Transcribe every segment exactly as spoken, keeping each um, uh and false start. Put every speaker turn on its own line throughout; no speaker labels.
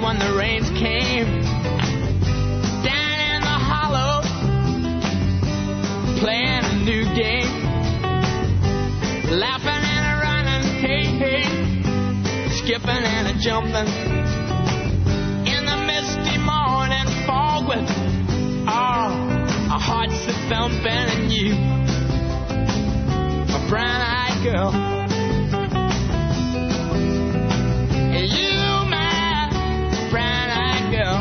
when the rains came. Down in the hollow, playing a new game. Laughing and a running, hey, hey. Skipping and a jumping. In the misty morning fog with oh, our hearts a thumping and you, a brown-eyed girl. You, my brown-eyed girl.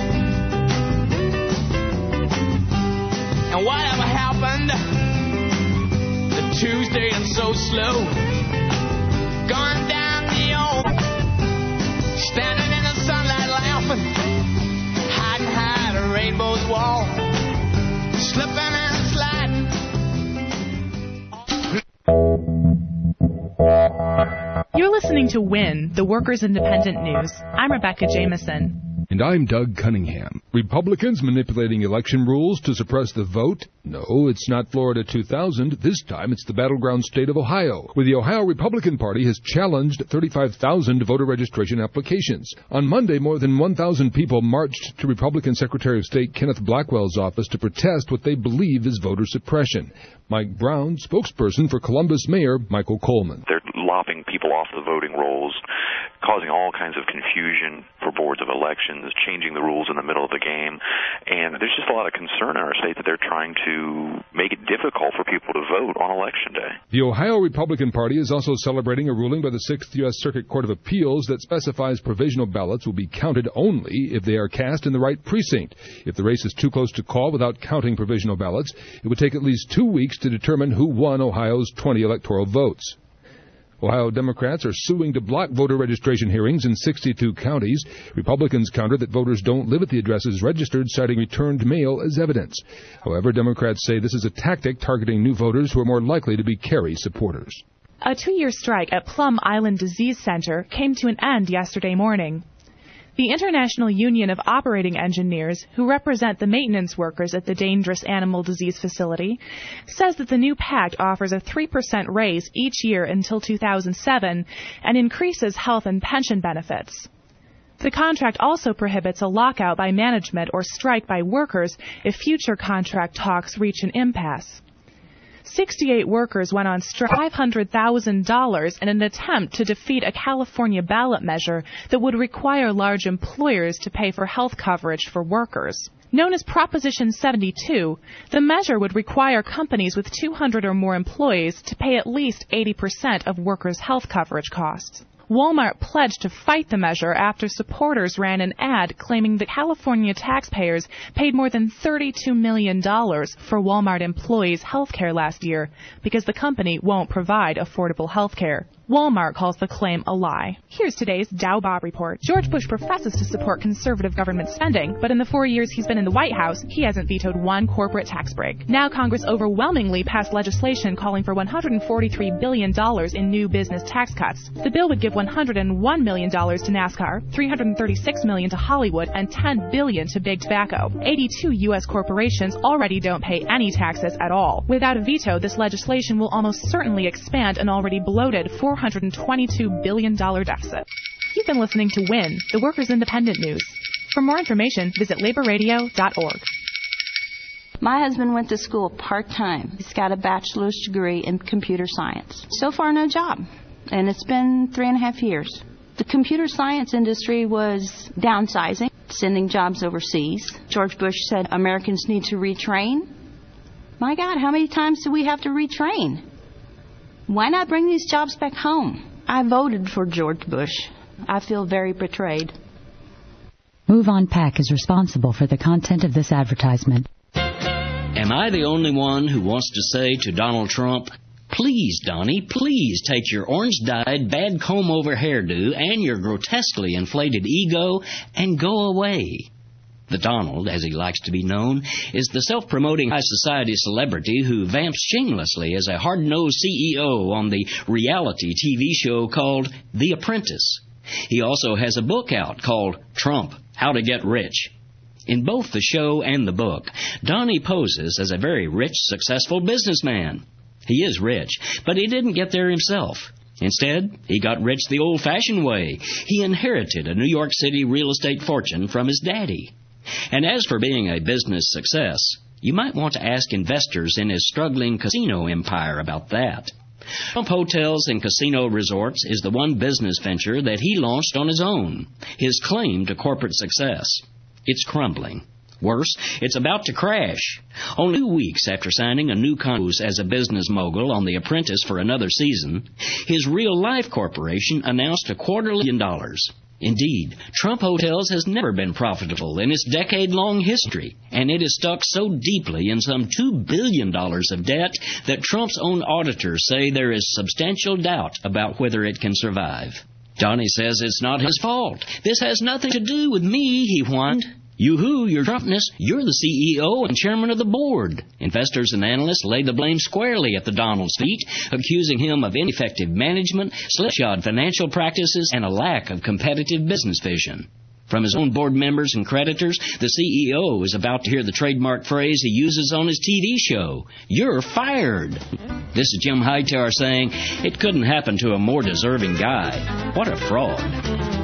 And whatever happened to Tuesday and so slow, going down the old, standing in the sunlight laughing, hiding high at a rainbow's wall, slipping and sliding.
You're listening to WIN, the Workers' Independent News. I'm Rebecca Jameson.
And I'm Doug Cunningham. Republicans manipulating election rules to suppress the vote? No, it's not Florida two thousand. This time it's the battleground state of Ohio, where the Ohio Republican Party has challenged thirty-five thousand voter registration applications. On Monday, more than one thousand people marched to Republican Secretary of State Kenneth Blackwell's office to protest what they believe is voter suppression. Mike Brown, spokesperson for Columbus Mayor Michael Coleman.
They're lopping people off the voting rolls, causing all kinds of confusion for boards of elections, changing the rules in the middle of the game. And there's just a lot of concern in our state that they're trying to make it difficult for people to vote on Election Day.
The Ohio Republican Party is also celebrating a ruling by the Sixth U S Circuit Court of Appeals that specifies provisional ballots will be counted only if they are cast in the right precinct. If the race is too close to call without counting provisional ballots, it would take at least two weeks to determine who won Ohio's twenty electoral votes. Ohio Democrats are suing to block voter registration hearings in sixty-two counties. Republicans counter that voters don't live at the addresses registered, citing returned mail as evidence. However, Democrats say this is a tactic targeting new voters who are more likely to be Kerry supporters.
A two-year strike at Plum Island Disease Center came to an end yesterday morning. The International Union of Operating Engineers, who represent the maintenance workers at the dangerous animal disease facility, says that the new pact offers a three percent raise each year until two thousand seven and increases health and pension benefits. The contract also prohibits a lockout by management or strike by workers if future contract talks reach an impasse. sixty-eight workers went on strike five hundred thousand dollars in an attempt to defeat a California ballot measure that would require large employers to pay for health coverage for workers. Known as Proposition seventy-two, the measure would require companies with two hundred or more employees to pay at least eighty percent of workers' health coverage costs. Walmart pledged to fight the measure after supporters ran an ad claiming that California taxpayers paid more than thirty-two million dollars for Walmart employees' health care last year because the company won't provide affordable health care. Walmart calls the claim a lie. Here's today's Dow Bob report. George Bush professes to support conservative government spending, but in the four years he's been in the White House, he hasn't vetoed one corporate tax break. Now Congress overwhelmingly passed legislation calling for one hundred forty-three billion dollars in new business tax cuts. The bill would give one hundred one million dollars to NASCAR, three hundred thirty-six million dollars to Hollywood, and ten billion dollars to Big Tobacco. eighty-two U S corporations already don't pay any taxes at all. Without a veto, this legislation will almost certainly expand an already bloated four hundred twenty-two billion dollars deficit. You've been listening to WIN, the Workers' Independent News. For more information, visit labor radio dot org.
My husband went to school part-time. He's got a bachelor's degree in computer science. So far, no job. And it's been three and a half years. The computer science industry was downsizing, sending jobs overseas. George Bush said Americans need to retrain. My God, how many times do we have to retrain? Why not bring these jobs back home? I voted for George Bush. I feel very betrayed.
Move On PAC is responsible for the content of this advertisement.
Am I the only one who wants to say to Donald Trump, please, Donnie, please take your orange-dyed, bad comb-over hairdo and your grotesquely inflated ego and go away? The Donald, as he likes to be known, is the self-promoting high society celebrity who vamps shamelessly as a hard-nosed C E O on the reality T V show called The Apprentice. He also has a book out called Trump, How to Get Rich. In both the show and the book, Donnie poses as a very rich, successful businessman. He is rich, but he didn't get there himself. Instead, he got rich the old-fashioned way. He inherited a New York City real estate fortune from his daddy. And as for being a business success, you might want to ask investors in his struggling casino empire about that. Trump Hotels and Casino Resorts is the one business venture that he launched on his own, his claim to corporate success. It's crumbling. Worse, it's about to crash. Only two weeks after signing a new contract as a business mogul on The Apprentice for another season, his real-life corporation announced a quarter million dollars. Indeed, Trump Hotels has never been profitable in its decade-long history, and it is stuck so deeply in some two billion dollars of debt that Trump's own auditors say there is substantial doubt about whether it can survive. Donnie says it's not his fault. This has nothing to do with me, he whined. Yoo-hoo, your Trumpness, you're the C E O and chairman of the board. Investors and analysts lay the blame squarely at the Donald's feet, accusing him of ineffective management, slipshod financial practices, and a lack of competitive business vision. From his own board members and creditors, the C E O is about to hear the trademark phrase he uses on his T V show, "You're fired." This is Jim Hightower saying, it couldn't happen to a more deserving guy. What a fraud.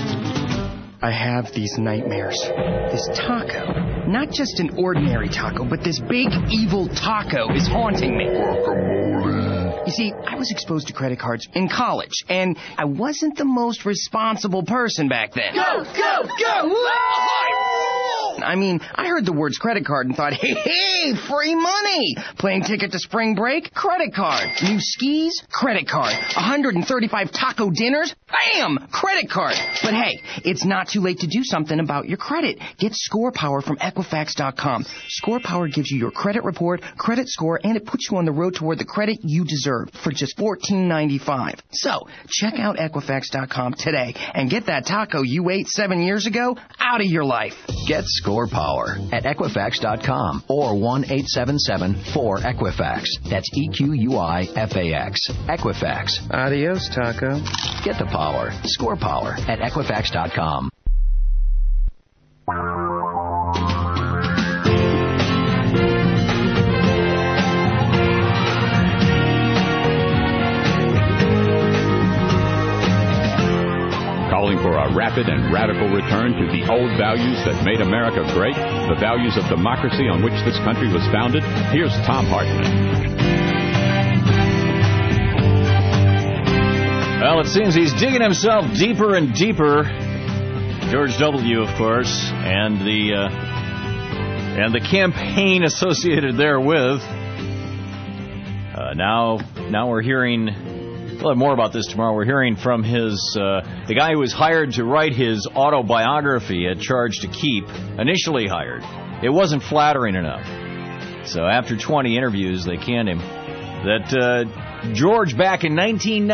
I have these nightmares. This taco, not just an ordinary taco, but this big evil taco is haunting me. You see, I was exposed to credit cards in college, and I wasn't the most responsible person back then. Go, go, go! I mean, I heard the words credit card and thought, hey, hey, free money. Plane ticket to spring break? Credit card. New skis? Credit card. one hundred thirty-five taco dinners? Bam! Credit card. But hey, it's not too late to do something about your credit. Get Score Power from Equifax dot com. Score Power gives you your credit report, credit score, and it puts you on the road toward the credit you deserve for just fourteen ninety-five. So, check out Equifax dot com today and get that taco you ate seven years ago out of your life.
Get Score Power at Equifax dot com or one eight seven seven four Equifax. That's E Q U I F A X. Equifax.
Adios, taco.
Get the power. Score Power at Equifax dot com.
Calling for a rapid and radical return to the old values that made America great, the values of democracy on which this country was founded. Here's Thom Hartmann.
Well, it seems he's digging himself deeper and deeper. George W., of course, and the uh, and the campaign associated therewith. Uh, now, now we're hearing. We'll have more about this tomorrow. We're hearing from his uh, the guy who was hired to write his autobiography at Charge to Keep. Initially hired, it wasn't flattering enough. So after twenty interviews, they canned him. That. Uh, George, back in nineteen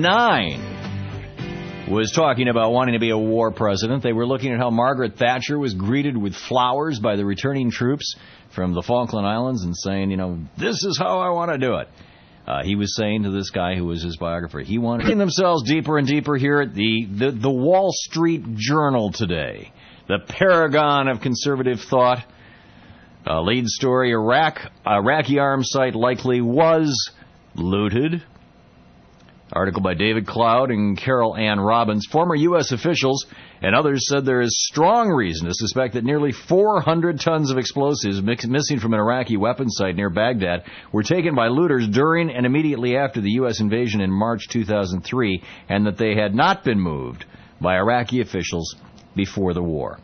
ninety-nine, was talking about wanting to be a war president. They were looking at how Margaret Thatcher was greeted with flowers by the returning troops from the Falkland Islands and saying, you know, this is how I want to do it. Uh, he was saying to this guy who was his biographer, he wanted to get themselves deeper and deeper here at the, the, the Wall Street Journal today, the paragon of conservative thought. Uh, lead story, Iraq, Iraqi arms site likely was looted. Article by David Cloud and Carol Ann Robbins. Former U S officials and others said there is strong reason to suspect that nearly four hundred tons of explosives mix- missing from an Iraqi weapons site near Baghdad were taken by looters during and immediately after the U S invasion in March two thousand three, and that they had not been moved by Iraqi officials before the war.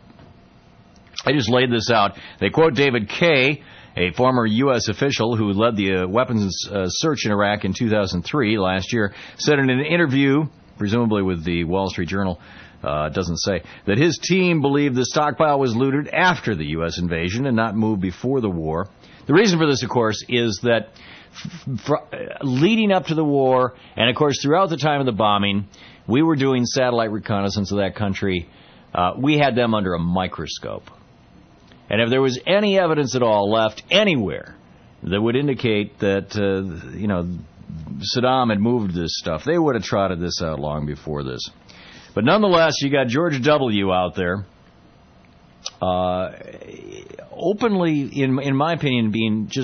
I just laid this out. They quote David Kay, a former U S official who led the uh, weapons uh, search in Iraq in two thousand three, last year, said in an interview, presumably with the Wall Street Journal, uh, doesn't say, that his team believed the stockpile was looted after the U S invasion and not moved before the war. The reason for this, of course, is that f- f- leading up to the war, and of course throughout the time of the bombing, we were doing satellite reconnaissance of that country. Uh, we had them under a microscope. And if there was any evidence at all left anywhere that would indicate that, uh, you know, Saddam had moved this stuff, they would have trotted this out long before this. But nonetheless, you got George W. out there, uh, openly, in in my opinion, being just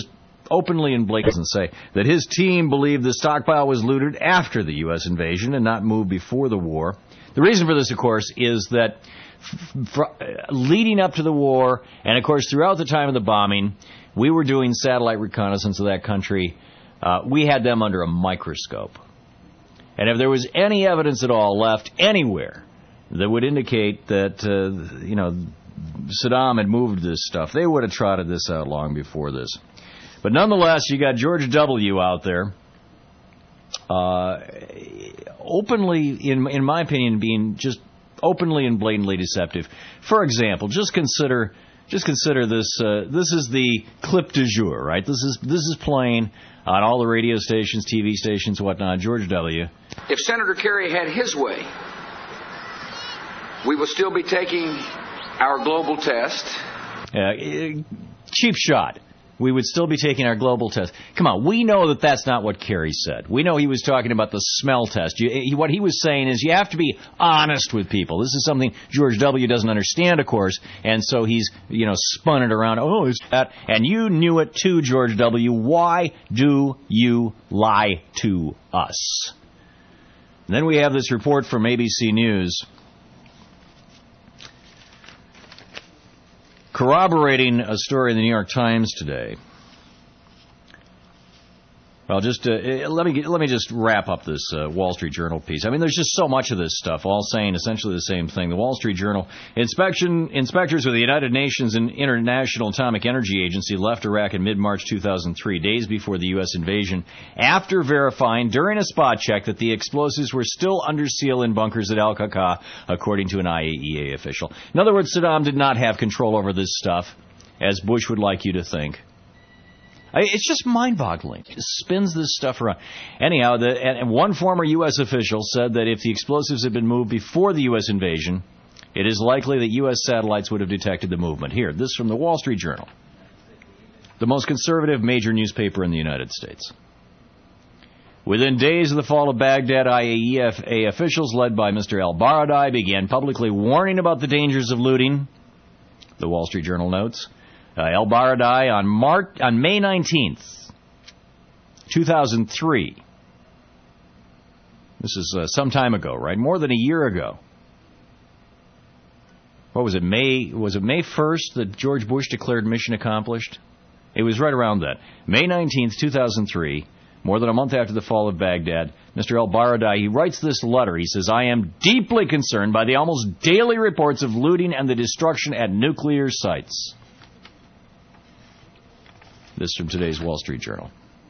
openly and blatantly say that his team believed the stockpile was looted after the U S invasion and not moved before the war. The reason for this, of course, is that f- f- leading up to the war, and of course throughout the time of the bombing, we were doing satellite reconnaissance of that country. Uh, we had them under a microscope. And if there was any evidence at all left anywhere that would indicate that, uh, you know, Saddam had moved this stuff, they would have trotted this out long before this. But nonetheless, you got George W. out there, uh, openly, in in my opinion, being just openly and blatantly deceptive. For example, just consider just consider this. Uh, this is the clip du jour, right? This is this is playing on all the radio stations, T V stations, whatnot. George W.
If Senator Kerry had his way, we will still be taking our global test.
Uh, cheap shot. We would still be taking our global test. Come on, we know that that's not what Kerry said. We know he was talking about the smell test. You, he, what he was saying is you have to be honest with people. This is something George W. doesn't understand, of course, and so he's, you know, spun it around. Oh, it's that. And you knew it too, George W. Why do you lie to us? And then we have this report from A B C News corroborating a story in the New York Times today. Well, just uh, let me let me just wrap up this uh, Wall Street Journal piece. I mean, there's just so much of this stuff, all saying essentially the same thing. The Wall Street Journal: inspection inspectors with the United Nations and International Atomic Energy Agency left Iraq in mid-March two thousand three, days before the U S invasion, after verifying during a spot check that the explosives were still under seal in bunkers at Al-Qaqa, according to an I A E A official. In other words, Saddam did not have control over this stuff, as Bush would like you to think. It's just mind-boggling. It just spins this stuff around. Anyhow, the, and one former U S official said that if the explosives had been moved before the U S invasion, it is likely that U S satellites would have detected the movement. Here, this from the Wall Street Journal, the most conservative major newspaper in the United States. Within days of the fall of Baghdad, I A E A officials led by Mister El-Baradei began publicly warning about the dangers of looting, the Wall Street Journal notes. Uh, El-Baradei on March, on May nineteenth, two thousand three. This is uh, some time ago, right? More than a year ago. What was it? May was it May first that George Bush declared mission accomplished? It was right around that. May nineteenth, two thousand three. More than a month after the fall of Baghdad, Mister El-Baradei, he writes this letter. He says, "I am deeply concerned by the almost daily reports of looting and the destruction at nuclear sites." This from today's Wall Street Journal.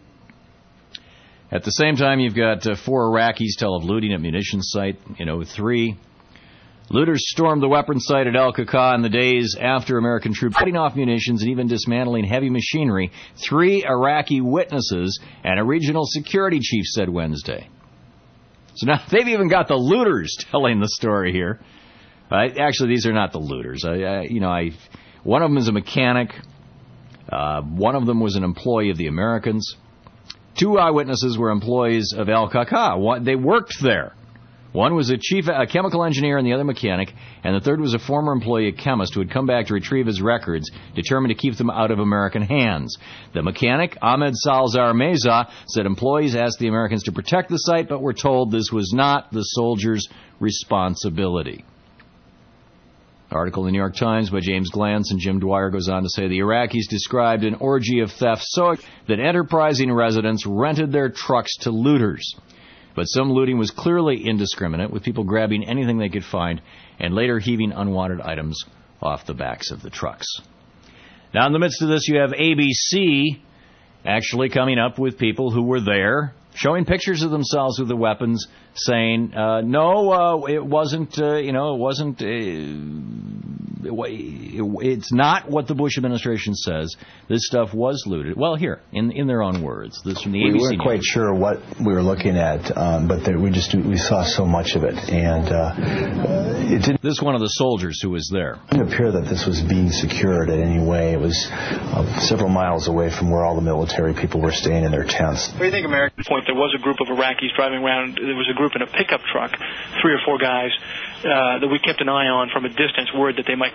At the same time, you've got uh, four Iraqis tell of looting at munitions site in oh three. Looters stormed the weapons site at Al-Qaqa in the days after American troops cutting off munitions and even dismantling heavy machinery. Three Iraqi witnesses and a regional security chief said Wednesday. So now they've even got the looters telling the story here. Uh, actually, these are not the looters. I, I, you know, I one of them is a mechanic. Uh, one of them was an employee of the Americans. Two eyewitnesses were employees of Al-Qaqa. One, they worked there. One was a chief, a chemical engineer, and the other mechanic. And the third was a former employee, a chemist, who had come back to retrieve his records, determined to keep them out of American hands. The mechanic, Ahmed Salzar Meza, said employees asked the Americans to protect the site, but were told this was not the soldiers' responsibility. Article in the New York Times by James Glantz and Jim Dwyer goes on to say the Iraqis described an orgy of theft so that enterprising residents rented their trucks to looters. But some looting was clearly indiscriminate, with people grabbing anything they could find and later heaving unwanted items off the backs of the trucks. Now, in the midst of this, you have A B C actually coming up with people who were there, showing pictures of themselves with the weapons, saying, uh, no, uh, it wasn't, uh, you know, it wasn't, uh, it's not what the Bush administration says. This stuff was looted. Well, here, in in their own words. This from the
we
A B C
weren't
News.
quite sure what we were looking at, um, but there, we just we saw so much of it, and uh, it didn't.
This is one of the soldiers who was there.
It didn't appear that this was being secured in any way. It was uh, several miles away from where all the military people were staying in their tents.
What do you think, American? Point. There was a group of Iraqis driving around. There was a group in a pickup truck, three or four guys, uh, that we kept an eye on from a distance, worried that they might come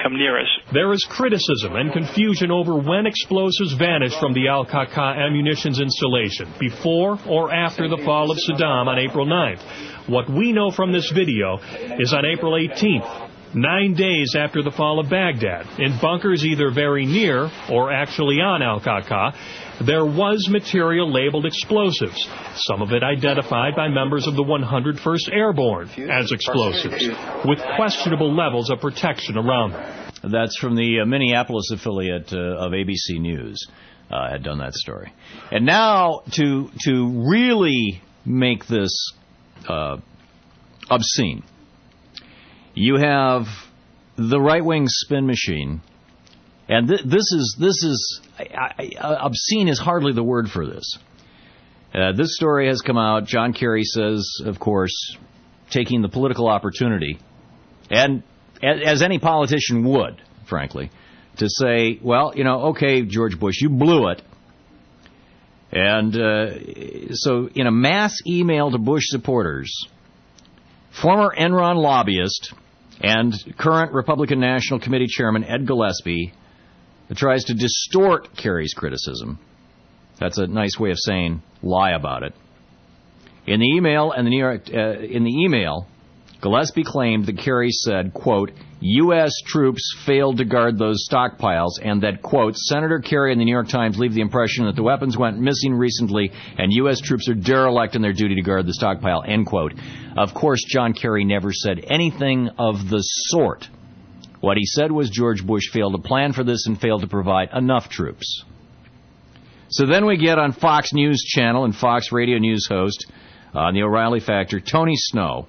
come near us.
There is criticism and confusion over when explosives vanished from the Al-Qaqa ammunitions installation, before or after the fall of Saddam on April ninth. What we know from this video is on April eighteenth, nine days after the fall of Baghdad, in bunkers either very near or actually on Al-Qaqa, there was material labeled explosives, some of it identified by members of the one hundred first Airborne as explosives, with questionable levels of protection around them.
That's from the uh, Minneapolis affiliate uh, of A B C News. Uh, had done that story. And now, to to really make this uh, obscene, you have the right-wing spin machine. And th- this is, this is I, I, obscene is hardly the word for this. Uh, this story has come out. John Kerry says, of course, taking the political opportunity, and as, as any politician would, frankly, to say, well, you know, okay, George Bush, you blew it. And uh, so in a mass email to Bush supporters, former Enron lobbyist and current Republican National Committee Chairman Ed Gillespie tries to distort Kerry's criticism. That's a nice way of saying lie about it. In the email, and the New York, uh, in the email, Gillespie claimed that Kerry said, quote, U S troops failed to guard those stockpiles, and that, quote, Senator Kerry and the New York Times leave the impression that the weapons went missing recently and U S troops are derelict in their duty to guard the stockpile, end quote. Of course, John Kerry never said anything of the sort. What he said was George Bush failed to plan for this and failed to provide enough troops. So then we get on Fox News Channel and Fox Radio News host uh, on the O'Reilly Factor, Tony Snow.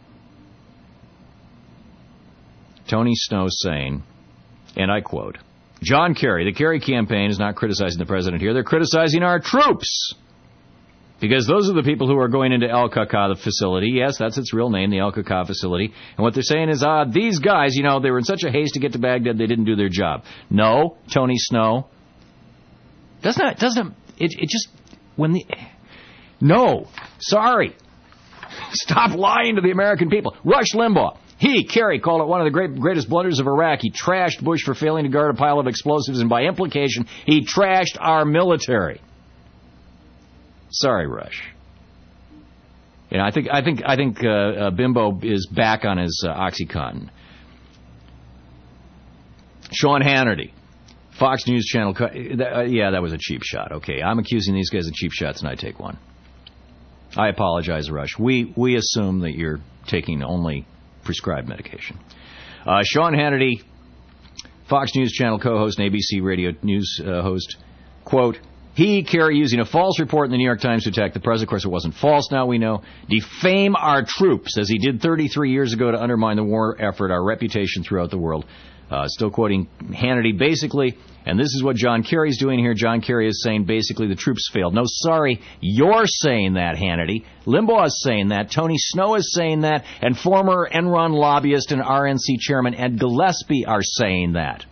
Tony Snow saying, and I quote, John Kerry, the Kerry campaign is not criticizing the president here. They're criticizing our troops. Because those are the people who are going into Al-Qaqa, the facility. Yes, that's its real name, the Al-Qaqa facility. And what they're saying is, ah, these guys, you know, they were in such a haste to get to Baghdad, they didn't do their job. No, Tony Snow. Doesn't it, doesn't it, it just, when the, no, sorry. Stop lying to the American people. Rush Limbaugh. He, Kerry, called it one of the great, greatest blunders of Iraq. He trashed Bush for failing to guard a pile of explosives, and by implication, he trashed our military. Sorry, Rush. You know, I think I think I think uh, uh, Bimbo is back on his uh, OxyContin. Sean Hannity, Fox News Channel. Uh, yeah, that was a cheap shot. Okay, I'm accusing these guys of cheap shots, and I take one. I apologize, Rush. We we assume that you're taking only prescribed medication. Uh, Sean Hannity, Fox News Channel co-host and A B C Radio News uh, host, quote, he, Kerry, using a false report in the New York Times to attack the president. Of course, it wasn't false, now we know. Defame our troops, as he did thirty-three years ago to undermine the war effort, our reputation throughout the world. Uh, still quoting Hannity, basically, and this is what John Kerry's doing here. John Kerry is saying, basically, the troops failed. No, sorry, you're saying that, Hannity. Limbaugh is saying that. Tony Snow is saying that. And former Enron lobbyist and R N C chairman Ed Gillespie are saying that.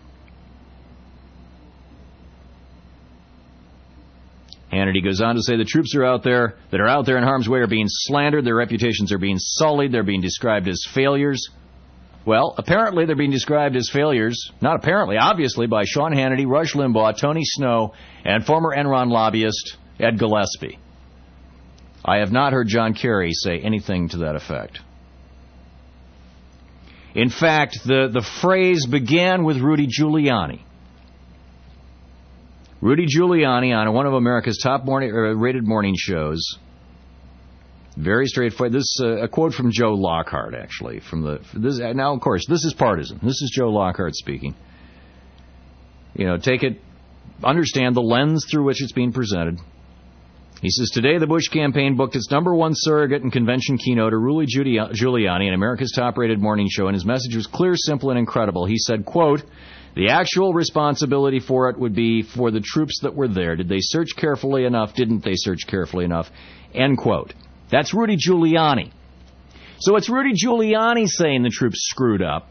Hannity goes on to say the troops are out there, that are out there in harm's way are being slandered, their reputations are being sullied, they're being described as failures. Well, apparently they're being described as failures, not apparently, obviously, by Sean Hannity, Rush Limbaugh, Tony Snow, and former Enron lobbyist Ed Gillespie. I have not heard John Kerry say anything to that effect. In fact, the, the phrase began with Rudy Giuliani. Rudy Giuliani on one of America's top morning, uh, rated morning shows. Very straightforward. This uh, a quote from Joe Lockhart, actually. From the this now, of course, this is partisan. This is Joe Lockhart speaking. You know, take it, understand the lens through which it's being presented. He says, today the Bush campaign booked its number one surrogate and convention keynoter, Rudy Giuliani, in America's top-rated morning show, and his message was clear, simple, and incredible. He said, quote, the actual responsibility for it would be for the troops that were there. Did they search carefully enough? Didn't they search carefully enough? End quote. That's Rudy Giuliani. So it's Rudy Giuliani saying the troops screwed up,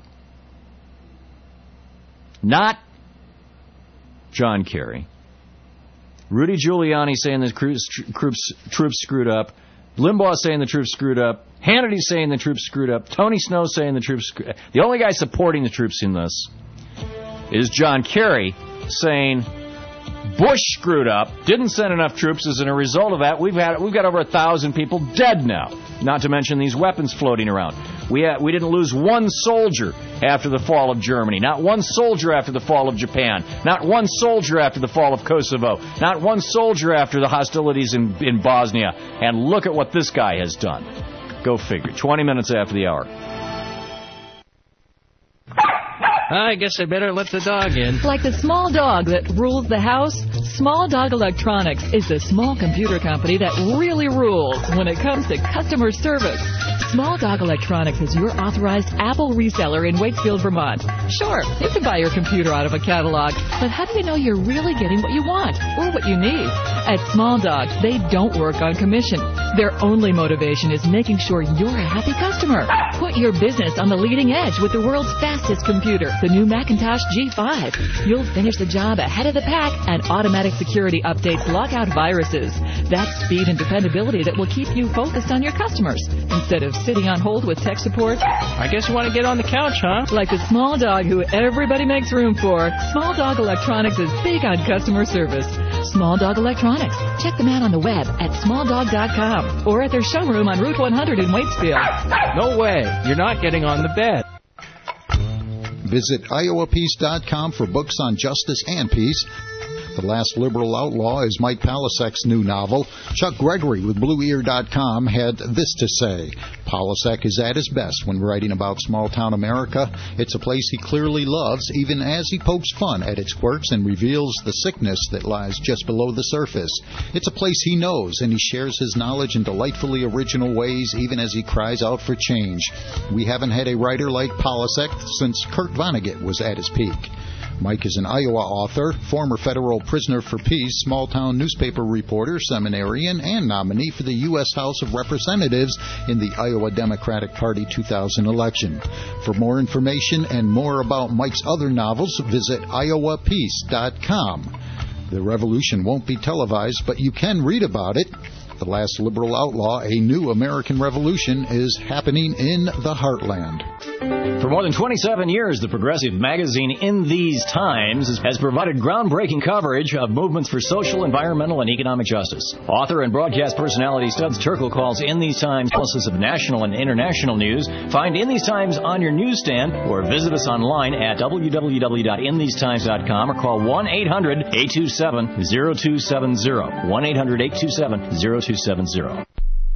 not John Kerry. Rudy Giuliani saying the troops, troops, troops screwed up. Limbaugh saying the troops screwed up. Hannity saying the troops screwed up. Tony Snow saying the troops screwed up. The only guy supporting the troops in this is John Kerry saying Bush screwed up, didn't send enough troops. As a result of that, we've had we've got over a thousand people dead now. Not to mention these weapons floating around. We had, we didn't lose one soldier after the fall of Germany. Not one soldier after the fall of Japan. Not one soldier after the fall of Kosovo. Not one soldier after the hostilities in, in Bosnia. And look at what this guy has done. Go figure. twenty minutes after the hour.
I guess I better let the dog in.
Like the small dog that rules the house, Small Dog Electronics is the small computer company that really rules when it comes to customer service. Small Dog Electronics is your authorized Apple reseller in Waitsfield, Vermont. Sure, you can buy your computer out of a catalog, but how do you know you're really getting what you want or what you need? At Small Dog, they don't work on commission. Their only motivation is making sure you're a happy customer. Put your business on the leading edge with the world's fastest computer, the new Macintosh G five. You'll finish the job ahead of the pack, and automatic security updates lock out viruses. That's speed and dependability that will keep you focused on your customers instead of sitting on hold with tech support.
I guess you want to get on the couch, huh?
Like the small dog who everybody makes room for, Small Dog Electronics is big on customer service. Small Dog Electronics. Check them out on the web at small dog dot com or at their showroom on Route one hundred in Waitsfield.
No way. You're not getting on the bed.
Visit iowa peace dot com for books on justice and peace. The Last Liberal Outlaw is Mike Palasek's new novel. Chuck Gregory with blue ear dot com had this to say. Palasek is at his best when writing about small-town America. It's a place he clearly loves, even as he pokes fun at its quirks and reveals the sickness that lies just below the surface. It's a place he knows, and he shares his knowledge in delightfully original ways, even as he cries out for change. We haven't had a writer like Palasek since Kurt Vonnegut was at his peak. Mike is an Iowa author, former federal prisoner for peace, small-town newspaper reporter, seminarian, and nominee for the U S House of Representatives in the Iowa Democratic Party two thousand election. For more information and more about Mike's other novels, visit iowa peace dot com. The revolution won't be televised, but you can read about it. The Last Liberal Outlaw, A New American Revolution, is happening in the heartland.
For more than twenty-seven years, the progressive magazine In These Times has provided groundbreaking coverage of movements for social, environmental, and economic justice. Author and broadcast personality Studs Terkel calls In These Times analysis of national and international news. Find In These Times on your newsstand or visit us online at w w w dot in these times dot com or call one eight hundred eight two seven zero two seven zero. one eight hundred eight two seven zero two seven zero.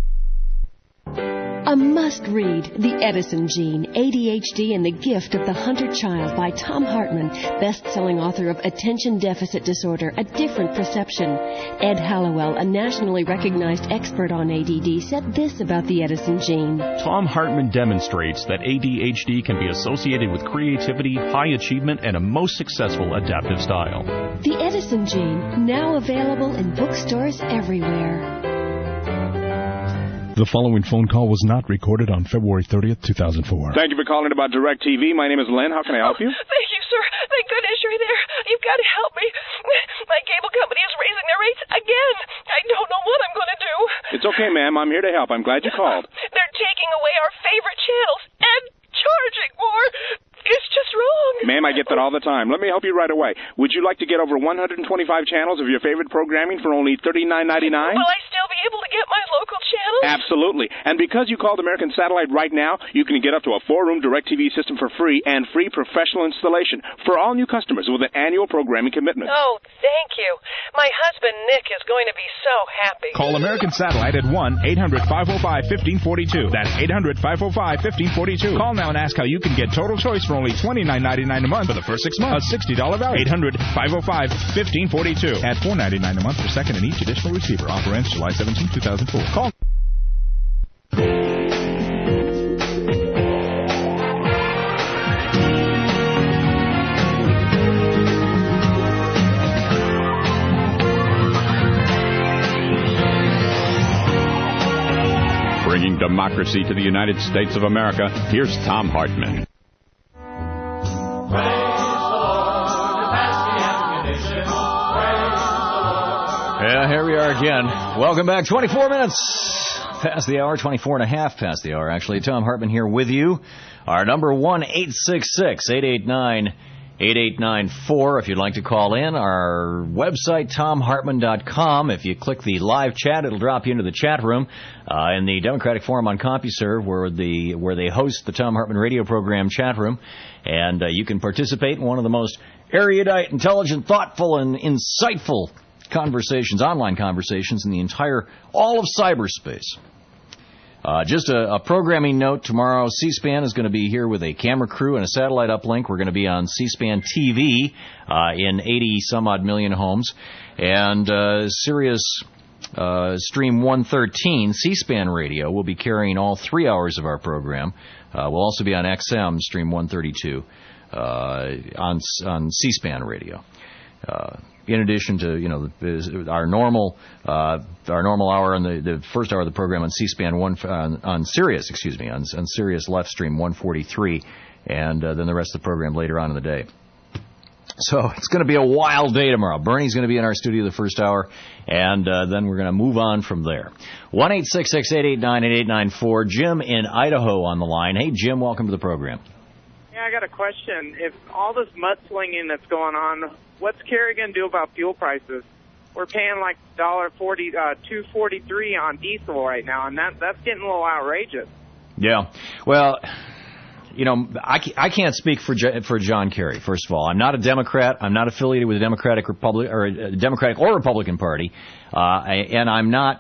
A must-read, The Edison Gene, A D H D and the Gift of the Hunter Child by Tom Hartman, best-selling author of Attention Deficit Disorder, A Different Perception. Ed Hallowell, a nationally recognized expert on A D D, said this about the Edison Gene.
Tom Hartman demonstrates that A D H D can be associated with creativity, high achievement, and a most successful adaptive style.
The Edison Gene, now available in bookstores everywhere.
The following phone call was not recorded on February thirtieth, two thousand four.
Thank you for calling about DirecTV. My name is Len. How can I help you?
Oh, thank you, sir. Thank goodness you're there. You've got to help me. My cable company is raising their rates again. I don't know what I'm going to do.
It's okay, ma'am. I'm here to help. I'm glad you called.
They're taking away our favorite channels and charging more. It's just wrong.
Ma'am, I get that all the time. Let me help you right away. Would you like to get over one hundred twenty-five channels of your favorite programming for only thirty-nine ninety-nine?
Will I still be able to get my local channels?
Absolutely. And because you called American Satellite right now, you can get up to a four-room DirecTV system for free and free professional installation for all new customers with an annual programming commitment.
Oh, thank you. My husband, Nick, is going to be so happy.
Call American Satellite at one eight hundred five oh five one five four two. That's eight hundred five oh five one five four two. Call now and ask how you can get total choice for only twenty-nine ninety-nine a month for the first six months. A sixty dollars value. eight hundred five oh five one five four two. At four ninety-nine a month per second in each additional receiver. Offer ends July seventeenth, two thousand four. Call.
Bringing democracy to the United States of America, here's Tom Hartman.
Yeah, here we are again. Welcome back. twenty-four minutes past the hour, twenty-four and a half past the hour, actually. Tom Hartman here with you. Our number one eight six six, eight eight nine, eight eight nine four if you'd like to call in. Our website, tom hartman dot com. If you click the live chat, it'll drop you into the chat room uh, in the Democratic Forum on CompuServe, where the where they host the Tom Hartman radio program chat room. And uh, you can participate in one of the most erudite, intelligent, thoughtful, and insightful conversations, online conversations in the entire, all of cyberspace. Uh, just a, a programming note, tomorrow C-SPAN is going to be here with a camera crew and a satellite uplink. We're going to be on C-SPAN T V uh, in eighty some odd million homes. And uh, Sirius uh, Stream one thirteen, C-SPAN radio, will be carrying all three hours of our program. Uh, we'll also be on X M Stream one thirty-two uh, on, on C-SPAN radio. Uh, in addition to, you know, our normal uh, our normal hour and the, the first hour of the program on C-SPAN one on, on Sirius, excuse me, on, on Sirius Left Stream one forty-three, and uh, then the rest of the program later on in the day. So it's going to be a wild day tomorrow. Bernie's going to be in our studio the first hour, and uh, then we're going to move on from there. one eight six six, eight eight nine, eight eight nine four. Jim in Idaho on the line. Hey, Jim, welcome to the program.
Yeah, I got a question. If all this mudslinging that's going on, what's Kerry going to do about fuel prices? We're paying like dollar forty, uh, two forty three on diesel right now, and that that's getting a little outrageous.
Yeah, well, you know, I, I can't speak for for John Kerry. First of all, I'm not a Democrat. I'm not affiliated with the Democratic Republic or a Democratic or Republican Party, uh, and I'm not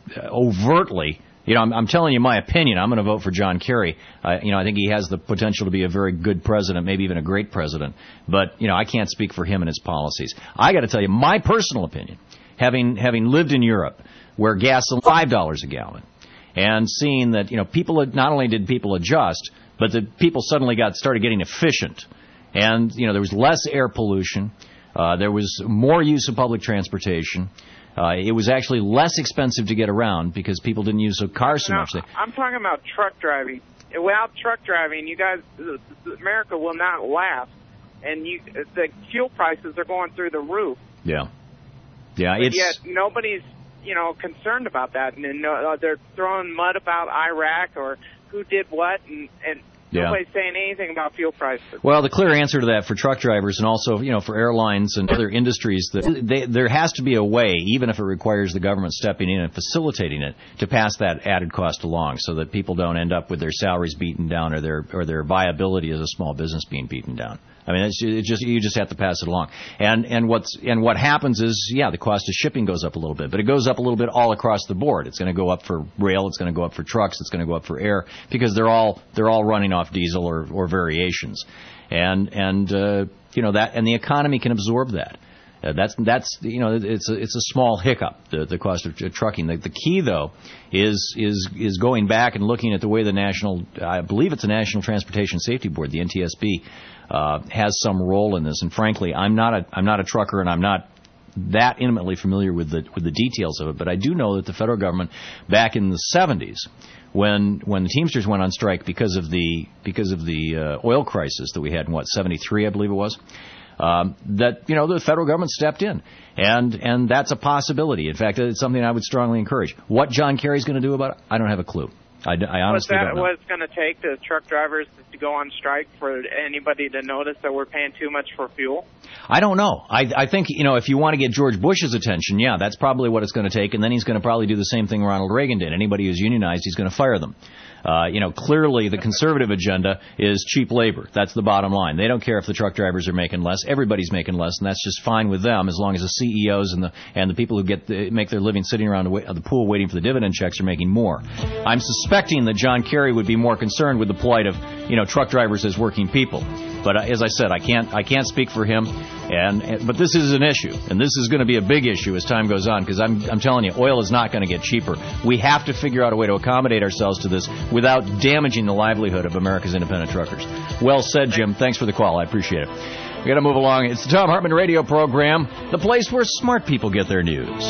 overtly. You know, I'm, I'm telling you my opinion. I'm going to vote for John Kerry. Uh, you know, I think he has the potential to be a very good president, maybe even a great president. But, you know, I can't speak for him and his policies. I got to tell you, my personal opinion, having having lived in Europe, where gas is five dollars a gallon, and seeing that, you know, people, not only did people adjust, but the people suddenly got started getting efficient. And, you know, there was less air pollution. Uh, there was more use of public transportation. Uh, it was actually less expensive to get around because people didn't use a car so
now,
much. They,
I'm talking about truck driving. Without truck driving, you guys, America will not last, and you, the fuel prices are going through the roof.
Yeah, yeah.
But
it's
yet nobody's, you know, concerned about that, and then, uh, they're throwing mud about Iraq or who did what, and, and
Yeah.
nobody's saying anything about fuel prices.
Well, the clear answer to that for truck drivers and also, you know, for airlines and other industries, that they, there has to be a way, even if it requires the government stepping in and facilitating it, to pass that added cost along so that people don't end up with their salaries beaten down or their or their viability as a small business being beaten down. I mean, it's it just you just have to pass it along. And and what's and what happens is, yeah, the cost of shipping goes up a little bit, but it goes up a little bit all across the board. It's going to go up for rail, it's going to go up for trucks, it's going to go up for air because they're all they're all running off diesel or, or variations. And and uh, you know that and the economy can absorb that. Uh, that's that's you know it's a, it's a small hiccup, the the cost of trucking. The, the key though is is is going back and looking at the way the national I believe it's the National Transportation Safety Board, the N T S B, uh, has some role in this. And frankly, I'm not a I'm not a trucker, and I'm not that intimately familiar with the with the details of it. But I do know that the federal government back in the seventies, when when the Teamsters went on strike because of the because of the uh, oil crisis that we had in what seventy-three, I believe it was. Um, that, you know, the federal government stepped in, and and that's a possibility. In fact, it's something I would strongly encourage. What John Kerry's going to do about it, I don't have a clue. I, I honestly don't know.
What's that what it's going to take the truck drivers to go on strike for anybody to notice that we're paying too much for fuel?
I don't know. I, I think, you know, if you want to get George Bush's attention, yeah, that's probably what it's going to take, and then he's going to probably do the same thing Ronald Reagan did. Anybody who's unionized, he's going to fire them. Uh, you know, clearly the conservative agenda is cheap labor. That's the bottom line. They don't care if the truck drivers are making less. Everybody's making less, and that's just fine with them as long as the C E Os and the and the people who get the, make their living sitting around the, the pool waiting for the dividend checks are making more. I'm suspecting that John Kerry would be more concerned with the plight of, you know, truck drivers as working people. But uh, as I said, I can't I can't speak for him. And, and but this is an issue, and this is going to be a big issue as time goes on, because I'm I'm telling you, oil is not going to get cheaper. We have to figure out a way to accommodate ourselves to this without damaging the livelihood of America's independent truckers. Well said, Jim. Thanks for the call. I appreciate it. We got to move along. It's the Tom Hartman Radio Program, the place where smart people get their news.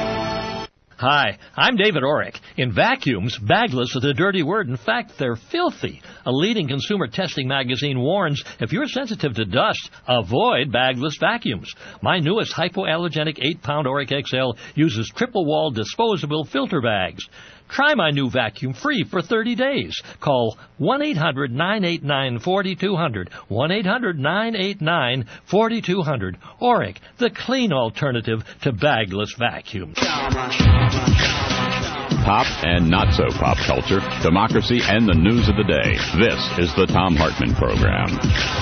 Hi, I'm David Orrick. In vacuums, bagless is a dirty word. In fact, they're filthy. A leading consumer testing magazine warns if you're sensitive to dust, avoid bagless vacuums. My newest hypoallergenic eight pound Orrick X L uses triple-wall disposable filter bags.
Try my new vacuum free for thirty days. Call one eight hundred nine eight nine four two zero zero, one eight hundred nine eight nine four two zero zero. Oreck, the clean alternative to bagless vacuums.
Pop and not so pop culture, democracy, and the news of the day. This is the Thom Hartmann Program.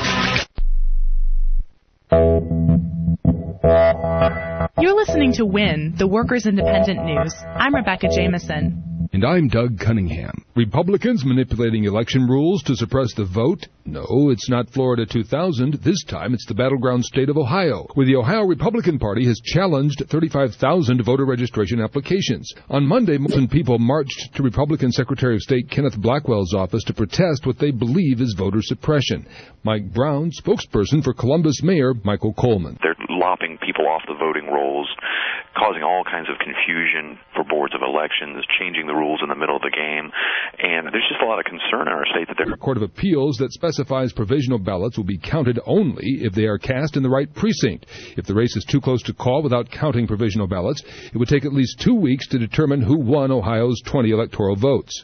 You're listening to WIN, the Workers' Independent News. I'm Rebecca Jameson.
And I'm Doug Cunningham. Republicans manipulating election rules to suppress the vote? No, it's not Florida two thousand. This time it's the battleground state of Ohio, where the Ohio Republican Party has challenged thirty-five thousand voter registration applications. On Monday, more people marched to Republican Secretary of State Kenneth Blackwell's office to protest what they believe is voter suppression. Mike Brown, spokesperson for Columbus Mayor Michael Coleman.
They're lopping people off the voting rolls, causing all kinds of confusion for boards of elections, changing the rules in the middle of the game, and there's just a lot of concern in our state that they're...
A court of appeals that specifies provisional ballots will be counted only if they are cast in the right precinct. If the race is too close to call without counting provisional ballots, it would take at least two weeks to determine who won Ohio's twenty electoral votes.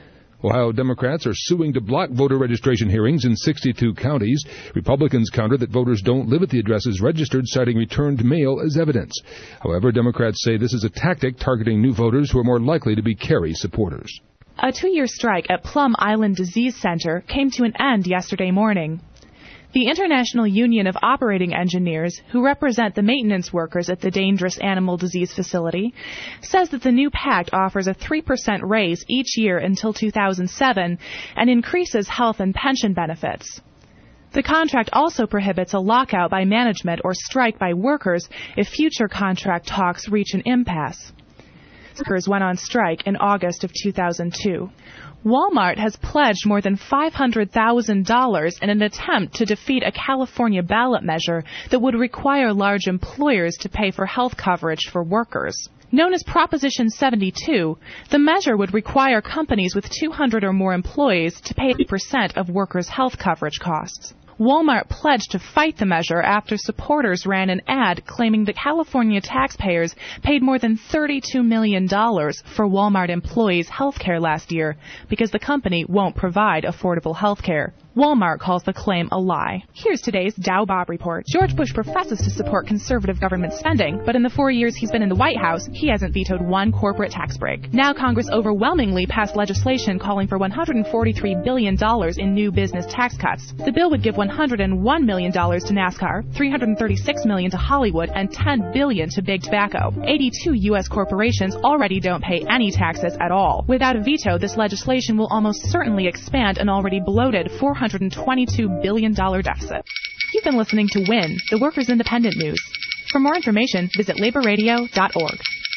Ohio Democrats are suing to block voter registration hearings in sixty-two counties. Republicans counter that voters don't live at the addresses registered, citing returned mail as evidence. However, Democrats say this is a tactic targeting new voters who are more likely to be Kerry supporters.
A two-year strike at Plum Island Disease Center came to an end yesterday morning. The International Union of Operating Engineers, who represent the maintenance workers at the Dangerous Animal Disease Facility, says that the new pact offers a three percent raise each year until two thousand seven and increases health and pension benefits. The contract also prohibits a lockout by management or strike by workers if future contract talks reach an impasse. Workers went on strike in August of two thousand two. Walmart has pledged more than five hundred thousand dollars in an attempt to defeat a California ballot measure that would require large employers to pay for health coverage for workers. Known as Proposition seventy-two, the measure would require companies with two hundred or more employees to pay eighty percent of workers' health coverage costs. Walmart pledged to fight the measure after supporters ran an ad claiming that California taxpayers paid more than thirty-two million dollars for Walmart employees' health care last year because the company won't provide affordable health care. Walmart calls the claim a lie. Here's today's Dow Bob report. George Bush professes to support conservative government spending, but in the four years he's been in the White House, he hasn't vetoed one corporate tax break. Now Congress overwhelmingly passed legislation calling for one hundred forty-three billion dollars in new business tax cuts. The bill would give one hundred one million dollars to NASCAR, three hundred thirty-six million dollars to Hollywood, and ten billion dollars to Big Tobacco. eighty-two U S corporations already don't pay any taxes at all. Without a veto, this legislation will almost certainly expand an already bloated four hundred twenty-two billion dollars deficit. You've been listening to WIN, the Workers' Independent News. For more information, visit labor radio dot org.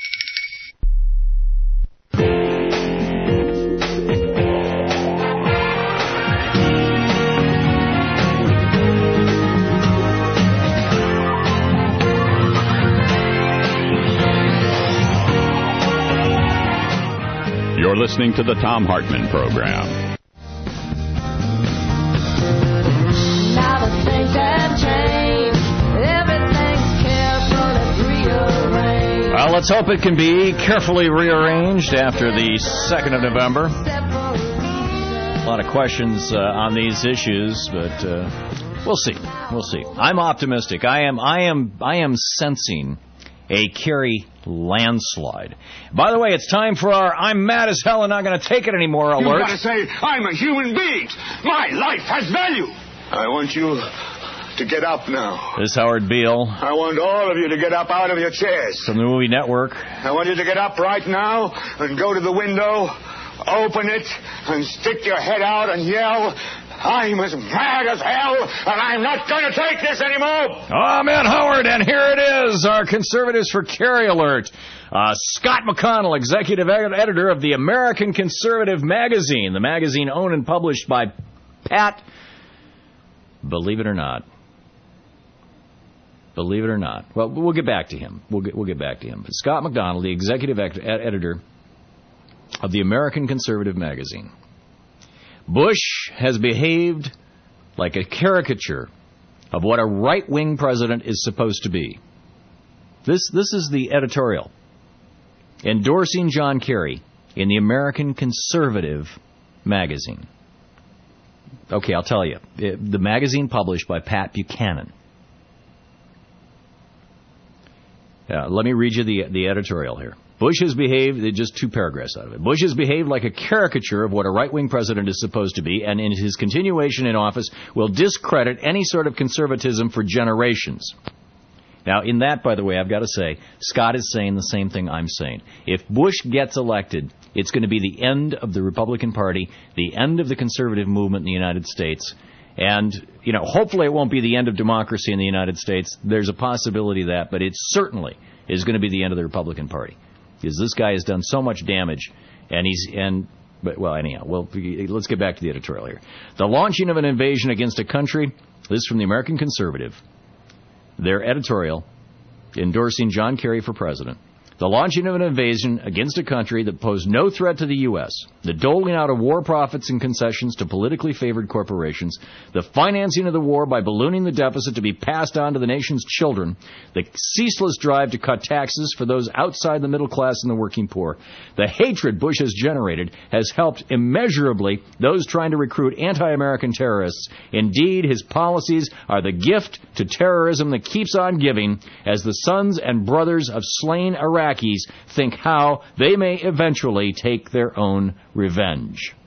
You're listening to the Thom Hartmann Program.
Well, let's hope it can be carefully rearranged after the second of November. A lot of questions uh, on these issues, but uh, we'll see. We'll see. I'm optimistic. I am. I am. I am sensing a Kerry landslide. By the way, it's time for our "I'm mad as hell and not going to take it anymore" alert.
You've got to say, "I'm a human being. My life has value." I want you to get up now.
This is Howard Beale.
I want all of you to get up out of your chairs.
From the Movie Network.
I want you to get up right now and go to the window, open it, and stick your head out and yell, "I'm as mad as hell, and I'm not going to take this anymore!"
Oh, man, Howard, and here it is, our Conservatives for Kerry alert. Uh, Scott McConnell, executive ed- editor of the American Conservative magazine, the magazine owned and published by Pat, believe it or not. Believe it or not. Well, we'll get back to him. We'll get, we'll get back to him. But Scott McDonald, the executive ed- editor of the American Conservative magazine. Bush has behaved like a caricature of what a right-wing president is supposed to be. This, this is the editorial. Endorsing John Kerry in the American Conservative magazine. Okay, I'll tell you. It, the magazine published by Pat Buchanan. Uh, let me read you the, the editorial here. Bush has behaved, just two paragraphs out of it. Bush has behaved like a caricature of what a right-wing president is supposed to be, and in his continuation in office will discredit any sort of conservatism for generations. Now, in that, by the way, I've got to say, Scott is saying the same thing I'm saying. If Bush gets elected, it's going to be the end of the Republican Party, the end of the conservative movement in the United States, and, you know, hopefully it won't be the end of democracy in the United States. There's a possibility of that, but it certainly is going to be the end of the Republican Party. Because this guy has done so much damage, and he's, and, but, well, anyhow, well, let's get back to the editorial here. The launching of an invasion against a country, this is from the American Conservative, their editorial endorsing John Kerry for president. The launching of an invasion against a country that posed no threat to the U S, the doling out of war profits and concessions to politically favored corporations, the financing of the war by ballooning the deficit to be passed on to the nation's children, the ceaseless drive to cut taxes for those outside the middle class and the working poor, the hatred Bush has generated has helped immeasurably those trying to recruit anti-American terrorists. Indeed, his policies are the gift to terrorism that keeps on giving as the sons and brothers of slain Iraqis think how they may eventually take their own revenge.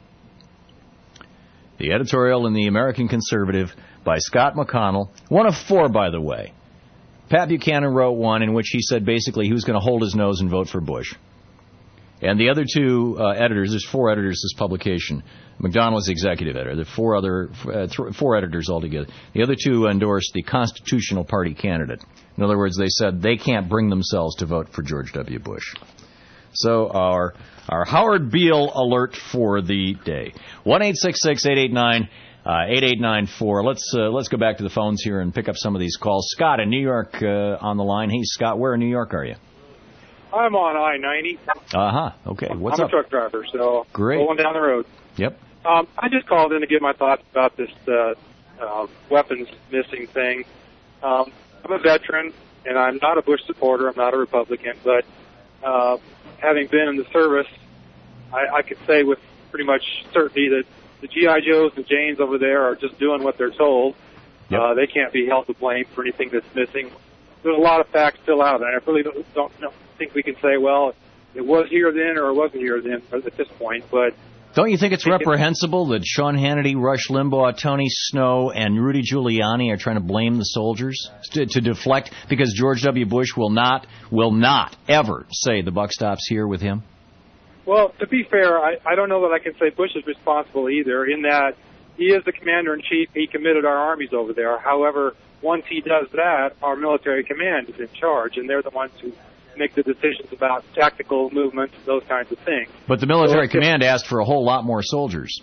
The editorial in the American Conservative by Scott McConnell, one of four, by the way. Pat Buchanan wrote one in which he said basically he was going to hold his nose and vote for Bush. And the other two uh, editors, there's four editors this publication. McDonnell is the executive editor. There are four other uh, th- four editors altogether. The other two endorsed the Constitutional Party candidate. In other words, they said they can't bring themselves to vote for George W. Bush. So our our Howard Beale alert for the day. one eight six six, eight eight nine, eight eight nine four. Let's uh, let's go back to the phones here and pick up some of these calls. Scott in New York uh, on the line. Hey, Scott, where in New York are you?
I'm on I ninety.
Uh-huh. Okay. What's
I'm
up?
I'm a truck driver, so
Great.
Rolling down the road.
Yep.
Um, I just called in to give my thoughts about this uh, uh, weapons missing thing. Um, I'm a veteran, and I'm not a Bush supporter. I'm not a Republican, but uh, having been in the service, I, I could say with pretty much certainty that the G I. Joes and Janes over there are just doing what they're told. Yep. Uh, they can't be held to blame for anything that's missing. There's a lot of facts still out there. I really don't, don't know, think we can say, well, it was here then or it wasn't here then at this point, but
don't you think it's reprehensible that Sean Hannity, Rush Limbaugh, Tony Snow, and Rudy Giuliani are trying to blame the soldiers to, to deflect because George W. Bush will not, will not ever say the buck stops here with him?
Well, to be fair, I, I don't know that I can say Bush is responsible either in that he is the commander-in-chief. He committed our armies over there. However, once he does that, our military command is in charge, and they're the ones who make the decisions about tactical movements, those kinds of things.
But the military
so
command asked for a whole lot more soldiers.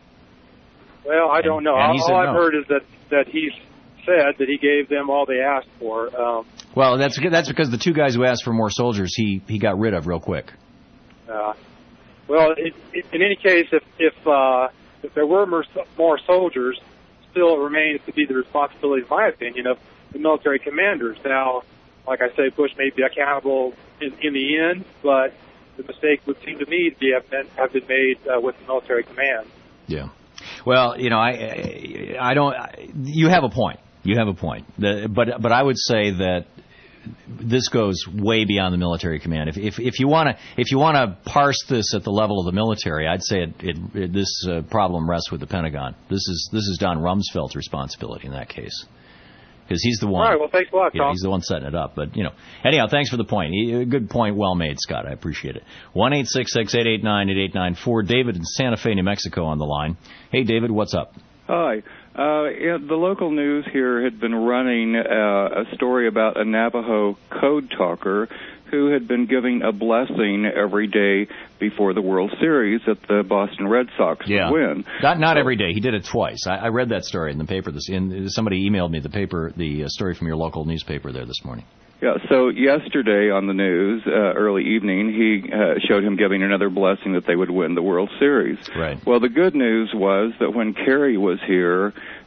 Well, I don't
and,
know.
And
all
all
I've
no.
heard is that, that he's said that he gave them all they asked for. Um,
well, that's that's because the two guys who asked for more soldiers, he, he got rid of real quick.
Uh, well, it, it, in any case, if if, uh, if there were more, more soldiers, still it remains to be the responsibility, in my opinion, of the military commanders. Now, like I say, Bush may be accountable in, in the end, but the mistake would seem to me to be have been, have been made uh, with the military command.
Yeah. Well, you know, I I don't. You have a point. You have a point. The, but but I would say that this goes way beyond the military command. If if, if you want to if you want to parse this at the level of the military, I'd say it, it, it, this uh, problem rests with the Pentagon. This is this is Don Rumsfeld's responsibility in that case. Because he's the one.
All right, well, thanks a lot, Tom.
Yeah, he's the one setting it up. But, you know, anyhow, thanks for the point. Good point, well made, Scott. I appreciate it. one eight six six, eight eight nine, eight eight nine four. David in Santa Fe, New Mexico on the line. Hey, David, what's up?
Hi. Uh, yeah, the local news here had been running uh, a story about a Navajo code talker who had been giving a blessing every day before the World Series that the Boston Red Sox
yeah.
would win.
Not not
so,
every day. He did it twice. I, I read that story in the paper. This in, somebody emailed me the paper, the uh, story from your local newspaper there this morning.
Yeah, so yesterday on the news, uh, early evening, he uh, showed him giving another blessing that they would win the World Series.
Right.
Well, the good news was that when Kerry was here,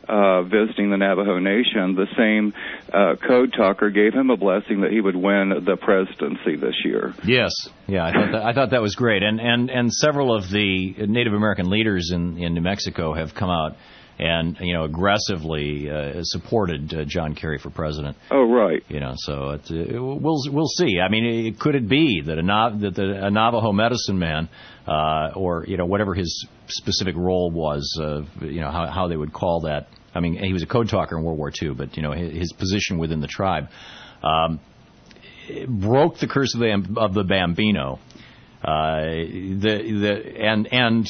uh, visiting the Navajo Nation, the same uh, code talker gave him a blessing that he would win the presidency this year.
Yes, yeah, I thought that, I thought that was great, and and and several of the Native American leaders in in New Mexico have come out and, you know, aggressively uh, supported uh, John Kerry for president.
Oh, right.
You know, so it, it, we'll we'll see. I mean, it, could it be that a Nav- that the, a Navajo medicine man, uh, or you know, whatever his specific role was, uh, you know, how how they would call that. I mean, he was a code talker in World War Two, but you know, his, his position within the tribe um, broke the curse of the of the Bambino. Uh, the the and and.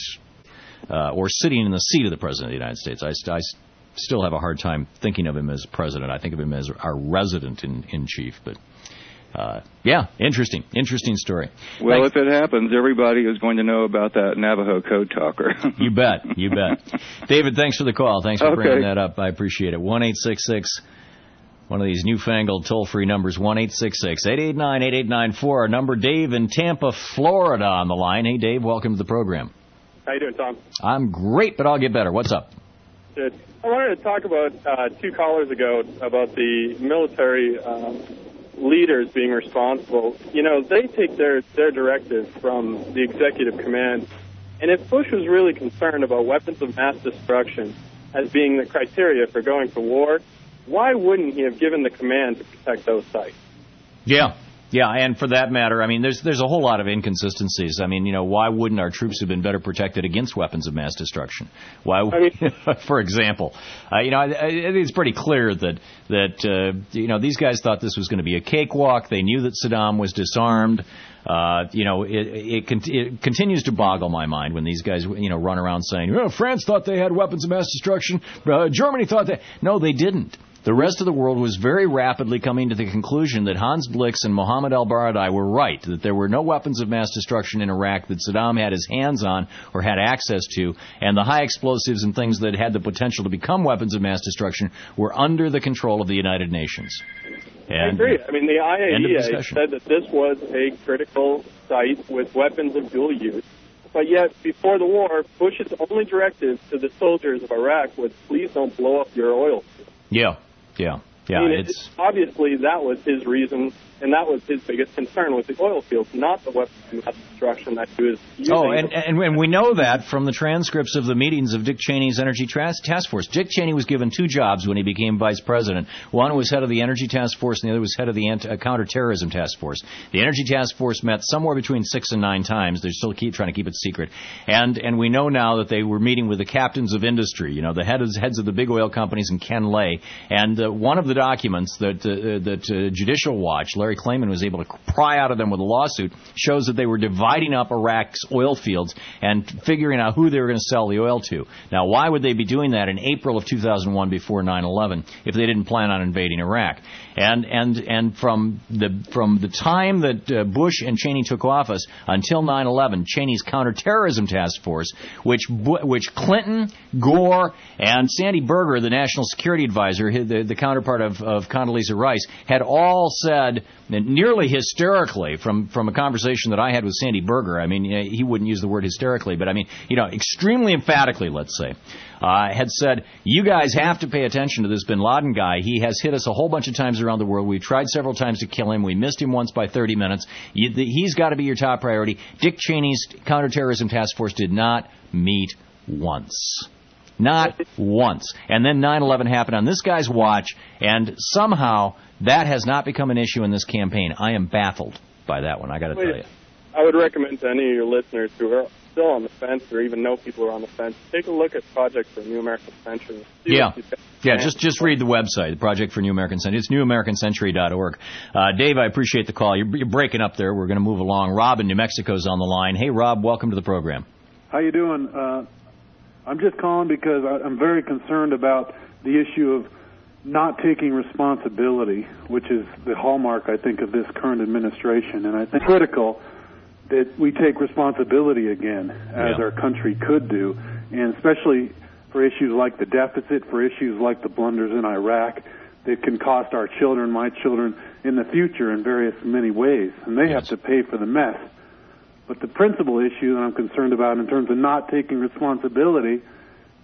Uh, or sitting in the seat of the President of the United States. I, I still have a hard time thinking of him as president. I think of him as our resident in, in chief. But, uh, yeah, interesting. Interesting story.
Well,
Thanks.
if it happens, everybody is going to know about that Navajo code talker.
You bet. You bet. David, thanks for the call. Thanks for
okay.
bringing that up. I appreciate it. one eight six six One of these newfangled toll-free numbers, one eight six six, eight eight nine, eight eight nine four. Our number, Dave in Tampa, Florida on the line. Hey, Dave, welcome to the program.
How you doing, Tom?
I'm great, but I'll get better. What's up?
Good. I wanted to talk about uh, two callers ago about the military uh, leaders being responsible. You know, they take their, their directive from the executive command. And if Bush was really concerned about weapons of mass destruction as being the criteria for going to war, why wouldn't he have given the command to protect those sites?
Yeah. Yeah, and for that matter, I mean, there's there's a whole lot of inconsistencies. I mean, you know, why wouldn't our troops have been better protected against weapons of mass destruction? Why, I mean, for example, uh, you know, I, I think it's pretty clear that that uh, you know, these guys thought this was going to be a cakewalk. They knew that Saddam was disarmed. Uh, you know, it, it, con- it continues to boggle my mind when these guys, you know, run around saying, oh, France thought they had weapons of mass destruction. Uh, Germany thought they... No, they didn't. The rest of the world was very rapidly coming to the conclusion that Hans Blix and Mohammed al-Baradei were right, that there were no weapons of mass destruction in Iraq that Saddam had his hands on or had access to, and the high explosives and things that had the potential to become weapons of mass destruction were under the control of the United Nations. And,
I agree. I mean, the I A E A said that this was a critical site with weapons of dual use. But yet, before the war, Bush's only directive to the soldiers of Iraq was, please don't blow up your oil fields.
Yeah, yeah, yeah.
I mean,
it's
it's, obviously, that was his reason, and that was his biggest concern with the oil fields, not the weapons of mass destruction that he was using.
Oh, and, and, and we know that from the transcripts of the meetings of Dick Cheney's Energy Task Force. Dick Cheney was given two jobs when he became vice president. One was head of the Energy Task Force, and the other was head of the Anti- uh, Counterterrorism Task Force. The Energy Task Force met somewhere between six and nine times. They're still keep trying to keep it secret. And and we know now that they were meeting with the captains of industry, you know, the heads, heads of the big oil companies and Ken Lay. And uh, one of the documents that, uh, that uh, Judicial Watch, Larry Klayman, was able to pry out of them with a lawsuit shows that they were dividing up Iraq's oil fields and figuring out who they were going to sell the oil to. Now, why would they be doing that in April of two thousand one before nine eleven if they didn't plan on invading Iraq? And and and from the from the time that uh, Bush and Cheney took office until nine eleven, Cheney's Counterterrorism Task Force, which which Clinton, Gore, and Sandy Berger, the National Security Advisor, the, the counterpart of, of Condoleezza Rice, had all said, nearly hysterically, from, from a conversation that I had with Sandy Berger. I mean, he wouldn't use the word hysterically, but I mean, you know, extremely emphatically, let's say, uh, had said, you guys have to pay attention to this bin Laden guy. He has hit us a whole bunch of times around the world. We've tried several times to kill him. We missed him once by thirty minutes. You, the, he's got to be your top priority. Dick Cheney's Counterterrorism Task Force did not meet once. Not once. And then nine eleven happened on this guy's watch, and somehow that has not become an issue in this campaign. I am baffled by that one, I got to tell you.
I would recommend to any of your listeners who are still on the fence or even know people who are on the fence, take a look at Project for New American Century.
Yeah, yeah. Just just read the website, the Project for New American Century. It's new american century dot org. Uh, Dave, I appreciate the call. You're, you're breaking up there. We're going to move along. Rob in New Mexico's on the line. Hey, Rob, welcome to the program.
How you doing? Uh, I'm just calling because I, I'm very concerned about the issue of not taking responsibility, which is the hallmark, I think, of this current administration. And I think it's critical that we take responsibility again, as yeah. our country could do, and especially for issues like the deficit, for issues like the blunders in Iraq that can cost our children, my children, in the future in various many ways. And they yes. have to pay for the mess. But the principal issue that I'm concerned about in terms of not taking responsibility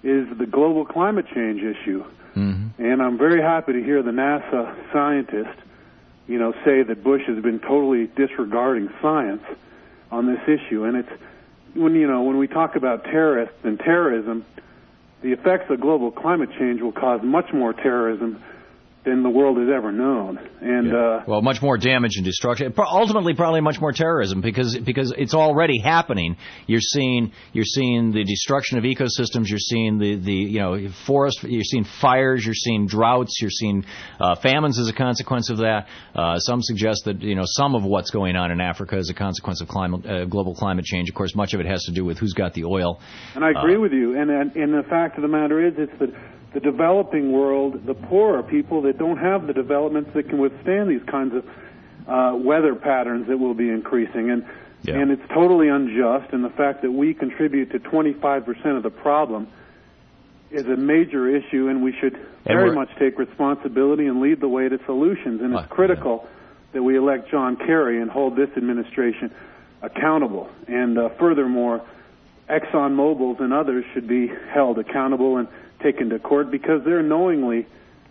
is the global climate change issue.
Mm-hmm.
And I'm very happy to hear the NASA scientist, you know, say that Bush has been totally disregarding science on this issue. And it's when, you know, when we talk about terrorists and terrorism, the effects of global climate change will cause much more terrorism than the world has ever known. And
yeah.
uh,
well, much more damage and destruction. Ultimately, probably much more terrorism because because it's already happening. You're seeing you're seeing the destruction of ecosystems. You're seeing the, the you know forest. You're seeing fires. You're seeing droughts. You're seeing uh, famines as a consequence of that. Uh, some suggest that you know some of what's going on in Africa is a consequence of climate, uh, global climate change. Of course, much of it has to do with who's got the oil.
And I agree
uh,
with you. And, and and the fact of the matter is, it's that the developing world, the poorer people that don't have the developments that can withstand these kinds of uh, weather patterns that will be increasing. And yeah. and it's totally unjust. And the fact that we contribute to twenty-five percent of the problem is a major issue, and we should very much take responsibility and lead the way to solutions. And it's critical yeah. that we elect John Kerry and hold this administration accountable. And uh, furthermore, ExxonMobil and others should be held accountable and taken to court because they're knowingly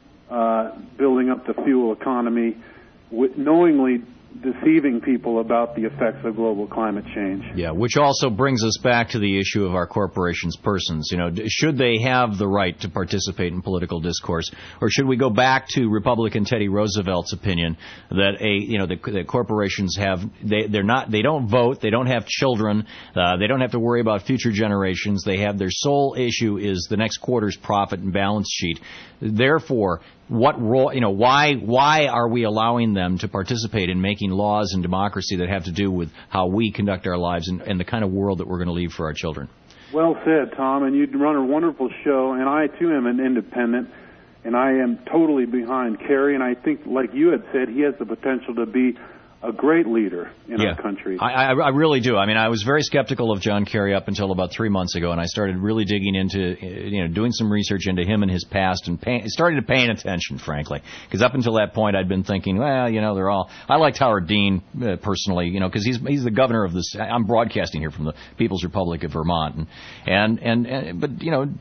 uh, building up the fuel economy, w- knowingly deceiving people about the effects of global climate change.
Yeah, which also brings us back to the issue of our corporations' persons. You know, should they have the right to participate in political discourse, or should we go back to Republican Teddy Roosevelt's opinion that a you know the, the corporations have they they're not they don't vote, they don't have children, uh, they don't have to worry about future generations. They have their sole issue is the next quarter's profit and balance sheet. Therefore, what role, you know, why why are we allowing them to participate in making laws and democracy that have to do with how we conduct our lives and, and the kind of world that we're going to leave for our children?
Well said, Tom, and you run a wonderful show, and I, too, am an independent, and I am totally behind Kerry, and I think, like you had said, he has the potential to be a great leader in
yeah.
our country.
I, I, I really do. I mean, I was very skeptical of John Kerry up until about three months ago, and I started really digging into, you know, doing some research into him and his past, and pay, started to paying attention, frankly, because up until that point, I'd been thinking, well, you know, they're all. I liked Howard Dean uh, personally, you know, because he's he's the governor of this. I'm broadcasting here from the People's Republic of Vermont, and and and, and but you know.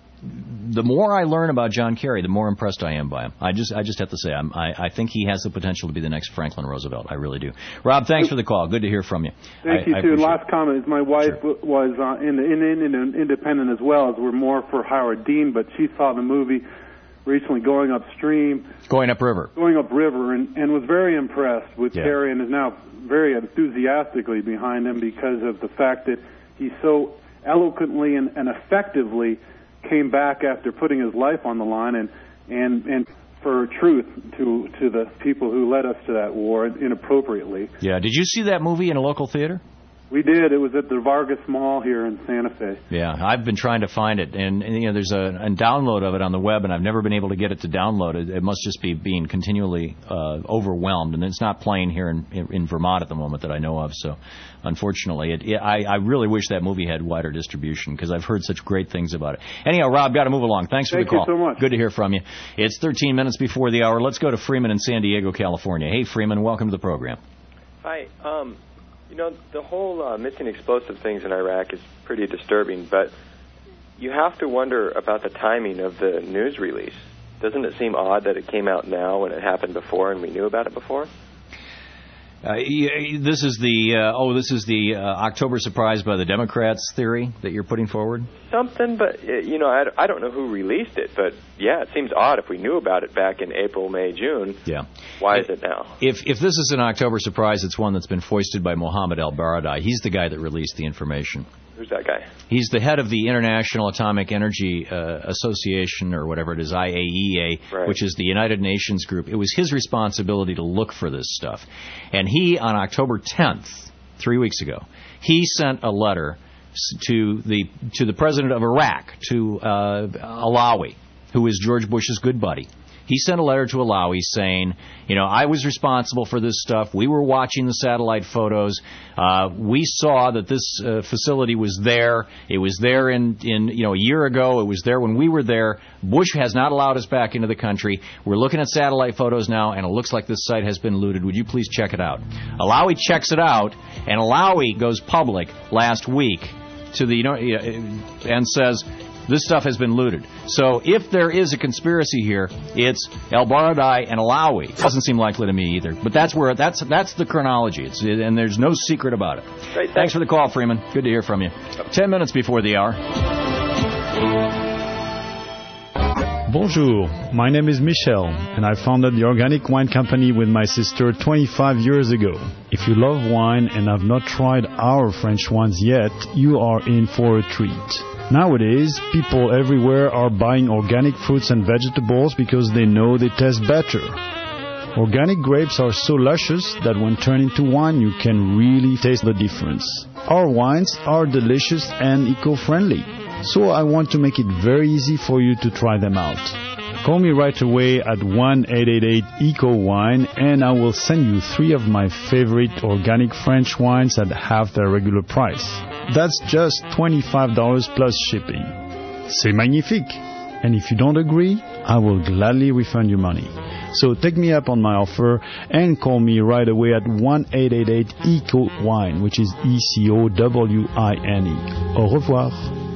The more I learn about John Kerry, the more impressed I am by him. I just, I just have to say, I'm, I, I think he has the potential to be the next Franklin Roosevelt. I really do. Rob, thanks for the call. Good to hear from you.
Thank
I,
you
I
too. Last comment is my wife
sure.
was uh, in, in, in, in independent as well, as we're more for Howard Dean, but she saw the movie recently, Going Upstream,
going upriver,
going upriver, and, and was very impressed with
yeah.
Kerry, and is now very enthusiastically behind him because of the fact that he so eloquently and, and effectively came back after putting his life on the line and and and for truth to to the people who led us to that war inappropriately.
Yeah. Did you see that movie in a local theater?
We did. It was at the Vargas Mall here in Santa Fe.
Yeah, I've been trying to find it, and, and you know, there's a, a download of it on the web, and I've never been able to get it to download. It, it must just be being continually uh, overwhelmed, and it's not playing here in, in, in Vermont at the moment that I know of. So, unfortunately, it, it, I, I really wish that movie had wider distribution because I've heard such great things about it. Anyhow, Rob, got to move along. Thanks for
Thank
the call.
Thank you so much.
Good to hear from you. It's thirteen minutes before the hour. Let's go to Freeman in San Diego, California. Hey, Freeman, welcome to the program.
Hi. Um, You know, the whole uh, missing explosive things in Iraq is pretty disturbing, but you have to wonder about the timing of the news release. Doesn't it seem odd that it came out now when it happened before and we knew about it before?
Uh, this is the uh, oh, this is the uh, October surprise by the Democrats theory that you're putting forward?
Something, but, you know, I, I don't know who released it, but, yeah, it seems odd if we knew about it back in April, May, June.
Yeah.
Why
if,
is it now?
If if this is an October surprise, it's one that's been foisted by Mohammed al-Baradei. He's the guy that released the information.
Who's that guy?
He's the head of the International Atomic Energy uh, Association, or whatever it is, I A E A,
right.
which is the United Nations group. It was his responsibility to look for this stuff. And he, on October tenth, three weeks ago, he sent a letter to the to the president of Iraq, to uh, Alawi, who is George Bush's good buddy. He sent a letter to Alawi saying, you know, I was responsible for this stuff. We were watching the satellite photos. Uh, we saw that this uh, facility was there. It was there in, in, you know, a year ago. It was there when we were there. Bush has not allowed us back into the country. We're looking at satellite photos now, and it looks like this site has been looted. Would you please check it out? Alawi checks it out, and Alawi goes public last week to the, you know, and says, This stuff has been looted. So if there is a conspiracy here, it's El Baradei and Alawi. Doesn't seem likely to me either. But that's where that's that's the chronology. It's, and there's no secret about it.
Great, thanks.
Thanks for the call, Freeman. Good to hear from you. Ten minutes before the hour.
Bonjour, my name is Michel, and I founded the Organic Wine Company with my sister twenty-five years ago. If you love wine and have not tried our French wines yet, you are in for a treat. Nowadays, people everywhere are buying organic fruits and vegetables because they know they taste better. Organic grapes are so luscious that when turned into wine, you can really taste the difference. Our wines are delicious and eco-friendly. So I want to make it very easy for you to try them out. Call me right away at one eight eight eight eco wine and I will send you three of my favorite organic French wines at half their regular price. That's just twenty-five dollars plus shipping. C'est magnifique! And if you don't agree, I will gladly refund your money. So take me up on my offer and call me right away at one eight eight eight eco wine, which is E C O W I N E. Au revoir.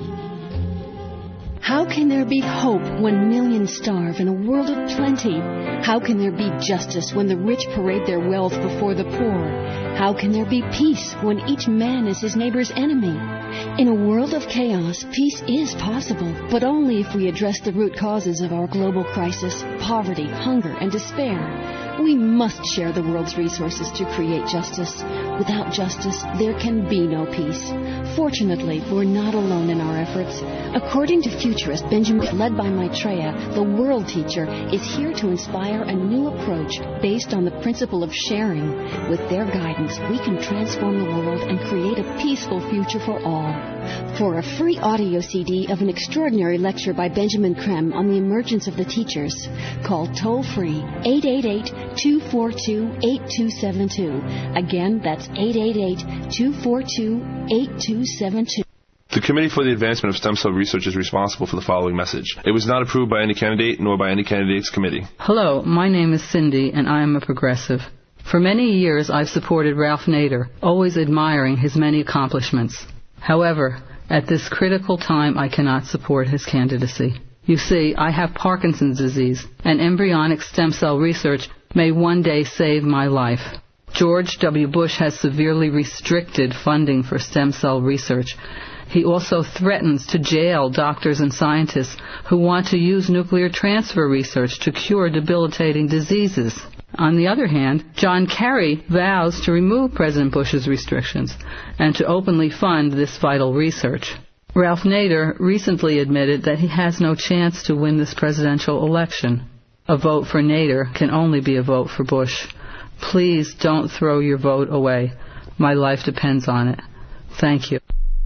How can there be hope when millions starve in a world of plenty? How can there be justice when the rich parade their wealth before the poor? How can there be peace when each man is his neighbor's enemy? In a world of chaos, peace is possible, but only if we address the root causes of our global crisis, poverty, hunger, and despair. We must share the world's resources to create justice. Without justice, there can be no peace. Fortunately, we're not alone in our efforts. According to futurist Benjamin, led by Maitreya, the World Teacher is here to inspire a new approach based on the principle of sharing. With their guidance, we can transform the world and create a peaceful future for all. For a free audio C D of an extraordinary lecture by Benjamin Creme on the emergence of the teachers, call toll-free eight eight eight, two four two, eight two seven two. Again, that's eight eight eight, two four two, eight two seven two.
The Committee for the Advancement of Stem Cell Research is responsible for the following message. It was not approved by any candidate nor by any candidate's committee.
Hello, my name is Cindy, and I am a progressive. For many years, I've supported Ralph Nader, always admiring his many accomplishments. However, at this critical time, I cannot support his candidacy. You see, I have Parkinson's disease, and embryonic stem cell research may one day save my life. George W. Bush has severely restricted funding for stem cell research. He also threatens to jail doctors and scientists who want to use nuclear transfer research to cure debilitating diseases. On the other hand, John Kerry vows to remove President Bush's restrictions and to openly fund this vital research. Ralph Nader recently admitted that he has no chance to win this presidential election. A vote for Nader can only be a vote for Bush. Please don't throw your vote away. My life depends on it. Thank you.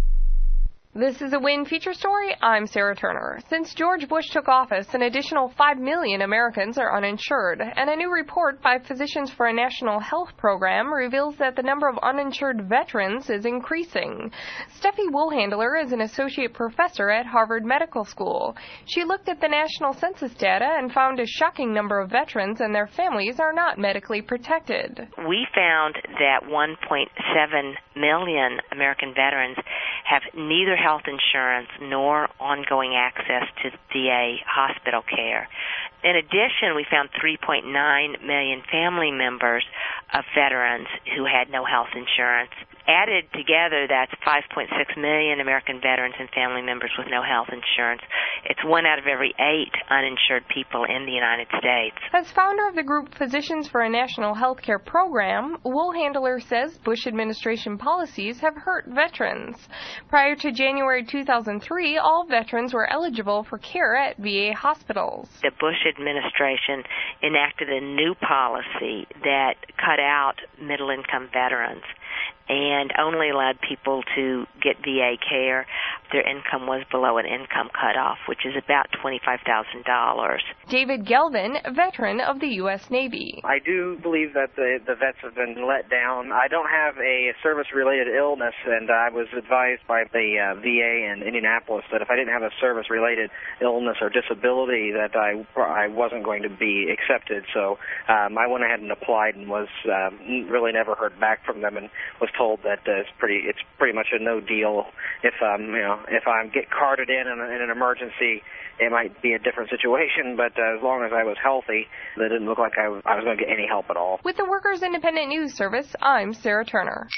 This is a WIN feature story. I'm Sarah Turner. Since George Bush took office, an additional five million Americans are uninsured, and a new report by Physicians for a National Health Program reveals that the number of uninsured veterans is increasing. Steffi Woolhandler is an associate professor at Harvard Medical School. She looked at the national census data and found a shocking number of veterans and their families are not medically protected.
We found that one point seven million American veterans have neither health insurance nor ongoing access to V A hospital care. In addition, we found three point nine million family members of veterans who had no health insurance. Added together, that's five point six million American veterans and family members with no health insurance. It's one out of every eight uninsured people in the United States.
As founder of the group Physicians for a National Health Care Program, Woolhandler says Bush administration policies have hurt veterans. Prior to January two thousand three, all veterans were eligible for care at V A hospitals.
The Bush administration enacted a new policy that cut out middle-income veterans and only allowed people to get V A care. Their income was below an income cutoff, which is about twenty-five thousand dollars.
David Gelvin, veteran of the U S Navy.
I do believe that the, the vets have been let down. I don't have a service-related illness, and I was advised by the uh, V A in Indianapolis that if I didn't have a service-related illness or disability, that I, I wasn't going to be accepted. So um, I went ahead and applied and was um, really never heard back from them and was told that uh, it's pretty it's pretty much a no deal if um, you know know, if I get carted in in, in an emergency, it might be a different situation, but uh, as long as I was healthy, it didn't look like I was, I was going to get any help at all.
With the Workers Independent News Service, I'm Sarah Turner.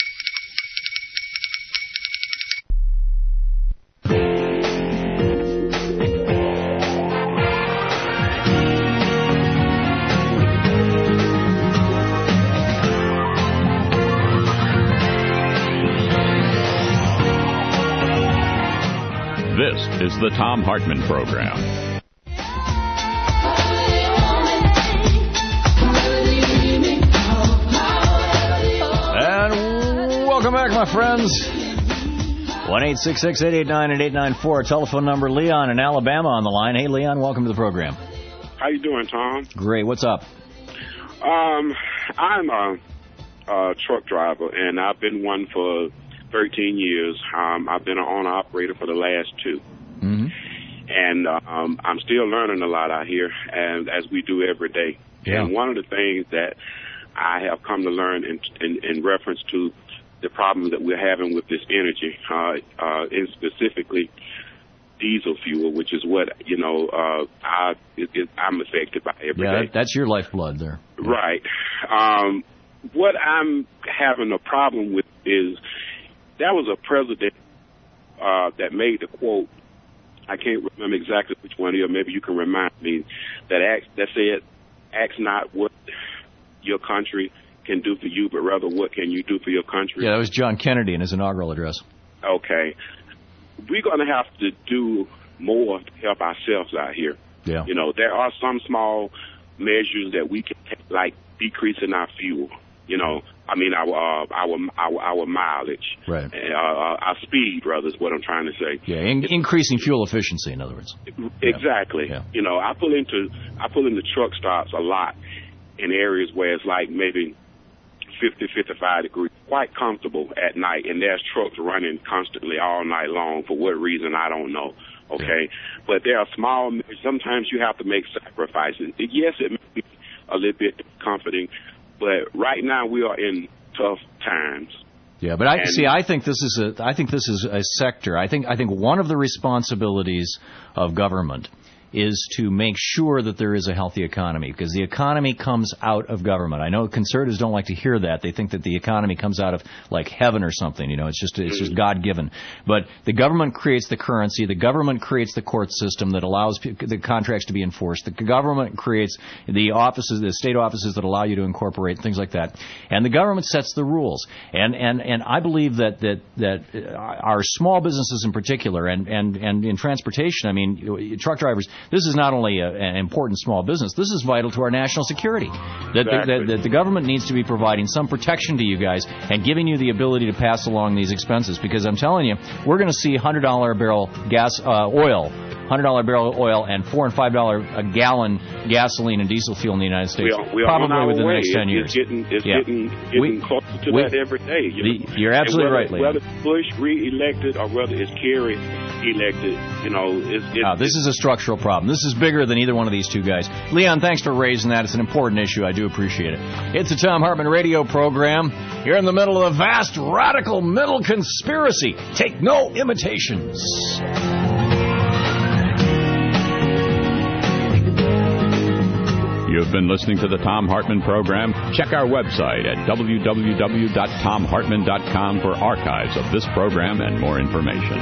This is the Thom Hartmann Program.
And welcome back, my friends. one eight six six, eight eight nine, eight nine four. Telephone number, Leon in Alabama on the line. Hey, Leon, welcome to the program.
How you doing, Tom?
Great. What's up?
Um, I'm a, a truck driver, and I've been one for thirteen years. Um, I've been an owner-operator for the last two.
Mm-hmm.
And um, I'm still learning a lot out here, and as we do every day.
Yeah.
And one of the things that I have come to learn in, in, in reference to the problem that we're having with this energy, uh, uh, and specifically diesel fuel, which is what, you know, uh, I, it, it, I'm affected by every
yeah,
day.
That's your lifeblood there.
Right. Um, what I'm having a problem with is there was a president uh, that made the quote, I can't remember exactly which one here, maybe you can remind me, that asked, that said, ask not what your country can do for you, but rather what can you do for your country.
Yeah, that was John Kennedy in his inaugural address.
Okay. We're going to have to do more to help ourselves out here.
Yeah.
You know, there are some small measures that we can take, like decreasing our fuel. You know, I mean, our uh, our our our mileage,
right?
Uh, our speed, rather, is what I'm trying to say.
Yeah, in- increasing fuel efficiency, in other words.
Exactly.
Yeah.
You know, I pull into I pull into truck stops a lot in areas where it's like maybe fifty, fifty-five degrees, quite comfortable at night, and there's trucks running constantly all night long. For what reason, I don't know. Okay, yeah. But there are small. Sometimes you have to make sacrifices. Yes, it may be a little bit comforting. But right now we are in tough times.
Yeah, but I and, see. I think this is a. I think this is a sector. I think. I think one of the responsibilities of government is to make sure that there is a healthy economy, because the economy comes out of government. I know conservatives don't like to hear that. They think that the economy comes out of like heaven or something. You know, it's just it's just God given. But the government creates the currency. The government creates the court system that allows the contracts to be enforced. The government creates the offices, the state offices that allow you to incorporate things like that. And the government sets the rules. And and and I believe that that that our small businesses in particular, and and and in transportation, I mean, truck drivers. This is not only a, an important small business, this is vital to our national security. That, exactly. that, that the government needs to be providing some protection to you guys and giving you the ability to pass along these expenses. Because I'm telling you, we're going to see one hundred dollars a barrel gas, uh, oil, one hundred dollars a barrel oil, and four and five dollars a gallon gasoline and diesel fuel in the United States.
We are, we are
probably within
way.
the next ten
it's,
years.
It's getting, it's
yeah.
getting, getting
we,
closer to
we,
that every day. You
the,
know?
You're absolutely
whether,
right, Leon.
Whether Bush re-elected or whether it's Kerry elected, you know, it's, it's,
oh, this is a structural problem. This is bigger than either one of these two guys. Leon, thanks for raising that. It's an important issue. I do appreciate it. It's the Thom Hartmann radio program. You're in the middle of a vast, radical middle conspiracy. Take no imitations.
You've been listening to the Thom Hartmann program. Check our website at w w w dot tom hartmann dot com for archives of this program and more information.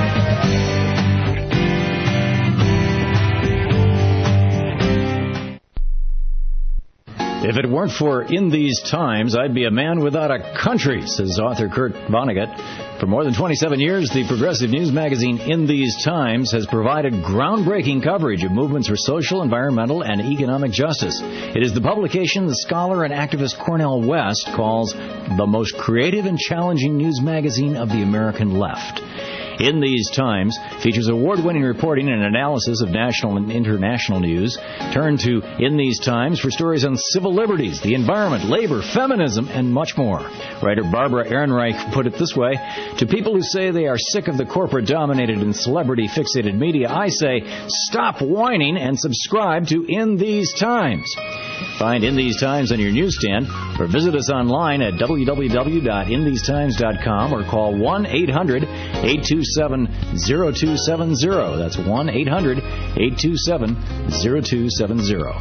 If it weren't for In These Times, I'd be a man without a country, says author Kurt Vonnegut. For more than twenty-seven years, the progressive news magazine In These Times has provided groundbreaking coverage of movements for social, environmental, and economic justice. It is the publication the scholar and activist Cornel West calls the most creative and challenging news magazine of the American left. In These Times features award-winning reporting and analysis of national and international news. Turn to In These Times for stories on civil liberties, the environment, labor, feminism, and much more. Writer Barbara Ehrenreich put it this way: to people who say they are sick of the corporate-dominated and celebrity-fixated media, I say, stop whining and subscribe to In These Times. Find In These Times on your newsstand or visit us online at w w w dot in these times dot com or call one eight hundred eight two seven zero two seven zero. That's one eight hundred eight two seven zero two seven zero.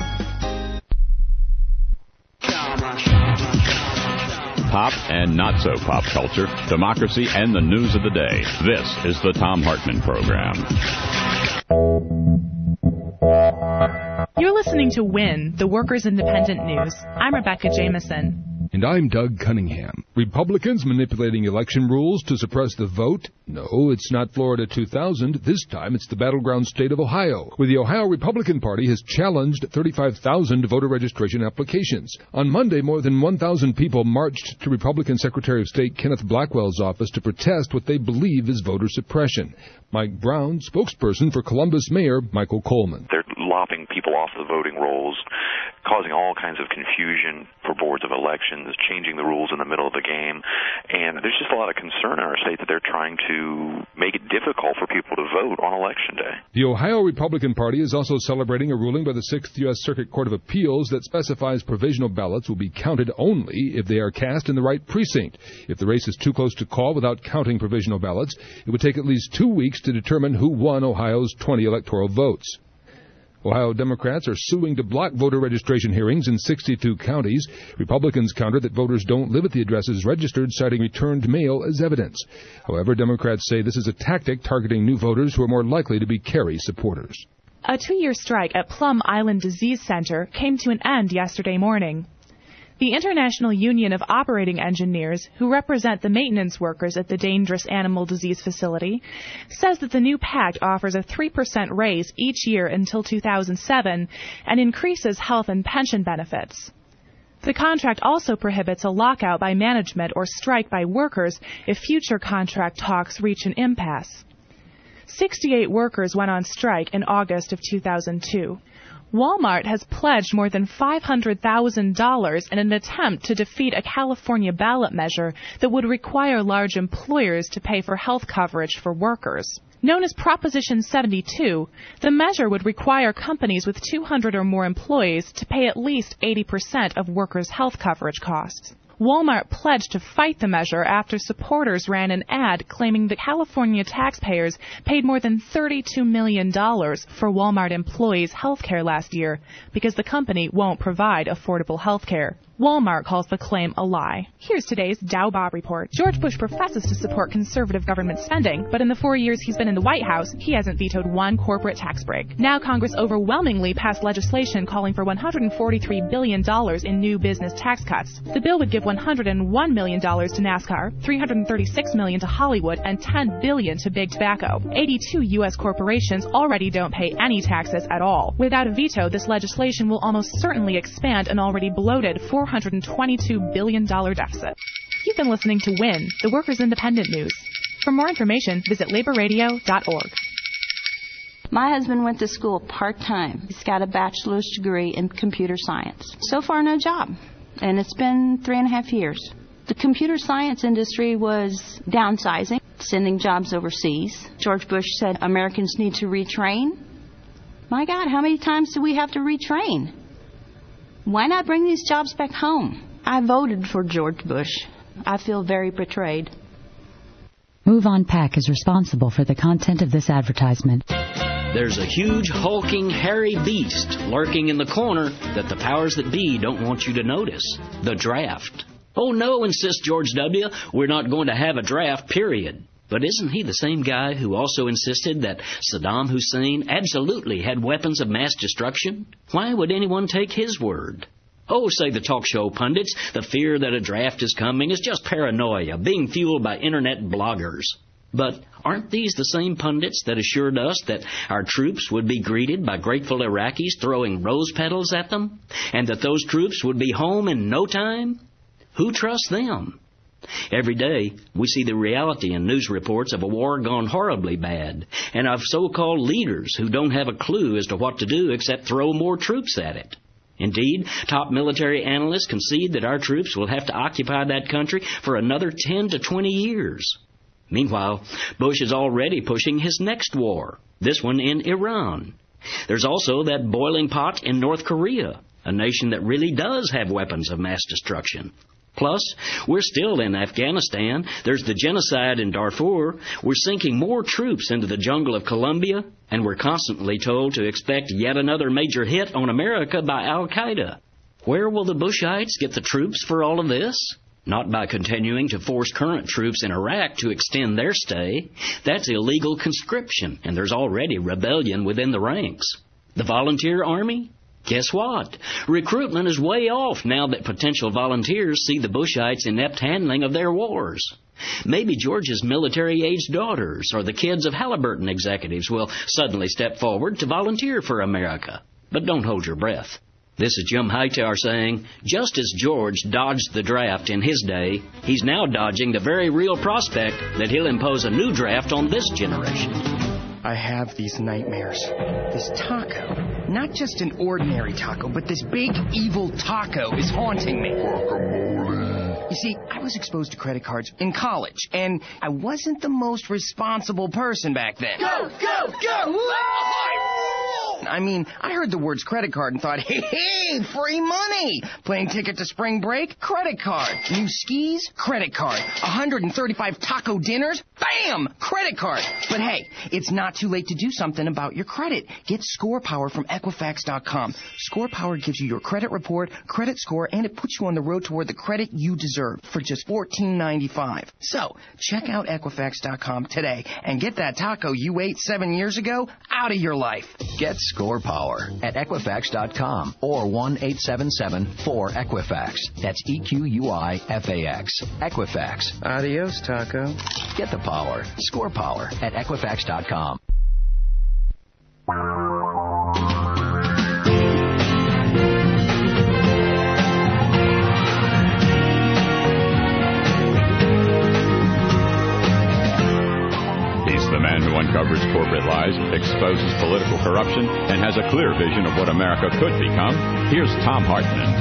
Pop and not so pop culture, democracy, and the news of the day. This is the Thom Hartmann Program.
You're listening to WIN, the Workers' Independent News. I'm Rebecca Jameson.
And I'm Doug Cunningham. Republicans manipulating election rules to suppress the vote? No, it's not Florida two thousand. This time it's the battleground state of Ohio, where the Ohio Republican Party has challenged thirty-five thousand voter registration applications. On Monday, more than one thousand people marched to Republican Secretary of State Kenneth Blackwell's office to protest what they believe is voter suppression. Mike Brown, spokesperson for Columbus Mayor Michael Coleman.
They're lopping people off the voting rolls, causing all kinds of confusion for boards of elections, changing the rules in the middle of the game. And there's just a lot of concern in our state that they're trying to make it difficult for people to vote on Election Day.
The Ohio Republican Party is also celebrating a ruling by the Sixth U S Circuit Court of Appeals that specifies provisional ballots will be counted only if they are cast in the right precinct. If the race is too close to call without counting provisional ballots, it would take at least two weeks to determine who won Ohio's twenty electoral votes. Ohio Democrats are suing to block voter registration hearings in sixty-two counties. Republicans counter that voters don't live at the addresses registered, citing returned mail as evidence. However, Democrats say this is a tactic targeting new voters who are more likely to be Kerry supporters.
A two-year strike at Plum Island Disease Center came to an end yesterday morning. The International Union of Operating Engineers, who represent the maintenance workers at the dangerous animal disease facility, says that the new pact offers a three percent raise each year until two thousand seven and increases health and pension benefits. The contract also prohibits a lockout by management or strike by workers if future contract talks reach an impasse. sixty-eight workers went on strike in August of two thousand two. Walmart has pledged more than five hundred thousand dollars in an attempt to defeat a California ballot measure that would require large employers to pay for health coverage for workers. Known as Proposition seventy-two, the measure would require companies with two hundred or more employees to pay at least eighty percent of workers' health coverage costs. Walmart pledged to fight the measure after supporters ran an ad claiming that California taxpayers paid more than thirty-two million dollars for Walmart employees' health care last year because the company won't provide affordable health care. Walmart calls the claim a lie. Here's today's Dow Bob report. George Bush professes to support conservative government spending, but in the four years he's been in the White House, he hasn't vetoed one corporate tax break. Now Congress overwhelmingly passed legislation calling for one hundred forty-three billion dollars in new business tax cuts. The bill would give one hundred one million dollars to NASCAR, three hundred thirty-six million dollars to Hollywood, and ten billion dollars to Big Tobacco. eighty-two U S corporations already don't pay any taxes at all. Without a veto, this legislation will almost certainly expand an already bloated four hundred twenty-two billion dollars deficit. You've been listening to WIN, the Workers' Independent News. For more information, visit labor radio dot org.
My husband went to school part-time. He's got a bachelor's degree in computer science. So far, no job. And it's been three and a half years. The computer science industry was downsizing, sending jobs overseas. George Bush said Americans need to retrain. My God, how many times do we have to retrain? Why not bring these jobs back home? I voted for George Bush. I feel very betrayed.
Move On Pack is responsible for the content of this advertisement.
There's a huge, hulking, hairy beast lurking in the corner that the powers that be don't want you to notice. The draft. Oh, no, insists George W., we're not going to have a draft, period. But isn't he the same guy who also insisted that Saddam Hussein absolutely had weapons of mass destruction? Why would anyone take his word? Oh, say the talk show pundits, the fear that a draft is coming is just paranoia being fueled by internet bloggers. But aren't these the same pundits that assured us that our troops would be greeted by grateful Iraqis throwing rose petals at them? And that those troops would be home in no time? Who trusts them? Every day, we see the reality in news reports of a war gone horribly bad, and of so-called leaders who don't have a clue as to what to do except throw more troops at it. Indeed, top military analysts concede that our troops will have to occupy that country for another ten to twenty years. Meanwhile, Bush is already pushing his next war, this one in Iran. There's also that boiling pot in North Korea. a nation that really does have weapons of mass destruction. Plus, we're still in Afghanistan. There's the genocide in Darfur. We're sinking more troops into the jungle of Colombia, and we're constantly told to expect yet another major hit on America by Al-Qaeda. Where will the Bushites get the troops for all of this? Not by continuing to force current troops in Iraq to extend their stay. That's illegal conscription, and there's already rebellion within the ranks. The volunteer army? Guess what? Recruitment is way off now that potential volunteers see the Bushites' inept handling of their wars. Maybe George's military-aged daughters or the kids of Halliburton executives will suddenly step forward to volunteer for America. But don't hold your breath. This is Jim Hightower saying, just as George dodged the draft in his day, he's now dodging the very real prospect that he'll impose a new draft on this generation.
I have these nightmares. This taco. Not just an ordinary taco, but this big, evil taco is haunting me. You see, I was exposed to credit cards in college, and I wasn't the most responsible person back then.
Go, go, go!
I mean, I heard the words credit card and thought, hey, hey, free money. Plane ticket to spring break? Credit card. New skis? Credit card. one hundred thirty-five taco dinners? Bam! Credit card. But hey, it's not too late to do something about your credit. Get Score Power from Equifax dot com. Score Power gives you your credit report, credit score, and it puts you on the road toward the credit you deserve for just fourteen ninety-five. So, check out Equifax dot com today and get that taco you ate seven years ago out of your life.
Get Score Power at Equifax dot com or one eight seven seven four Equifax. That's E Q U I F A X. Equifax.
Adios, taco.
Get the power. Score Power at Equifax dot com.
The man who uncovers corporate lies, exposes political corruption, and has a clear vision of what America could become. Here's Thom Hartmann.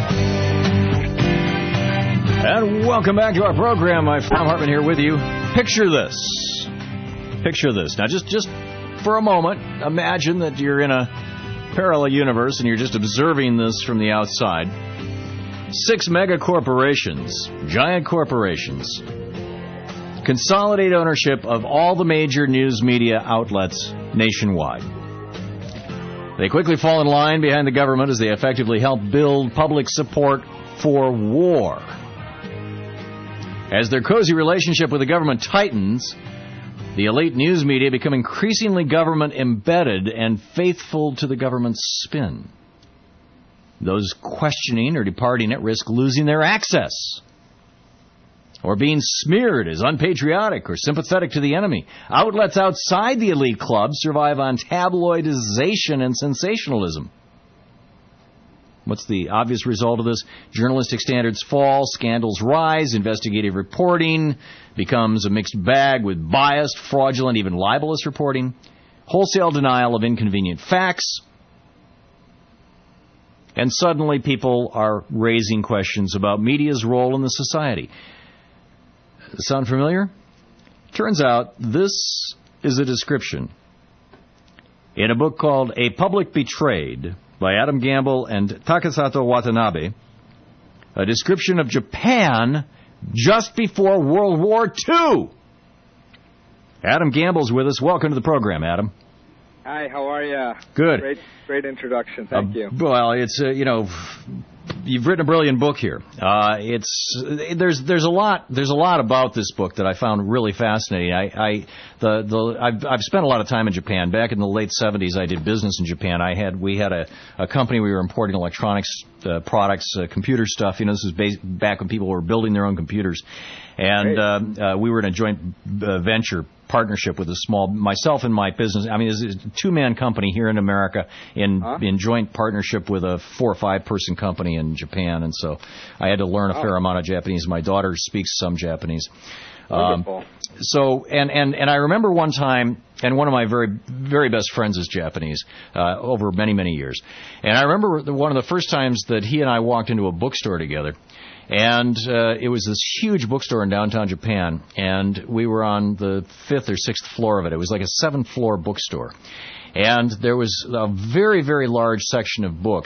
And welcome back to our program. I'm Thom Hartmann here with you. Picture this. Picture this. Now, just, just for a moment, imagine that you're in a parallel universe and you're just observing this from the outside. Six mega corporations, giant corporations, consolidate ownership of all the major news media outlets nationwide. They quickly fall in line behind the government as they effectively help build public support for war. As their cozy relationship with the government tightens, the elite news media become increasingly government-embedded and faithful to the government's spin. Those questioning or departing at risk losing their access, or being smeared as unpatriotic or sympathetic to the enemy. Outlets outside the elite club survive on tabloidization and sensationalism. What's the obvious result of this? Journalistic standards fall, scandals rise, investigative reporting becomes a mixed bag with biased, fraudulent, even libelous reporting, wholesale denial of inconvenient facts, and suddenly people are raising questions about media's role in the society. Sound familiar? Turns out this is a description in a book called A Public Betrayed by Adam Gamble and Takasato Watanabe, a description of Japan just before World War Two. Adam Gamble's with us. Welcome to the program, Adam.
Hi, how are you?
Good.
Great, great introduction. Thank
uh,
you.
Well, it's, uh, you know, you've written a brilliant book here. Uh, it's there's there's a lot there's a lot about this book that I found really fascinating. I, I the the I've I've spent a lot of time in Japan. Back in the late seventies, I did business in Japan. I had we had a, a company. We were importing electronics uh, products, uh, computer stuff. You know, this is bas- back when people were building their own computers, and uh, uh, we were in a joint uh, venture partnership with a small, myself and my business. I mean, it's a two-man company here in America in huh? in joint partnership with a four or five-person company in Japan, and so I had to learn a oh. fair amount of Japanese. My daughter speaks some Japanese.
Wonderful.
Um, so, and, and, and I remember one time, and one of my very, very best friends is Japanese, uh, over many, many years. And I remember one of the first times that he and I walked into a bookstore together. And uh, it was this huge bookstore in downtown Japan, and we were on the fifth or sixth floor of it. It was like a seven-floor bookstore. And there was a very, very large section of books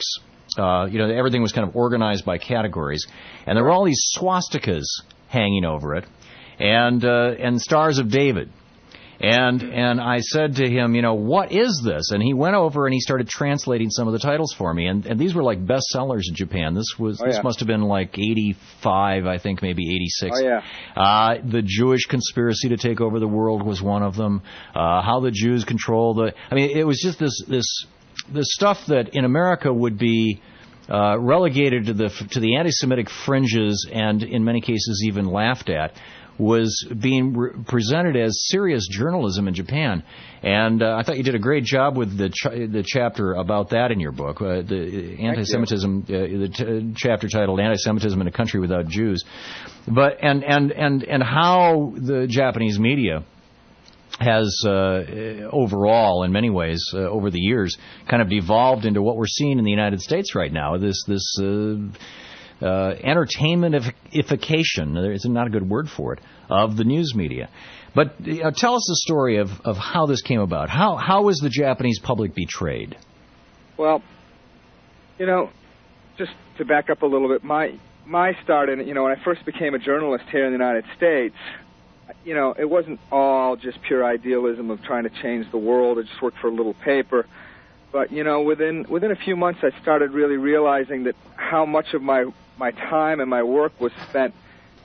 uh, you know, everything was kind of organized by categories, and there were all these swastikas hanging over it, and uh, and Stars of David. And and I said to him, you know, what is this? And he went over and he started translating some of the titles for me. And, and these were like bestsellers in Japan. This was oh, this yeah. must have been like eighty-five, I think, maybe eighty-six.
Oh, yeah.
Uh, the Jewish Conspiracy to Take Over the World was one of them. Uh, how the Jews control the... I mean, it was just this this this stuff that in America would be uh, relegated to the to the anti-Semitic fringes and in many cases even laughed at, was being re- presented as serious journalism in Japan. And uh, I thought you did a great job with the ch- the chapter about that in your book, uh, the anti-Semitism, uh, the t- chapter titled Anti-Semitism in a Country Without Jews. But and and and and how the Japanese media has uh, overall, in many ways, uh, over the years, kind of devolved into what we're seeing in the United States right now. This this uh, Uh, entertainment-ification, it's not a good word for it, of the news media. But uh, tell us the story of, of how this came about. How how was the Japanese public betrayed?
Well, you know, just to back up a little bit, my my start in, you know, when I first became a journalist here in the United States, you know, it wasn't all just pure idealism of trying to change the world. I just worked for a little paper. But, you know, within within a few months, I started really realizing that how much of my, my time and my work was spent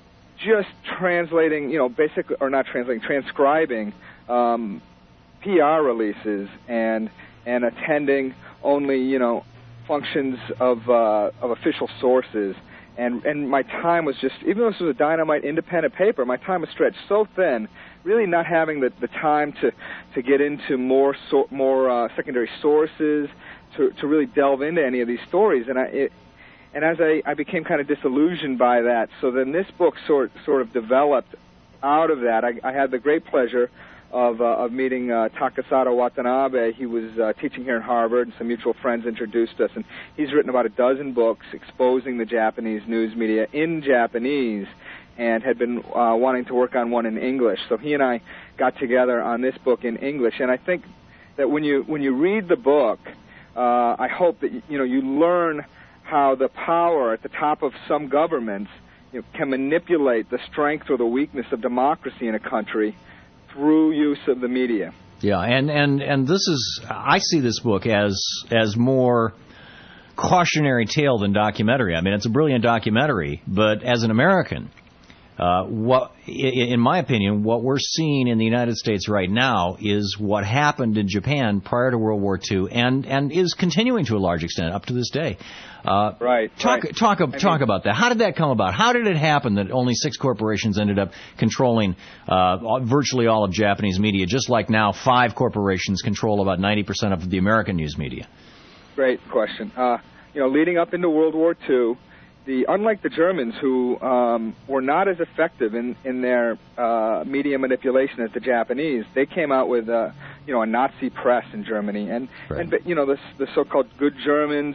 just translating, you know, basically, or not translating, transcribing um, P R releases and and attending only, you know, functions of uh, of official sources. And and my time was just, even though this was a dynamite independent paper, my time was stretched so thin, really not having the, the time to, to get into more so, more uh, secondary sources, to, to really delve into any of these stories. And I it, and as I, I became kind of disillusioned by that, so then this book sort sort of developed out of that. I, I had the great pleasure of uh, of meeting uh, Takasato Watanabe. He was uh, teaching here in Harvard, and some mutual friends introduced us, and he's written about a dozen books exposing the Japanese news media in Japanese, and had been uh, wanting to work on one in English. So he and I got together on this book in English, and I think that when you when you read the book, uh, I hope that you know you learn how the power at the top of some governments, you know, can manipulate the strength or the weakness of democracy in a country through use of the media.
Yeah, and, and, and this is, I see this book as as more cautionary tale than documentary. I mean, it's a brilliant documentary, but as an American, uh, what, in my opinion, what we're seeing in the United States right now is what happened in Japan prior to World War Two, and, and is continuing to a large extent up to this day. Uh,
right.
Talk
right.
talk
I
talk
mean,
about that. How did that come about? How did it happen that only six corporations ended up controlling uh, virtually all of Japanese media, just like now five corporations control about ninety percent of the American news media?
Great question. Uh, you know, leading up into World War Two, the unlike the Germans, who um, were not as effective in in their uh, media manipulation as the Japanese, they came out with uh, you know a Nazi press in Germany, and right. and you know the the so-called good Germans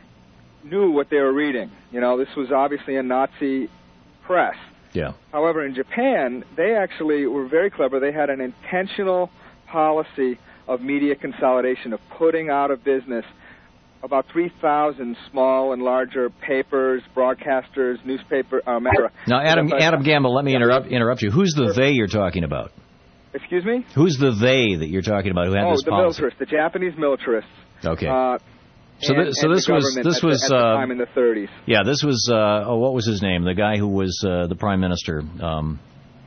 knew what they were reading. You know, this was obviously a Nazi press.
Yeah.
However, in Japan, they actually were very clever. They had an intentional policy of media consolidation, of putting out of business about three thousand small and larger papers, broadcasters, newspaper, um, et cetera.
Now, Adam, Adam Gamble, let me interrupt interrupt you. Who's the they you're talking about?
Excuse me?
Who's the they that you're talking about who had
oh,
this
policy?
policy?
Oh, the militarists, the Japanese militarists.
Okay.
Uh,
So,
and,
th- so
and
this was this
at the,
was
at the
uh,
time in the thirties.
Yeah, this was uh, oh, what was his name? The guy who was uh, the prime minister. Um,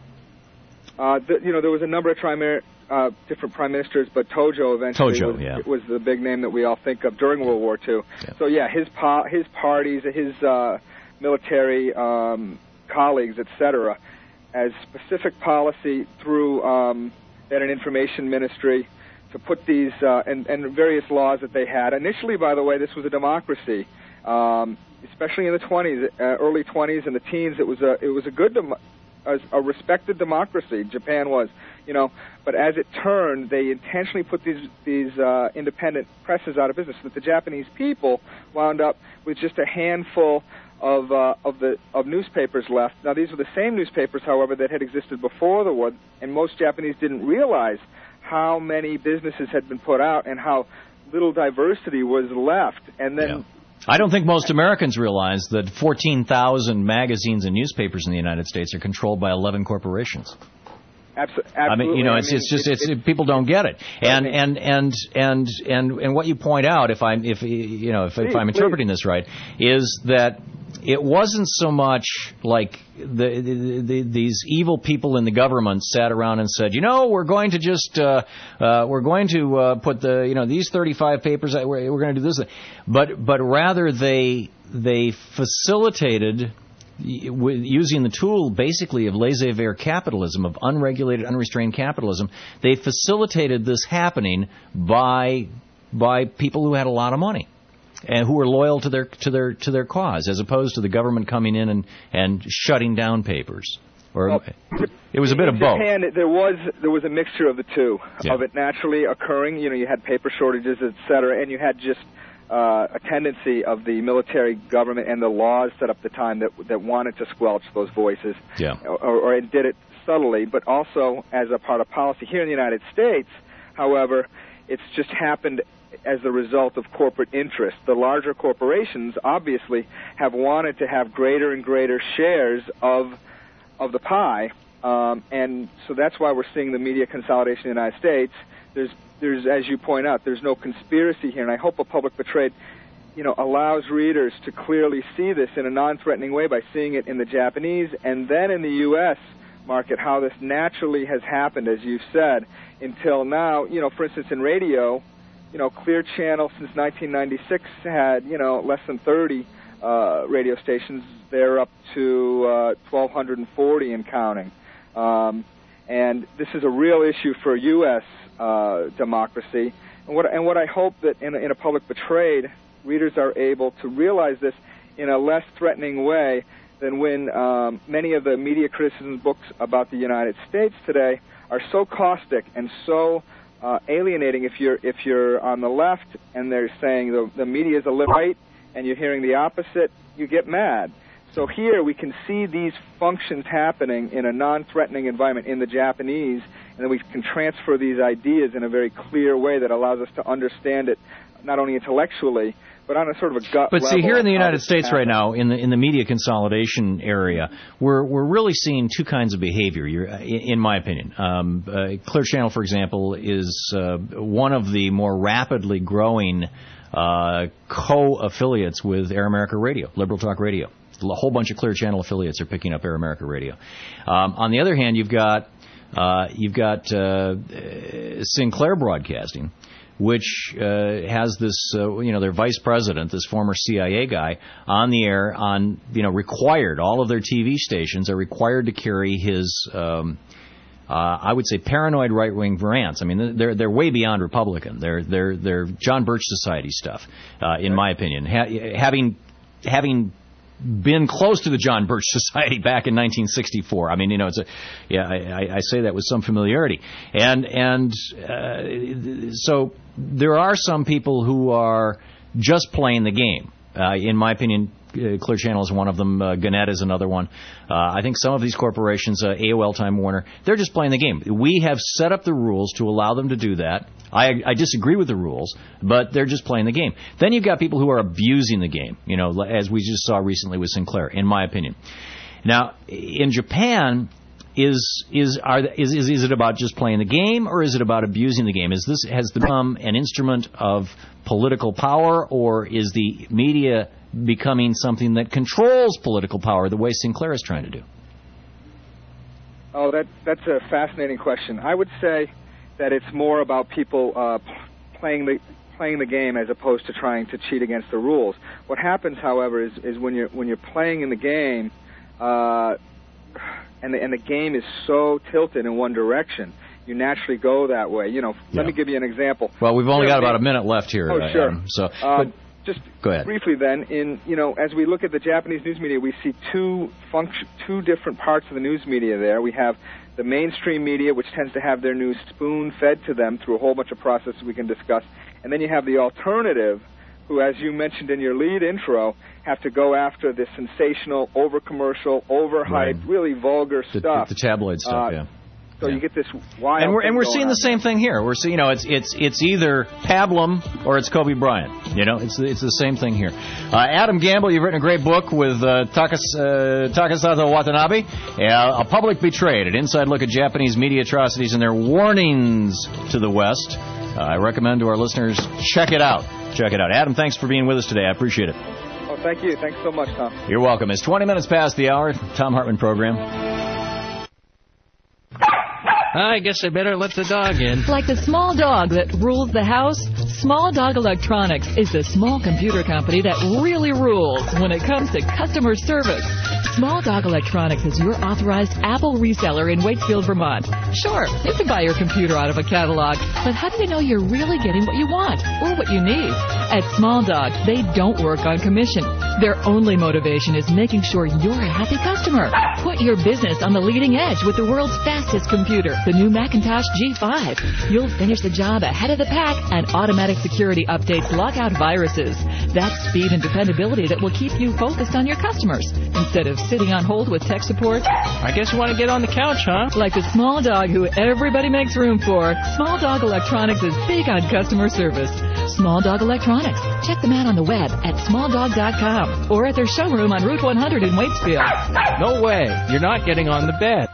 uh, the, you know, there was a number of primar- uh, different prime ministers, but Tojo eventually
Tojo,
was,
yeah.
was the big name that we all think of during World War Two.
Yeah.
So yeah, his po- his parties, his uh, military um, colleagues, et cetera, as specific policy through um, they had an information ministry to put these, uh, and, and various laws that they had. Initially, by the way, this was a democracy, um, especially in the twenties, uh, early twenties and the teens. It was a, it was a good, dem- a, a respected democracy. Japan was, you know. But as it turned, they intentionally put these these uh, independent presses out of business. So that the Japanese people wound up with just a handful of uh, of the of newspapers left. Now, these were the same newspapers, however, that had existed before the war, and most Japanese didn't realize how many businesses had been put out and how little diversity was left. And then,
I don't think most Americans realize that fourteen thousand magazines and newspapers in the United States are controlled by eleven corporations.
Absolutely.
I mean, you know, it's
I mean,
it's just it's,
it,
it, people don't get it, and and and and and and what you point out, if I'm if you know if,
please,
if I'm interpreting
please.
this right, is that it wasn't so much like the, the, the these evil people in the government sat around and said, you know, we're going to just uh, uh, we're going to uh, put the you know these thirty-five papers that we're, we're going to do this, but but rather they they facilitated, using the tool basically of laissez-faire capitalism, of unregulated, unrestrained capitalism, they facilitated this happening by by people who had a lot of money and who were loyal to their to their to their cause, as opposed to the government coming in and, and shutting down papers. Or well, it was a bit
in
of both.
Japan, there was there was a mixture of the two,
yeah.
of it naturally occurring. You know, you had paper shortages, et cetera, and you had just Uh, a tendency of the military government and the laws set up at the time that that wanted to squelch those voices,
yeah.
or, or it did it subtly, but also as a part of policy. Here in the United States, however, it's just happened as a result of corporate interest. The larger corporations obviously have wanted to have greater and greater shares of of the pie, um, and so that's why we're seeing the media consolidation in the United States. There's There's, as you point out, there's no conspiracy here, and I hope A Public Betrayed, you know, allows readers to clearly see this in a non-threatening way by seeing it in the Japanese and then in the U S market, how this naturally has happened, as you said, until now. You know, for instance, in radio, you know, Clear Channel since nineteen ninety-six had, you know, less than thirty uh, radio stations. They're up to uh, twelve forty and counting. Um, and this is a real issue for U S Uh, democracy, and what and what I hope that in a, in a Public Betrayed, readers are able to realize this in a less threatening way than when um, many of the media criticism books about the United States today are so caustic and so uh, alienating. If you're if you're on the left and they're saying the the media is a liberal right, and you're hearing the opposite, you get mad. So here we can see these functions happening in a non-threatening environment in the Japanese, and then we can transfer these ideas in a very clear way that allows us to understand it not only intellectually, but on a sort of a gut
But
level.
see, here in the United States
happens.
right now, in the in the media consolidation area, we're we're really seeing two kinds of behavior. You're, in my opinion, um, uh, Clear Channel, for example, is uh, one of the more rapidly growing uh, co-affiliates with Air America Radio, Liberal Talk Radio. A whole bunch of Clear Channel affiliates are picking up Air America Radio. Um, on the other hand, you've got uh, you've got uh, Sinclair Broadcasting, which uh, has this, uh, you know, their vice president, this former C I A guy, on the air on, you know, required. All of their T V stations are required to carry his, um, uh, I would say, paranoid right-wing rants. I mean, they're they're way beyond Republican. They're they're they're John Birch Society stuff, uh, in my opinion. Ha- having having been close to the John Birch Society back in nineteen sixty-four. I mean, you know, it's a, yeah, I, I say that with some familiarity. And, and, uh, so there are some people who are just playing the game. Uh, in my opinion, uh, Clear Channel is one of them. Uh, Gannett is another one. Uh, I think some of these corporations, uh, A O L, Time Warner, they're just playing the game. We have set up the rules to allow them to do that. I, I disagree with the rules, but they're just playing the game. Then you've got people who are abusing the game, you know, as we just saw recently with Sinclair, in my opinion. Now, in Japan, is is are is is, is it about just playing the game, or is it about abusing the game? Is this has become an instrument of political power, or is the media becoming something that controls political power the way Sinclair is trying to do?
Oh, that that's a fascinating question. I would say that it's more about people uh, playing the playing the game as opposed to trying to cheat against the rules. What happens, however, is, is when you're when you're playing in the game, uh, and the, and the game is so tilted in one direction, you naturally go that way. You know,
yeah.
let me give you an example.
Well, we've only
you know,
got about a minute left here.
Oh, sure.
Um, so,
um,
but,
just
go ahead.
briefly, then, in you know, as we look at the Japanese news media, we see two function, two different parts of the news media. There, we have the mainstream media, which tends to have their news spoon-fed to them through a whole bunch of processes we can discuss. And then you have the alternative, who, as you mentioned in your lead intro, have to go after the sensational, over-commercial, overhyped,
right.
really vulgar
the,
stuff.
The, the tabloid stuff,
uh,
yeah.
So you get this wild.
And we're and we're
thing
seeing
going
the same thing here. We're seeing, you know, it's it's it's either Pablum or it's Kobe Bryant. You know, it's it's the same thing here. Uh, Adam Gamble, you've written a great book with uh, Takas, uh, Takasato Watanabe, uh, A Public Betrayed, an inside look at Japanese media atrocities and their warnings to the West. Uh, I recommend to our listeners, check it out. Check it out. Adam, thanks for being with us today. I appreciate it.
on. Oh, thank you. Thanks so much, Tom.
You're welcome. It's twenty minutes past the hour. Tom Hartman program.
I guess I better let the dog in.
Like the small dog that rules the house, Small Dog Electronics is the small computer company that really rules when it comes to customer service. Small Dog Electronics is your authorized Apple reseller in Waitsfield, Vermont. Sure, you can buy your computer out of a catalog, but how do you know you're really getting what you want or what you need? At Small Dog, they don't work on commission. Their only motivation is making sure you're a happy customer. Put your business on the leading edge with the world's fastest computer, the new Macintosh G five. You'll finish the job ahead of the pack, and automatic security updates lock out viruses. That's speed and dependability that will keep you focused on your customers instead of sitting on hold with tech support.
I guess you want to get on the couch, huh?
Like the small dog who everybody makes room for, Small Dog Electronics is big on customer service. Small Dog Electronics. Check them out on the web at small dog dot com or at their showroom on Route one hundred in Waitsfield.
No way. You're not getting on the bed.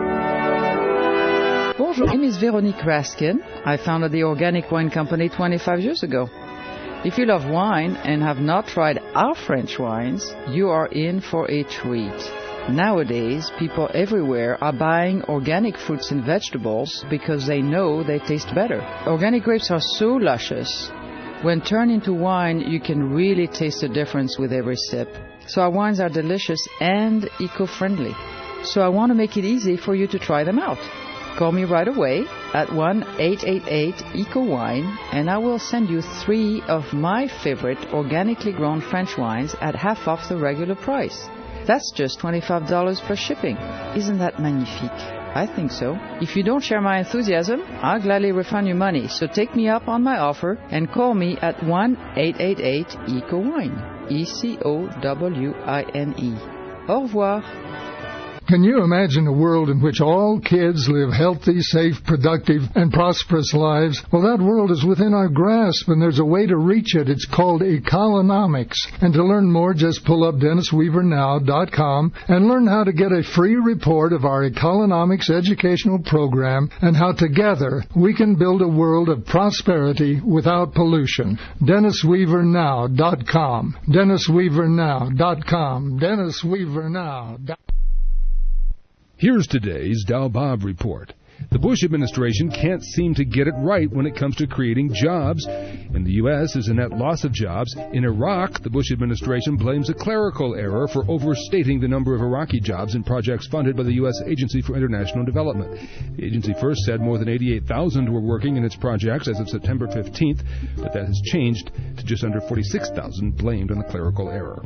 Bonjour, my name is Veronique Raskin. I founded the Organic Wine Company twenty-five years ago. If you love wine and have not tried our French wines, you are in for a treat. Nowadays, people everywhere are buying organic fruits and vegetables because they know they taste better. Organic grapes are so luscious. When turned into wine, you can really taste the difference with every sip. So our wines are delicious and eco-friendly. So I want to make it easy for you to try them out. Call me right away at one eight eight eight E C O wine, and I will send you three of my favorite organically grown French wines at half off the regular price. That's just twenty-five dollars plus shipping. Isn't that magnifique? I think so. If you don't share my enthusiasm, I'll gladly refund your money. So take me up on my offer and call me at one eight eight eight E C O wine. E C O W I N E. Au revoir.
Can you imagine a world in which all kids live healthy, safe, productive, and prosperous lives? Well, that world is within our grasp, and there's a way to reach it. It's called Ecolonomics. And to learn more, just pull up dennis weaver now dot com and learn how to get a free report of our Ecolonomics educational program and how together we can build a world of prosperity without pollution. dennis weaver now dot com. dennis weaver now dot com. dennis weaver now dot com.
Here's today's Dow Bob report. The Bush administration can't seem to get it right when it comes to creating jobs. In the U S, there's a net loss of jobs. In Iraq, the Bush administration blames a clerical error for overstating the number of Iraqi jobs in projects funded by the U S Agency for International Development. The agency first said more than eighty-eight thousand were working in its projects as of September fifteenth, but that has changed to just under forty-six thousand blamed on the clerical error.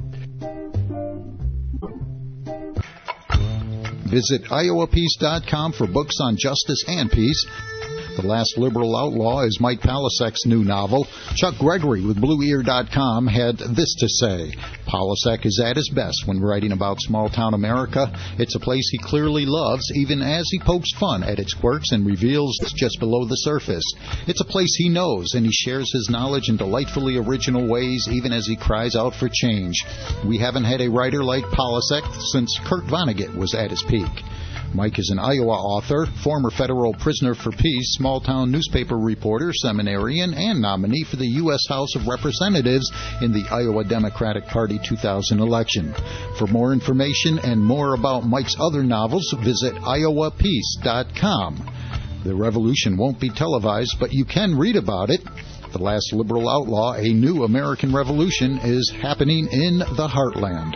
Visit iowa peace dot com for books on justice and peace. The Last Liberal Outlaw is Mike Palasek's new novel. Chuck Gregory with blue ear dot com had this to say. Palasek is at his best when writing about small-town America. It's a place he clearly loves, even as he pokes fun at its quirks and reveals just below the surface. It's a place he knows, and he shares his knowledge in delightfully original ways, even as he cries out for change. We haven't had a writer like Palasek since Kurt Vonnegut was at his peak. Mike is an Iowa author, former federal prisoner for peace, small-town newspaper reporter, seminarian, and nominee for the U S House of Representatives in the Iowa Democratic Party two thousand election. For more information and more about Mike's other novels, visit iowa peace dot com. The revolution won't be televised, but you can read about it. The Last Liberal Outlaw, A New American Revolution, is happening in the heartland.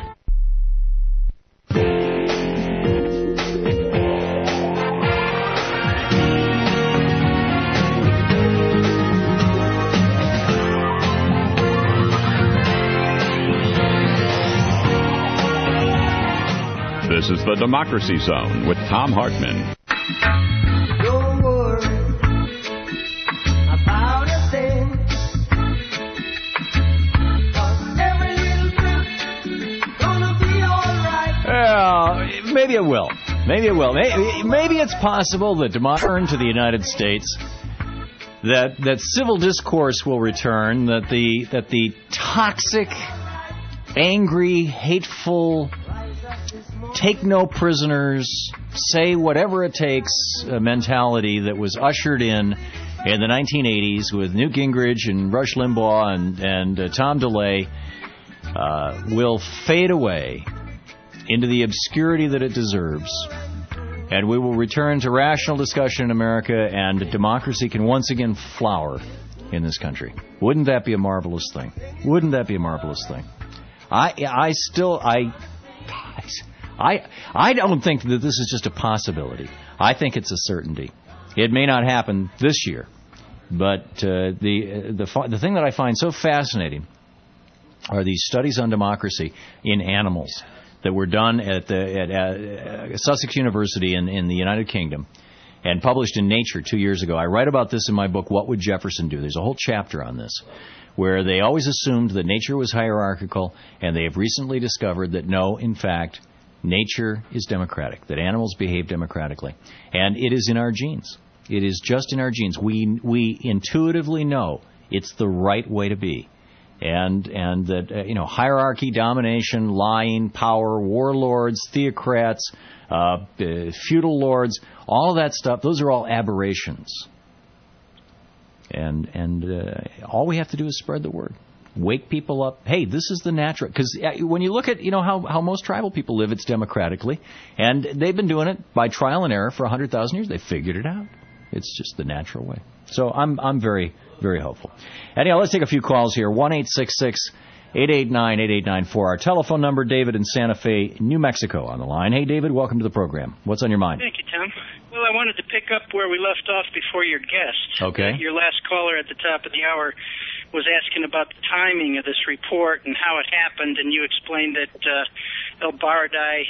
This is the Democracy Zone with Tom Hartman.
Don't worry about a thing. 'Cause every little trip gonna be all right.
Well, maybe it will. Maybe it will. Maybe, maybe it's possible that democracy will return to the United States, that that civil discourse will return, that the that the toxic, angry, hateful, take no prisoners, say whatever it takes uh, mentality that was ushered in in the nineteen eighties with Newt Gingrich and Rush Limbaugh and, and uh, Tom DeLay uh, will fade away into the obscurity that it deserves. And we will return to rational discussion in America, and democracy can once again flower in this country. Wouldn't that be a marvelous thing? Wouldn't that be a marvelous thing? I I still, I... I I don't think that this is just a possibility. I think it's a certainty. It may not happen this year, but uh, the the the thing that I find so fascinating are these studies on democracy in animals that were done at the at, at Sussex University in, in the United Kingdom and published in Nature two years ago. I write about this in my book, What Would Jefferson Do? There's a whole chapter on this, where they always assumed that nature was hierarchical, and they have recently discovered that no, in fact, nature is democratic, that animals behave democratically. And it is in our genes. It is just in our genes. We we intuitively know it's the right way to be. And and that, uh, you know, hierarchy, domination, lying, power, warlords, theocrats, uh, uh, feudal lords, all of that stuff, those are all aberrations. And, and uh, all we have to do is spread the word. Wake people up. Hey, this is the natural. Because when you look at, you know, how, how most tribal people live, it's democratically. And they've been doing it by trial and error for one hundred thousand years. They figured it out. It's just the natural way. So I'm I'm very, very hopeful. Anyhow, let's take a few calls here. one eight six six, eight eight nine, eight eight nine four. Our telephone number, David in Santa Fe, New Mexico on the line. Hey, David, welcome to the program. What's on your mind?
Thank you, Tom. Well, I wanted to pick up where we left off before your guest.
Okay.
Your last caller at the top of the hour was asking about the timing of this report and how it happened, and you explained that uh, El Baradei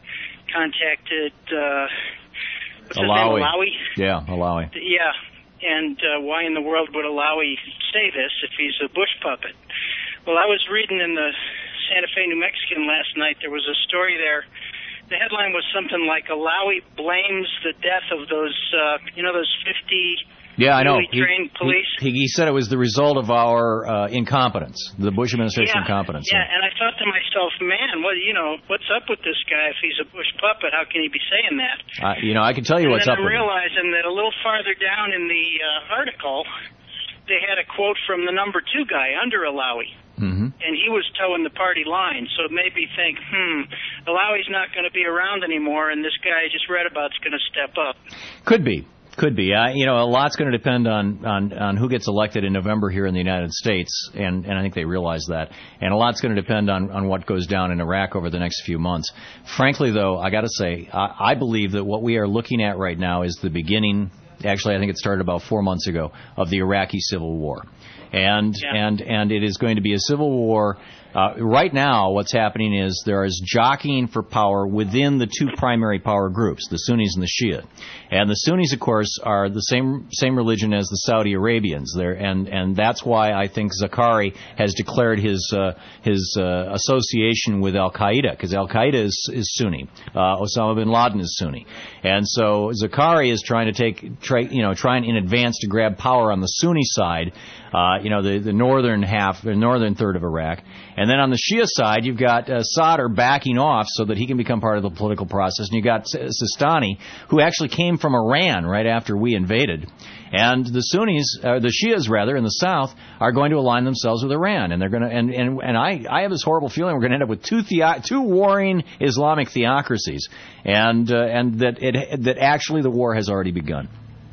contacted uh, what's his name, Alawi?
Yeah, Alawi.
Yeah, and uh, why in the world would Alawi say this if he's a bush puppet? Well, I was reading in the Santa Fe New Mexican last night. There was a story there. The headline was something like Alawi blames the death of those, uh, you know, those fifty...
Yeah, I know.
He, trained police.
He, he said it was the result of our uh, incompetence, the Bush administration
yeah,
incompetence.
Yeah, and I thought to myself, man, what you know, what's up with this guy? If he's a Bush puppet, how can he be saying that?
Uh, you know, I can tell you
and
what's
then
up
I'm
with
realizing that a little farther down in the uh, article, they had a quote from the number two guy under Alawi.
Mm-hmm.
And he was towing the party line, so it made me think, hmm, Alawi's not going to be around anymore, and this guy I just read about is going to step up.
Could be. Could be. Uh, you know, a lot's going to depend on, on, on who gets elected in November here in the United States, and, and I think they realize that. And a lot's going to depend on, on what goes down in Iraq over the next few months. Frankly, though, I got to say, I, I believe that what we are looking at right now is the beginning, actually I think it started about four months ago, of the Iraqi civil war. And, yeah. and, and it is going to be a civil war. Uh, right now, what's happening is there is jockeying for power within the two primary power groups, the Sunnis and the Shia. And the Sunnis, of course, are the same same religion as the Saudi Arabians. There, and and that's why I think Zakari has declared his uh, his uh, association with Al Qaeda, because Al Qaeda is, is Sunni, uh, Osama bin Laden is Sunni, and so Zakari is trying to take, try, you know, trying in advance to grab power on the Sunni side, uh, you know, the the northern half, the northern third of Iraq. And then on the Shia side, you've got uh, Sadr backing off so that he can become part of the political process. And you've got Sistani, who actually came from Iran right after we invaded. And the Sunnis, uh, the Shias rather, in the south, are going to align themselves with Iran. And they're going to, and, and, and I, I have this horrible feeling we're going to end up with two theo- two warring Islamic theocracies. And, uh, and that it, that actually the war has already begun.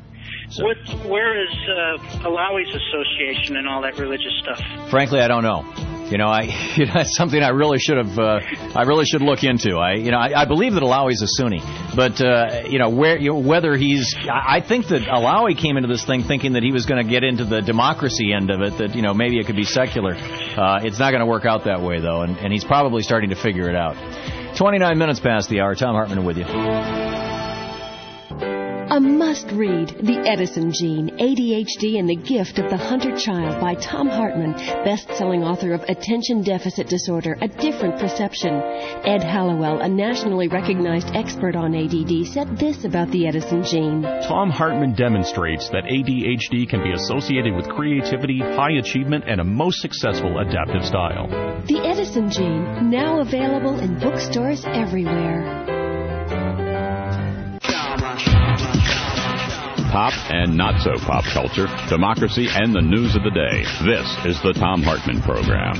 So.
What, where is uh, Alawi's association and all that religious stuff?
Frankly, I don't know. You know, I you know, that's something I really should have. Uh, I really should look into. I, you know, I, I believe that Alawi's a Sunni, but uh, you know, where you know, whether he's. I think that Alawi came into this thing thinking that he was going to get into the democracy end of it. That you know, maybe it could be secular. Uh, it's not going to work out that way though, and, and he's probably starting to figure it out. twenty-nine minutes past the hour. Tom Hartman with you.
A must-read, The Edison Gene, A D H D and the Gift of the Hunter Child by Tom Hartman, best-selling author of Attention Deficit Disorder, A Different Perception. Ed Hallowell, a nationally recognized expert on A D D, said this about the Edison Gene.
Tom Hartman demonstrates that A D H D can be associated with creativity, high achievement, and a most successful adaptive style.
The Edison Gene, now available in bookstores everywhere.
Pop and not so pop culture, democracy, and the news of the day. This is the Tom Hartman Program.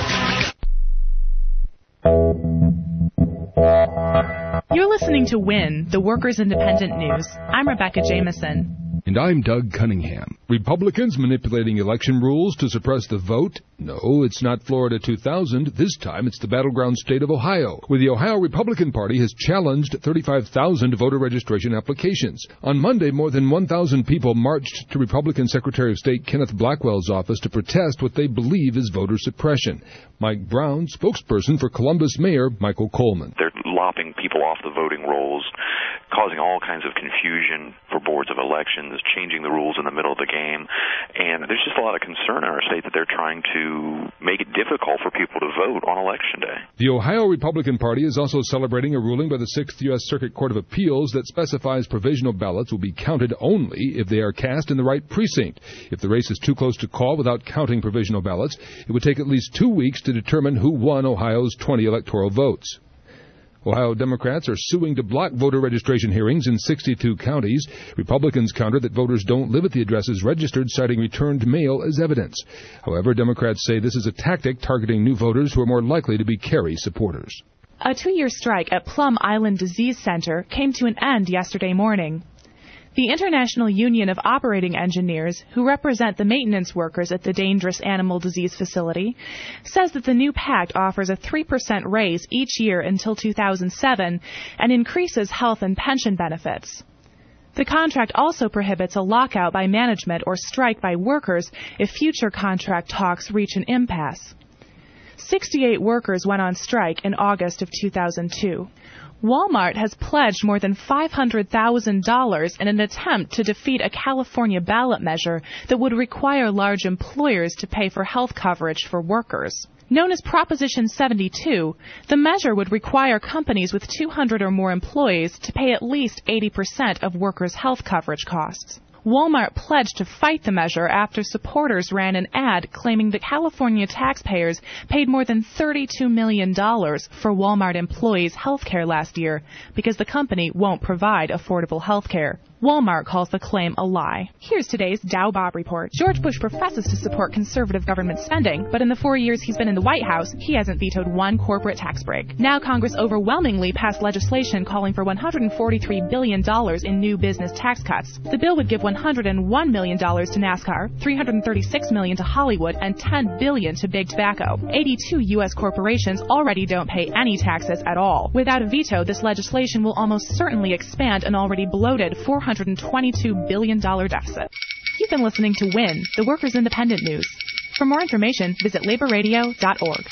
You're listening to WIN, the Workers' Independent News. I'm Rebecca Jameson.
And I'm Doug Cunningham. Republicans manipulating election rules to suppress the vote? No, it's not Florida two thousand. This time it's the battleground state of Ohio, where the Ohio Republican Party has challenged thirty-five thousand voter registration applications. On Monday, more than one thousand people marched to Republican Secretary of State Kenneth Blackwell's office to protest what they believe is voter suppression. Mike Brown, spokesperson for Columbus Mayor Michael Coleman.
They're lopping people off the voting rolls, causing all kinds of confusion for boards of elections, changing the rules in the middle of the game. And there's just a lot of concern in our state that they're trying to make it difficult for people to vote on Election Day.
The Ohio Republican Party is also celebrating a ruling by the Sixth U S Circuit Court of Appeals that specifies provisional ballots will be counted only if they are cast in the right precinct. If the race is too close to call without counting provisional ballots, it would take at least two weeks to determine who won Ohio's twenty electoral votes. Ohio Democrats are suing to block voter registration hearings in sixty-two counties. Republicans counter that voters don't live at the addresses registered, citing returned mail as evidence. However, Democrats say this is a tactic targeting new voters who are more likely to be Kerry supporters.
A two-year strike at Plum Island Disease Center came to an end yesterday morning. The International Union of Operating Engineers, who represent the maintenance workers at the dangerous animal disease facility, says that the new pact offers a three percent raise each year until two thousand seven and increases health and pension benefits. The contract also prohibits a lockout by management or strike by workers if future contract talks reach an impasse. sixty-eight workers went on strike in August of two thousand two. Walmart has pledged more than five hundred thousand dollars in an attempt to defeat a California ballot measure that would require large employers to pay for health coverage for workers. Known as Proposition seventy-two, the measure would require companies with two hundred or more employees to pay at least eighty percent of workers' health coverage costs. Walmart pledged to fight the measure after supporters ran an ad claiming that California taxpayers paid more than thirty-two million dollars for Walmart employees' health care last year because the company won't provide affordable health care. Walmart calls the claim a lie. Here's today's Dow Bob report. George Bush professes to support conservative government spending, but in the four years he's been in the White House, he hasn't vetoed one corporate tax break. Now Congress overwhelmingly passed legislation calling for one hundred forty-three billion dollars in new business tax cuts. The bill would give one hundred one million dollars to NASCAR, three hundred thirty-six million dollars to Hollywood, and ten billion dollars to Big Tobacco. eighty-two U S corporations already don't pay any taxes at all. Without a veto, this legislation will almost certainly expand an already bloated four hundred twenty-two billion dollars deficit. You've been listening to WIN, the Workers' Independent News. For more information, visit labor radio dot org.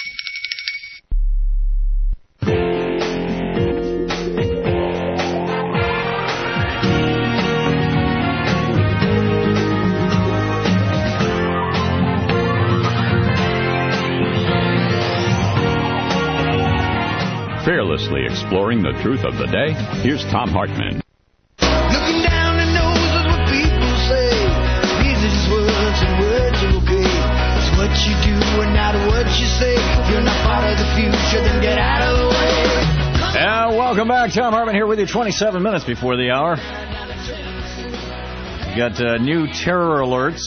Fearlessly exploring the truth of the day, here's Tom Hartman.
Looking down the noses what people say. These are just words and words are okay. It's what you do and not what you say. If you're not part of the future, then get out of the way.
And welcome back. Tom Hartman here with you twenty-seven minutes before the hour. We got uh, new terror alerts.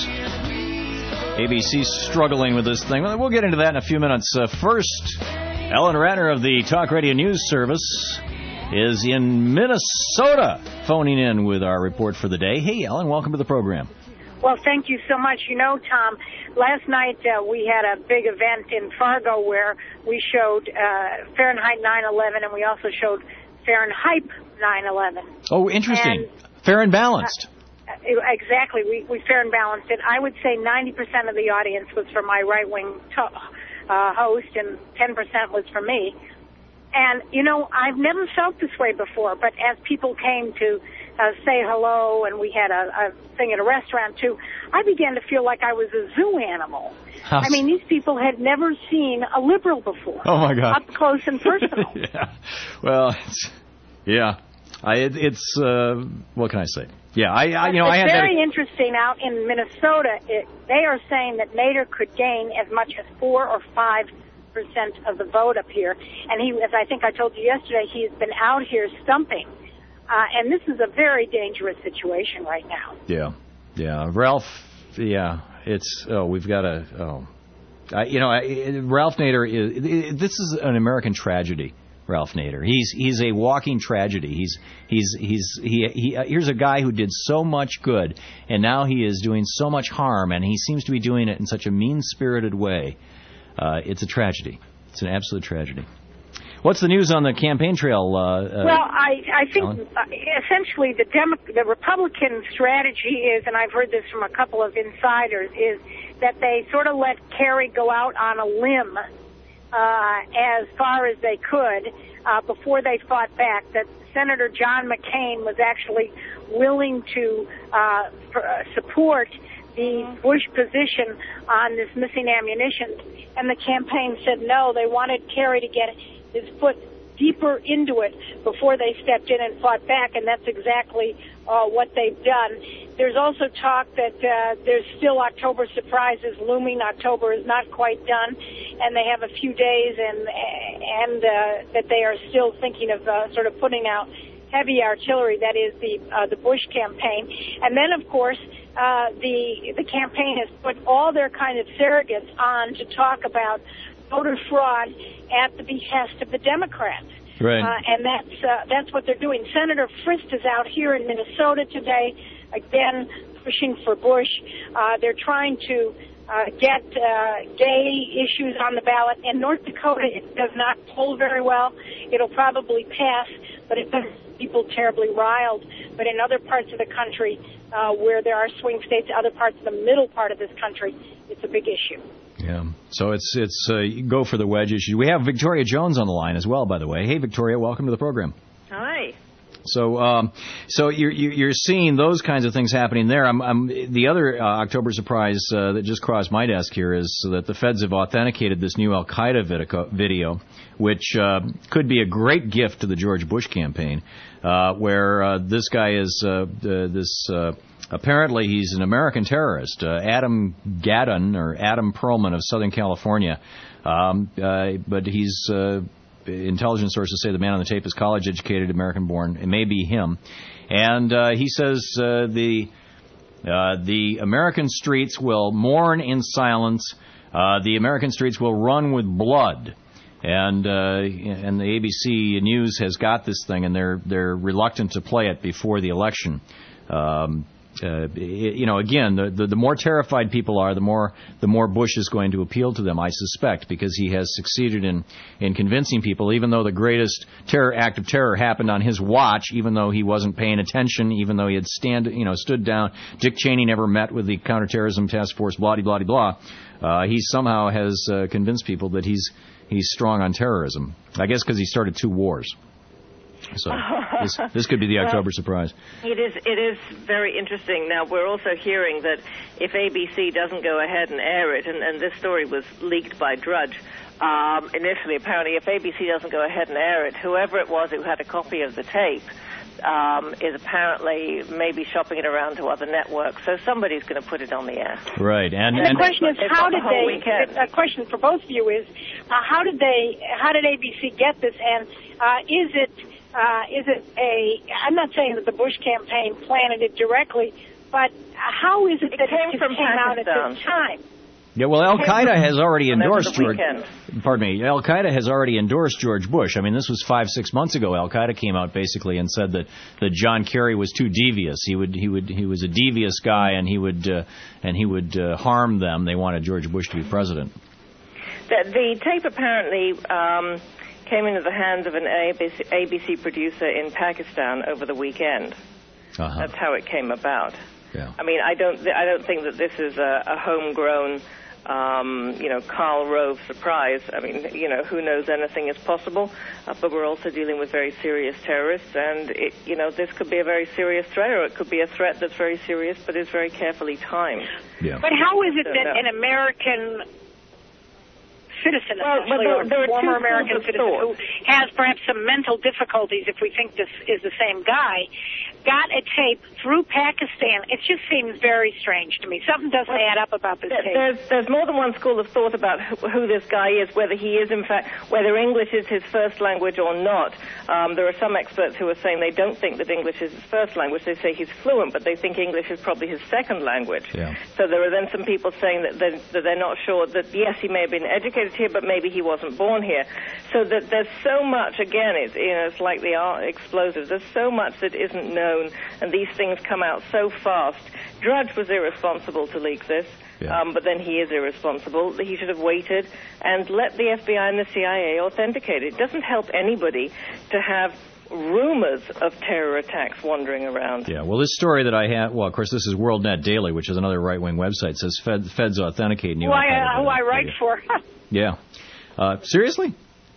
A B C's struggling with this thing. We'll get into that in a few minutes. Uh, first, Ellen Ratner of the Talk Radio News Service is in Minnesota, phoning in with our report for the day. Hey, Ellen, welcome to the program.
Well, thank you so much. You know, Tom, last night uh, we had a big event in Fargo where we showed uh, Fahrenheit nine eleven, and we also showed Fahrenheit nine eleven.
Oh, interesting.
And,
fair and balanced.
Uh, exactly. We, we fair and balanced it. I would say ninety percent of the audience was for my right-wing to- uh, host, and ten percent was for me. And, you know, I've never felt this way before, but as people came to uh, say hello, and we had a, a thing at a restaurant, too. I began to feel like I was a zoo animal.
How
I mean, these people had never seen a liberal before.
Oh, my God.
Up close and personal.
Yeah. Well, it's, yeah. I, it, it's, uh, what can I say? Yeah, I, I you know,
it's
I had
very
that.
interesting out in Minnesota. It, they are saying that Nader could gain as much as four or five percent of the vote up here. And he, as I think I told you yesterday, he's been out here stumping. Uh, and this is a very dangerous situation right now.
Yeah, yeah. Ralph, yeah, it's, oh, we've got to, oh. I, you know, I, Ralph Nader, is, this is an American tragedy. Ralph Nader. He's he's a walking tragedy. He's he's he's he, he uh, here's a guy who did so much good, and now he is doing so much harm, and he seems to be doing it in such a mean-spirited way. Uh, it's a tragedy. It's an absolute tragedy. What's the news on the campaign trail? Uh, uh,
well, I I think uh, essentially the Demo- the Republican strategy is, and I've heard this from a couple of insiders, is that they sort of let Kerry go out on a limb. Uh, as far as they could uh, before they fought back, that Senator John McCain was actually willing to uh, for, uh, support the Bush position on this missing ammunition. And the campaign said no, they wanted Kerry to get his foot deeper into it before they stepped in and fought back, and that's exactly uh, what they've done. There's also talk that uh, there's still October surprises looming. October is not quite done, and they have a few days, and and uh, that they are still thinking of uh, sort of putting out heavy artillery. That is the uh, the Bush campaign, and then of course uh, the the campaign has put all their kind of surrogates on to talk about voter fraud at the behest of the Democrats.
Right.
Uh, and that's uh, that's what they're doing. Senator Frist is out here in Minnesota today, again pushing for Bush. Uh, they're trying to uh, get uh, gay issues on the ballot. In North Dakota, it does not poll very well. It'll probably pass, but it doesn't get people terribly riled. But in other parts of the country, uh, where there are swing states, other parts of the middle part of this country, it's a big issue.
Yeah. So it's it's uh, you go for the wedge issue. We have Victoria Jones on the line as well, by the way. Hey, Victoria, welcome to the program.
Hi.
So, um, so you're you're seeing those kinds of things happening there. I'm, I'm the other uh, October surprise uh, that just crossed my desk here is that the feds have authenticated this new Al Qaeda video, which uh, could be a great gift to the George Bush campaign, uh, where uh, this guy is uh, uh, this. Uh, Apparently, he's an American terrorist, uh, Adam Gaddon, or Adam Perlman of Southern California. Um, uh, but he's, uh, intelligence sources say the man on the tape is college-educated, American-born. It may be him. And uh, he says uh, the uh, the American streets will mourn in silence. Uh, the American streets will run with blood. And uh, and the A B C News has got this thing, and they're they're reluctant to play it before the election. Um, Uh, you know, again, the, the the more terrified people are, the more the more Bush is going to appeal to them, I suspect, because he has succeeded in, in convincing people, even though the greatest terror act of terror happened on his watch, even though he wasn't paying attention, even though he had stand, you know, stood down. Dick Cheney never met with the counterterrorism task force, blah, blah, blah. Uh, he somehow has uh, convinced people that he's he's strong on terrorism. I guess because he started two wars. So this, this could be the October
well,
surprise.
It is. It is very interesting. Now we're also hearing that if A B C doesn't go ahead and air it, and, and this story was leaked by Drudge um, initially, apparently, if A B C doesn't go ahead and air it, whoever it was who had a copy of the tape um, is apparently maybe shopping it around to other networks. So somebody's going to put it on the air.
Right. And,
and the
and
question is, how did
the
they?
weekend.
A question for both of you is, uh, how did they? How did A B C get this? And uh, is it? Uh, is it a, I'm not saying that the Bush campaign planted it directly, but how is it,
it
that
came
it
from
came out at
Pakistan.
this time?
Yeah, well, Al Qaeda has already endorsed George.
Weekend.
Pardon me. Al Qaeda has already endorsed George Bush. I mean, this was five, six months ago. Al Qaeda came out basically and said that, that John Kerry was too devious. He would he would he was a devious guy, and he would uh, and he would uh, harm them. They wanted George Bush to be president.
The, the tape apparently um, came into the hands of an A B C, A B C producer in Pakistan over the weekend.
Uh-huh.
That's how it came about.
Yeah.
I mean, I don't, th- I don't think that this is a, a homegrown um, you know, Karl Rove surprise. I mean, you know, who knows, anything is possible, uh, but we're also dealing with very serious terrorists, and, it, you know, this could be a very serious threat, or it could be a threat that's very serious but is very carefully timed.
Yeah. But how is it
So,
that
no.
an American citizen,
Well,
essentially,
but
or
there- there are
former
two
American
schools of
citizen
thought.
who has perhaps some mental difficulties, if we think this is the same guy, got a tape through Pakistan? It just seems very strange to me. Something doesn't add up about this
There-
tape.
There's, there's more than one school of thought about who, who this guy is, whether he is, in fact, whether English is his first language or not. Um, there are some experts who are saying they don't think that English is his first language. They say he's fluent, but they think English is probably his second language.
Yeah.
So there are then some people saying that they're, that they're not sure that, yes, he may have been educated here, but maybe he wasn't born here. So that there's so much, again, it's, you know, it's like the art explosives. There's so much that isn't known, and these things come out so fast. Drudge was irresponsible to leak this,
Yeah.
um, but then he is irresponsible. He should have waited and let the F B I and the C I A authenticate it. It doesn't help anybody to have rumors of terror attacks wandering around.
Yeah, well, this story that I have, well, of course, this is WorldNet Daily, which is another right-wing website, says Fed, Feds authenticate new
Who I,
al-Qaeda
uh, who I
data.
write for.
Yeah. Uh, seriously?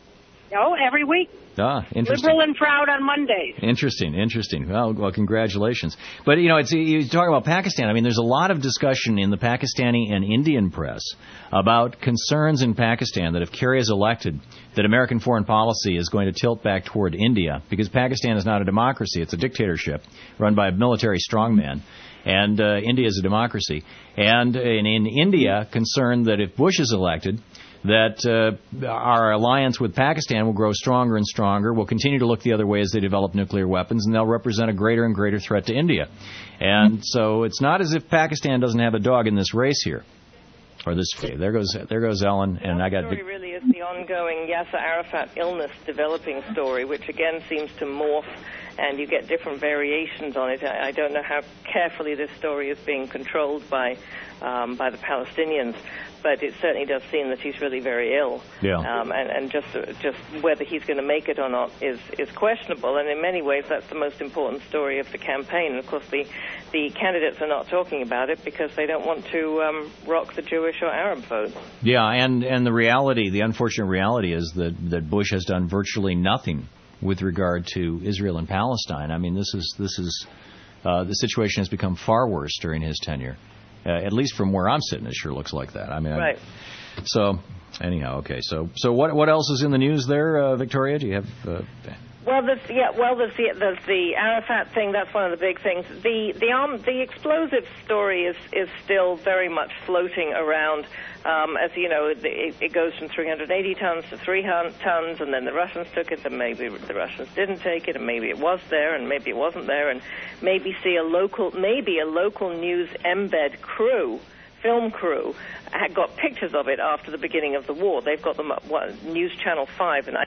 No, every week.
Ah, interesting.
Liberal and proud on Mondays.
Interesting, interesting. Well, well, congratulations. But, you know, it's, you talk about Pakistan. I mean, there's a lot of discussion in the Pakistani and Indian press about concerns in Pakistan that if Kerry is elected, that American foreign policy is going to tilt back toward India, because Pakistan is not a democracy. It's a dictatorship run by a military strongman. And uh, India is a democracy. And in, in India, concerned that if Bush is elected, that uh, our alliance with Pakistan will grow stronger and stronger, will continue to look the other way as they develop nuclear weapons, and they'll represent a greater and greater threat to India. And so it's not as if Pakistan doesn't have a dog in this race here. Or this, there goes, there goes Ellen, and I got.
The story really is the ongoing Yasser Arafat illness developing story, which again seems to morph, and you get different variations on it. I, I don't know how carefully this story is being controlled by um, by the Palestinians, but it certainly does seem that he's really very ill.
Yeah.
Um, and and just just whether he's going to make it or not is is questionable. And in many ways, that's the most important story of the campaign. And of course, the the candidates are not talking about it because they don't want to um, rock the Jewish or Arab vote.
Yeah, and and the reality, the unfortunate reality, is that that Bush has done virtually nothing with regard to Israel and Palestine. I mean, this is this is uh, the situation has become far worse during his tenure. Uh, at least from where I'm sitting, it sure looks like that. I mean,
right.
I, so anyhow, okay. So so what what else is in the news there, uh, Victoria? Do you have? Uh,
Well, there's, yeah, well, there's the, there's the Arafat thing. That's one of the big things. The the um, the explosive story is is still very much floating around. Um, as you know, it, it goes from three hundred eighty tons to three hundred tons, and then the Russians took it, and maybe the Russians didn't take it, and maybe it was there, and maybe it wasn't there, and maybe see a local, maybe a local news embed crew. Film crew had got pictures of it after the beginning of the war. They've got them at what, News Channel five, and I.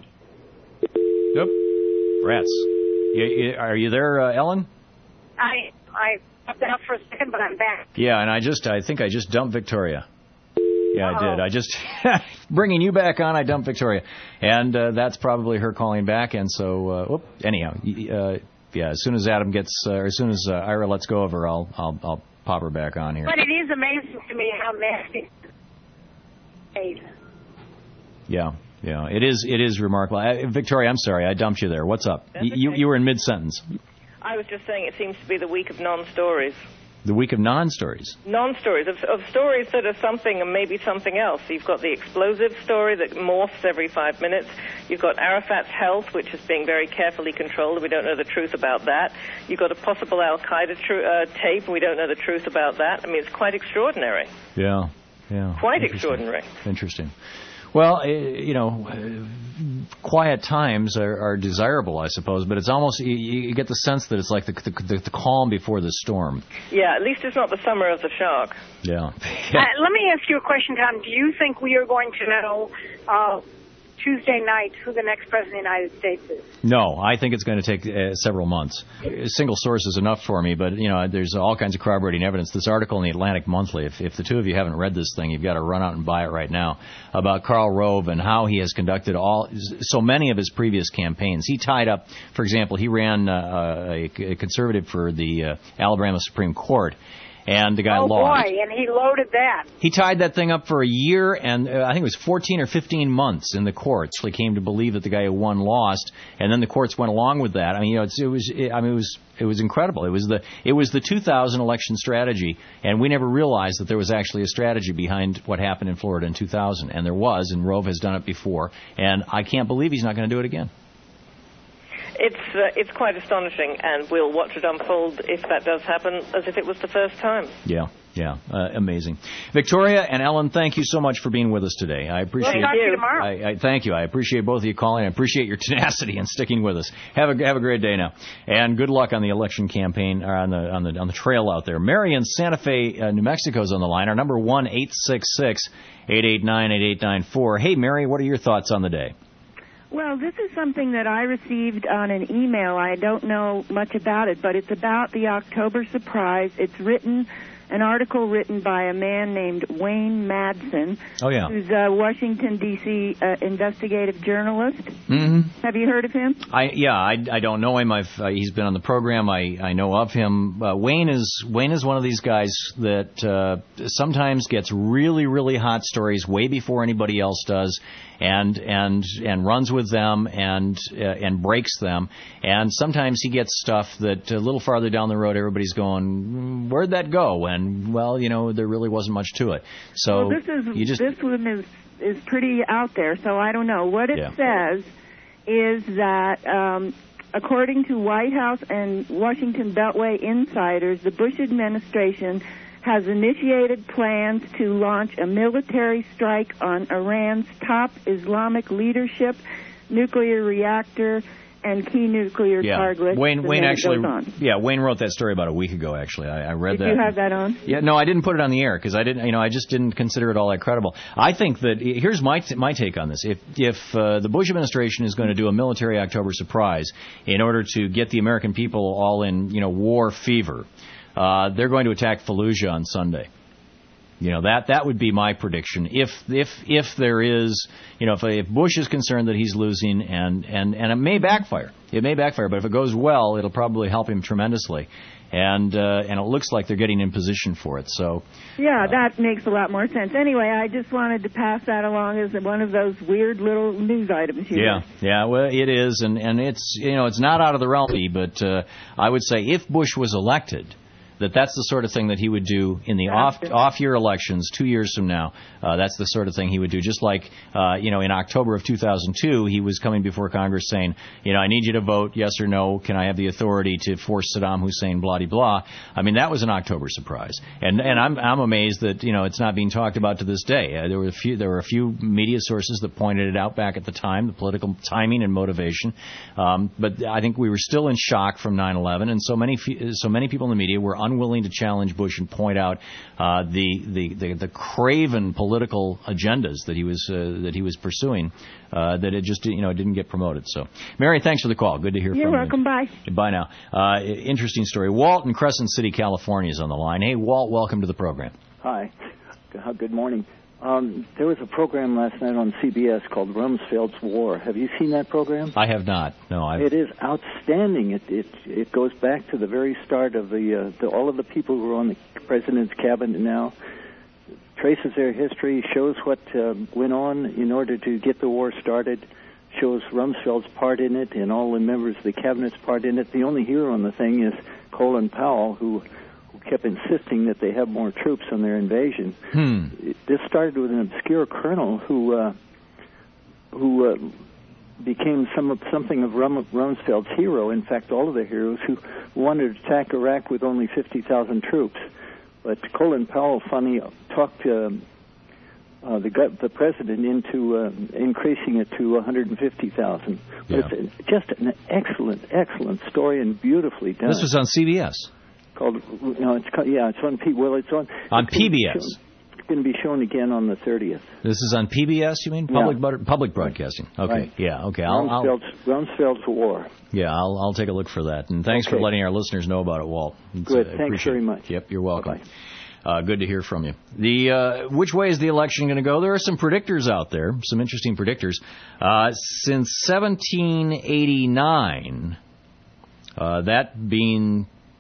Yep. Rats. You, you, are you there, uh, Ellen?
I I popped out for a second, but I'm back.
Yeah, and I just, I think I just dumped Victoria. Yeah, I did. I just, bringing you back on, I dumped Victoria. And uh, that's probably her calling back. And so, uh, whoop, anyhow, uh, yeah, as soon as Adam gets, uh, or as soon as uh, Ira lets go of her, I'll, I'll, I'll pop her back on here.
But it is amazing to me how nasty it is.
Yeah, yeah, it is, it is remarkable. Uh, Victoria, I'm sorry, I dumped you there. What's up?
That's
Y- You,
okay.
you were in mid-sentence.
I was just saying it seems to be the week of non-stories.
The week of non-stories.
Non-stories, of, of stories that are something and maybe something else. You've got the explosive story that morphs every five minutes. You've got Arafat's health, which is being very carefully controlled. We don't know the truth about that. You've got a possible Al-Qaeda tru- uh, tape. We don't know the truth about that. I mean, it's quite extraordinary.
Yeah, yeah.
Quite
Interesting.
extraordinary.
Interesting. Well, uh, you know, uh, quiet times are, are desirable, I suppose, but it's almost, you, you get the sense that it's like the, the, the calm before the storm.
Yeah, at least it's not the summer of the shark.
Yeah.
Uh, let me ask you a question, Tom. Do you think we are going to know uh, Tuesday night who the next president of the United States is?
No, I think it's going to take uh, several months. A single source is enough for me, but, you know, there's all kinds of corroborating evidence. This article in the Atlantic Monthly, if, if the two of you haven't read this thing, you've got to run out and buy it right now, about Karl Rove and how he has conducted all so many of his previous campaigns. He tied up, for example, he ran uh, a, a conservative for the uh, Alabama Supreme Court, and the guy
oh,
lost.
boy, and he loaded that.
He tied that thing up for a year, and uh, I think it was fourteen or fifteen months in the courts. They came to believe that the guy who won lost, and then the courts went along with that. I mean, you know, it's, it was, it, I mean, it was, it was incredible. It was the, it was the two thousand election strategy, and we never realized that there was actually a strategy behind what happened in Florida in two thousand, and there was, and Rove has done it before, and I can't believe he's not going to do it again.
It's uh, it's quite astonishing, and we'll watch it unfold if that does happen, as if it was the first time.
Yeah, yeah, uh, amazing. Victoria and Ellen, thank you so much for being with us today. I appreciate.
We'll talk to you tomorrow.
I, I thank you. I appreciate both of you calling. I appreciate your tenacity and sticking with us. Have a have a great day now, and good luck on the election campaign or on the on the on the trail out there. Mary in Santa Fe, uh, New Mexico is on the line. Our number one eight six six eight eight nine eight eight nine four. Hey, Mary, what are your thoughts on the day?
Well, this is something that I received on an email. I don't know much about it, but it's about the October surprise. It's written, an article written by a man named Wayne Madsen,
oh, yeah.
who's a Washington, D C uh, investigative journalist.
Mm-hmm.
Have you heard of him?
I yeah, I, I don't know him. I've uh, he's been on the program. I, I know of him. Uh, Wayne is Wayne is one of these guys that uh, sometimes gets really really hot stories way before anybody else does, and and and runs with them and uh, and breaks them. And sometimes he gets stuff that a little farther down the road everybody's going, where'd that go? And well, you know, there really wasn't much to it. So
well, this is
you just
this one is is pretty out there. So I don't know what it
yeah.
says. Is that um, according to White House and Washington Beltway insiders, the Bush administration has initiated plans to launch a military strike on Iran's top Islamic leadership, nuclear reactor, and key nuclear
yeah.
targets.
Wayne, Wayne actually, yeah, Wayne wrote that story about a week ago. Actually, I, I read
Did
that.
Did you have that on?
Yeah, no, I didn't put it on the air because I didn't, you know, I just didn't consider it all that credible. I think that here's my t- my take on this. If if uh, the Bush administration is going to do a military October surprise in order to get the American people all in, you know, war fever, uh, they're going to attack Fallujah on Sunday. You know, that that would be my prediction. If if if there is, you know, if, if Bush is concerned that he's losing, and, and, and it may backfire. It may backfire, but if it goes well, it'll probably help him tremendously. And uh, and it looks like they're getting in position for it. So
yeah, uh, that makes a lot more sense. Anyway, I just wanted to pass that along as one of those weird little news items here.
Yeah, yeah, well, it is, and, and it's, you know, it's not out of the realm, but uh, I would say if Bush was elected, that that's the sort of thing that he would do in the off off year elections two years from now. Uh, that's the sort of thing he would do. Just like uh, you know, in October of two thousand two, he was coming before Congress saying, you know, I need you to vote yes or no. Can I have the authority to force Saddam Hussein? Blah de blah. I mean, that was an October surprise, and and I'm I'm amazed that you know it's not being talked about to this day. Uh, there were a few there were a few media sources that pointed it out back at the time, the political timing and motivation. Um, but I think we were still in shock from nine eleven, and so many so many people in the media were unwilling to challenge Bush and point out uh, the, the, the the craven political agendas that he was uh, that he was pursuing, uh, that it just you know didn't get promoted. So, Mary, thanks for the call. Good to hear
You're
from
welcome.
you.
Bye.
Bye now. Uh, interesting story. Walt in Crescent City, California, is on the line. Hey, Walt, welcome to the program.
Hi. Good morning. Um, there was a program last night on C B S called Rumsfeld's War. Have you seen that program?
I have not. No, I've...
It is outstanding. It it it goes back to the very start of the, uh, the all of the people who are on the president's cabinet now. Traces their history, shows what uh, went on in order to get the war started, shows Rumsfeld's part in it and all the members of the cabinet's part in it. The only hero on the thing is Colin Powell, who kept insisting that they have more troops on their invasion.
Hmm.
This started with an obscure colonel who uh, who uh, became some of, something of Rum, Rumsfeld's hero. In fact, all of the heroes who wanted to attack Iraq with only fifty thousand troops. But Colin Powell finally talked uh, uh, the the president into uh, increasing it to one hundred fifty thousand.
Yeah.
It's just an excellent, excellent story and beautifully done.
This was on C B S.
Called, no, it's called, yeah, it's on P. Well, it's on
on
it's
P B S.
Shown, it's going to be shown again on the thirtieth.
This is on P B S. You mean public
yeah.
bu- public broadcasting? Okay,
right.
yeah, okay. I'll,
Rumsfeld's,
I'll,
Rumsfeld's War.
Yeah, I'll I'll take a look for that. And thanks
okay.
for letting our listeners know about it, Walt. It's,
Good.
uh,
Thanks very much.
Yep, you're welcome.
Bye-bye.
Uh, good to hear from you. The uh, which way is the election going to go? There are some predictors out there, some interesting predictors. Uh, since seventeen eighty-nine, uh, that being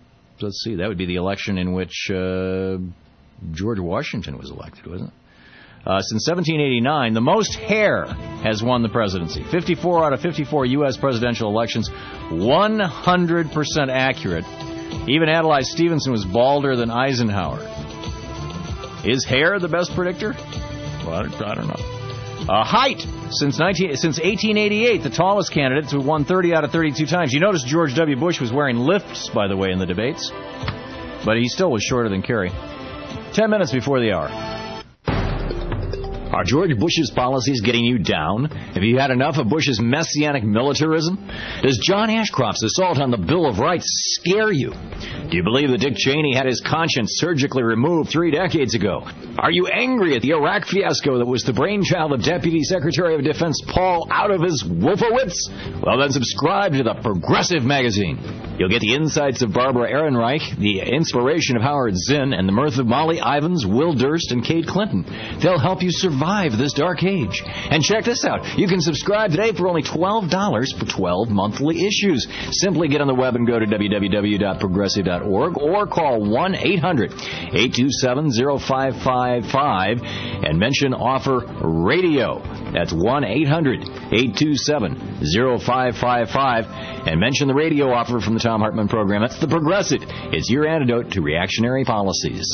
let's see, that would be the election in which uh, George Washington was elected, wasn't it? Uh, since seventeen eighty-nine, the most hair has won the presidency. fifty-four out of fifty-four U S presidential elections, one hundred percent accurate. Even Adlai Stevenson was balder than Eisenhower. Is hair the best predictor? Well, I don't know. Uh, height. Since nineteen, since eighteen eighty-eight, the tallest candidate who won thirty out of thirty-two times. You notice George W. Bush was wearing lifts, by the way, in the debates. But he still was shorter than Kerry. Ten minutes before the hour. Are George Bush's policies getting you down? Have you had enough of Bush's messianic militarism? Does John Ashcroft's assault on the Bill of Rights scare you? Do you believe that Dick Cheney had his conscience surgically removed three decades ago? Are you angry at the Iraq fiasco that was the brainchild of Deputy Secretary of Defense Paul out of his Wolfowitz? Well, then subscribe to the Progressive magazine. You'll get the insights of Barbara Ehrenreich, the inspiration of Howard Zinn, and the mirth of Molly Ivins, Will Durst, and Kate Clinton. They'll help you survive this dark age. And check this out. You can subscribe today for only twelve dollars for twelve monthly issues. Simply get on the web and go to w w w dot progressive dot org or call one eight hundred eight two seven zero five five five and mention offer radio. That's one eight hundred eight two seven zero five five five and mention the radio offer from the Thom Hartmann program. That's the Progressive. It's your antidote to reactionary policies.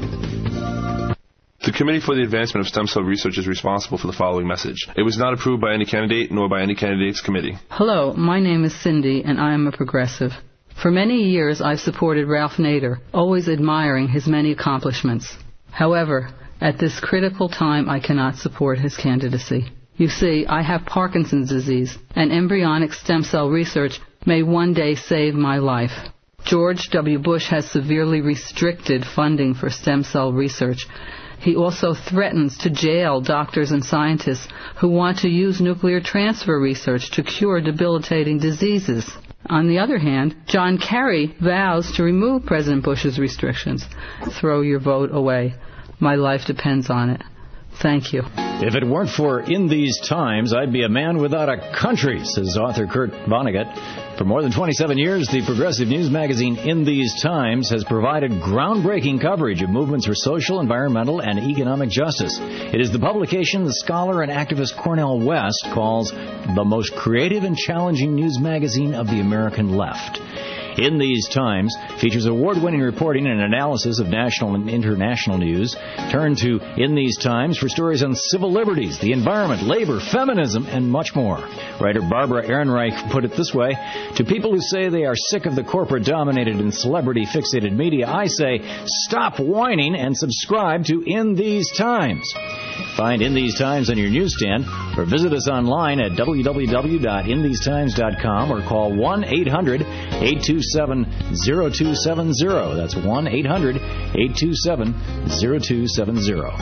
The Committee for the Advancement of Stem Cell Research is responsible for the following message. It was not approved by any candidate, nor by any candidate's committee.
Hello, my name is Cindy, and I am a progressive. For many years, I've supported Ralph Nader, always admiring his many accomplishments. However, at this critical time, I cannot support his candidacy. You see, I have Parkinson's disease, and embryonic stem cell research may one day save my life. George W. Bush has severely restricted funding for stem cell research. He also threatens to jail doctors and scientists who want to use nuclear transfer research to cure debilitating diseases. On the other hand, John Kerry vows to remove President Bush's restrictions. Throw your vote away. My life depends on it. Thank you.
If it weren't for In These Times, I'd be a man without a country, says author Kurt Vonnegut. For more than twenty-seven years, the progressive news magazine In These Times has provided groundbreaking coverage of movements for social, environmental, and economic justice. It is the publication the scholar and activist Cornel West calls the most creative and challenging news magazine of the American left. In These Times features award-winning reporting and analysis of national and international news. Turn to In These Times for stories on civil liberties, the environment, labor, feminism, and much more. Writer Barbara Ehrenreich put it this way: to people who say they are sick of the corporate-dominated and celebrity-fixated media, I say, stop whining and subscribe to In These Times. Find In These Times on your newsstand or visit us online at w w w dot in these times dot com or call one eight hundred eight two seven zero two seven zero. That's one eight hundred eight two seven zero two seven zero.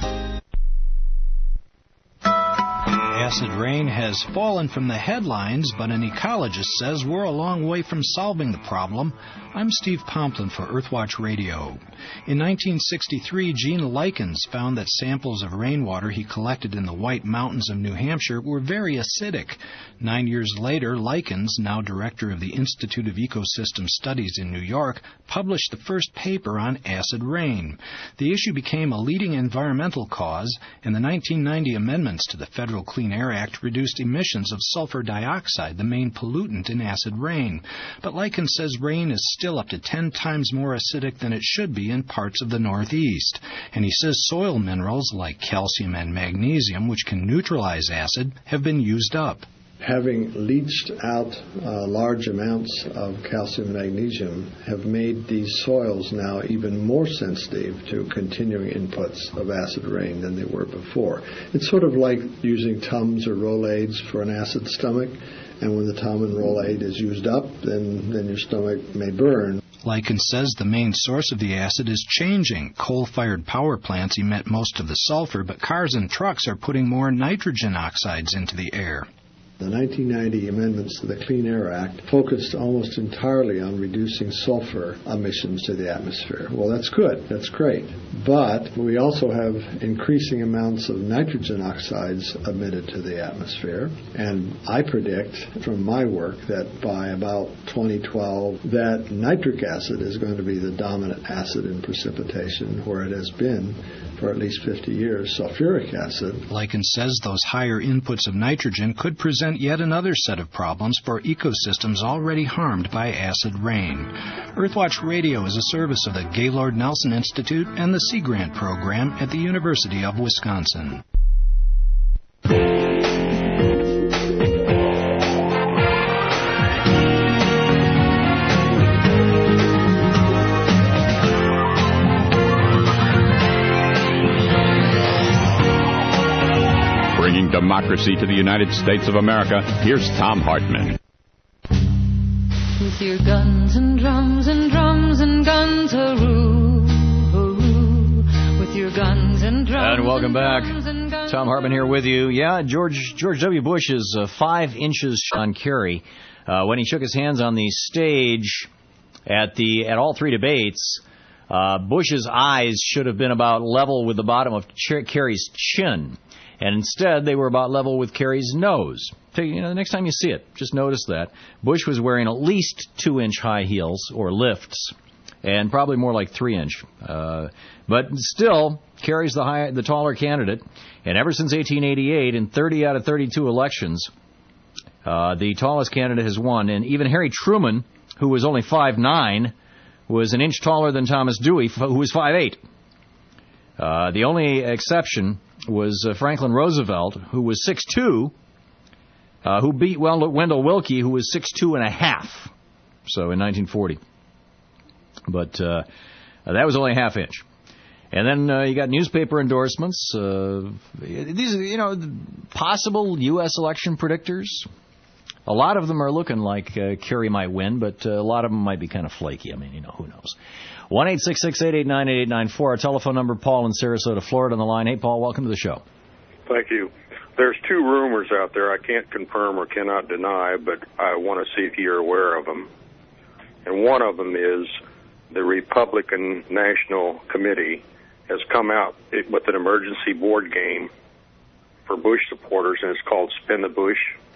Acid rain has fallen from the headlines, but an ecologist says we're a long way from solving the problem. I'm Steve Pomplin for Earthwatch Radio. In nineteen sixty-three, Gene Likens found that samples of rainwater he collected in the White Mountains of New Hampshire were very acidic. Nine years later, Likens, now director of the Institute of Ecosystem Studies in New York, published the first paper on acid rain. The issue became a leading environmental cause, and the nineteen ninety amendments to the Federal Clean Air Act reduced emissions of sulfur dioxide, the main pollutant in acid rain. But Likens says rain is still up to ten times more acidic than it should be in parts of the Northeast. And he says soil minerals like calcium and magnesium, which can neutralize acid, have been used up.
Having leached out uh, large amounts of calcium and magnesium have made these soils now even more sensitive to continuing inputs of acid rain than they were before. It's sort of like using Tums or Rolaids for an acid stomach, and when the Tum and Rolade is used up, then, then your stomach may burn.
Likens says the main source of the acid is changing. Coal-fired power plants emit most of the sulfur, but cars and trucks are putting more nitrogen oxides into the air.
The nineteen ninety amendments to the Clean Air Act focused almost entirely on reducing sulfur emissions to the atmosphere. Well, that's good. That's great. But we also have increasing amounts of nitrogen oxides emitted to the atmosphere. And I predict from my work that by about twenty twelve, that nitric acid is going to be the dominant acid in precipitation, where it has been for at least fifty years. Sulfuric acid.
Lycan says those higher inputs of nitrogen could present yet another set of problems for ecosystems already harmed by acid rain. Earthwatch Radio is a service of the Gaylord Nelson Institute and the Sea Grant Program at the University of Wisconsin.
Bringing democracy to the United States of America, here's Thom Hartmann.
With your guns and drums and drums and guns, hurroo, hurroo. With your guns and drums.
And welcome back.
And
Thom Hartmann here with you. Yeah, George George W. Bush is uh, five inches on Kerry. Uh, when he shook his hands on the stage at the at all three debates, uh, Bush's eyes should have been about level with the bottom of Cher- Kerry's chin. And instead, they were about level with Kerry's nose. So, you know, the next time you see it, just notice that. Bush was wearing at least two-inch high heels, or lifts, and probably more like three-inch. Uh, but still, Kerry's the, high, the taller candidate. And ever since eighteen eighty-eight, in thirty out of thirty-two elections, uh, the tallest candidate has won. And even Harry Truman, who was only five nine, was an inch taller than Thomas Dewey, who was five eight. Uh, the only exception was uh, Franklin Roosevelt, who was six two, uh, who beat Wendell Willkie, who was six two and a half, so in nineteen forty. But uh, that was only a half inch. And then uh, you got newspaper endorsements. Uh, these are, you know, possible U S election predictors. A lot of them are looking like uh, Kerry might win, but uh, a lot of them might be kind of flaky. I mean, you know, who knows. one eight six six, eight eight nine, eight eight nine four, our telephone number. Paul in Sarasota, Florida on the line. Hey, Paul, welcome to the show.
Thank you. There's two rumors out there I can't confirm or cannot deny, but I want to see if you're aware of them. And one of them is the Republican National Committee has come out with an emergency board game for Bush supporters, and it's called Spin the Bush.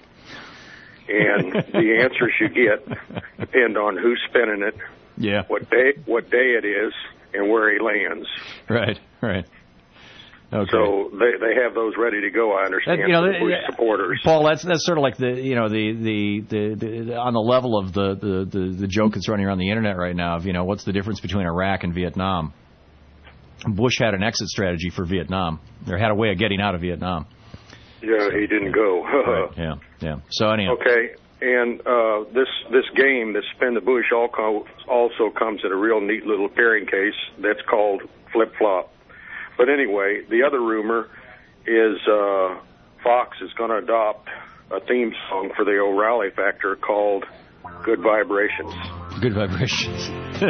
And the answers you get depend on who's spinning it,
yeah,
what day what day it is, and where he lands.
Right, right. Okay.
So they they have those ready to go. I understand.
That, you know,
for the Bush
uh,
supporters.
Paul, that's that's sort of like the you know the the, the, the on the level of the, the, the, the joke that's running around the internet right now of you know what's the difference between Iraq and Vietnam. Bush had an exit strategy for Vietnam, or had a way of getting out of Vietnam.
Yeah, he didn't go.
Right. Yeah, yeah. So anyhow.
Okay, and uh, this this game, this Spin the Bush, also comes in a real neat little carrying case that's called Flip Flop. But anyway, the other rumor is uh, Fox is going to adopt a theme song for the O'Reilly Factor called Good Vibrations.
Good Vibrations.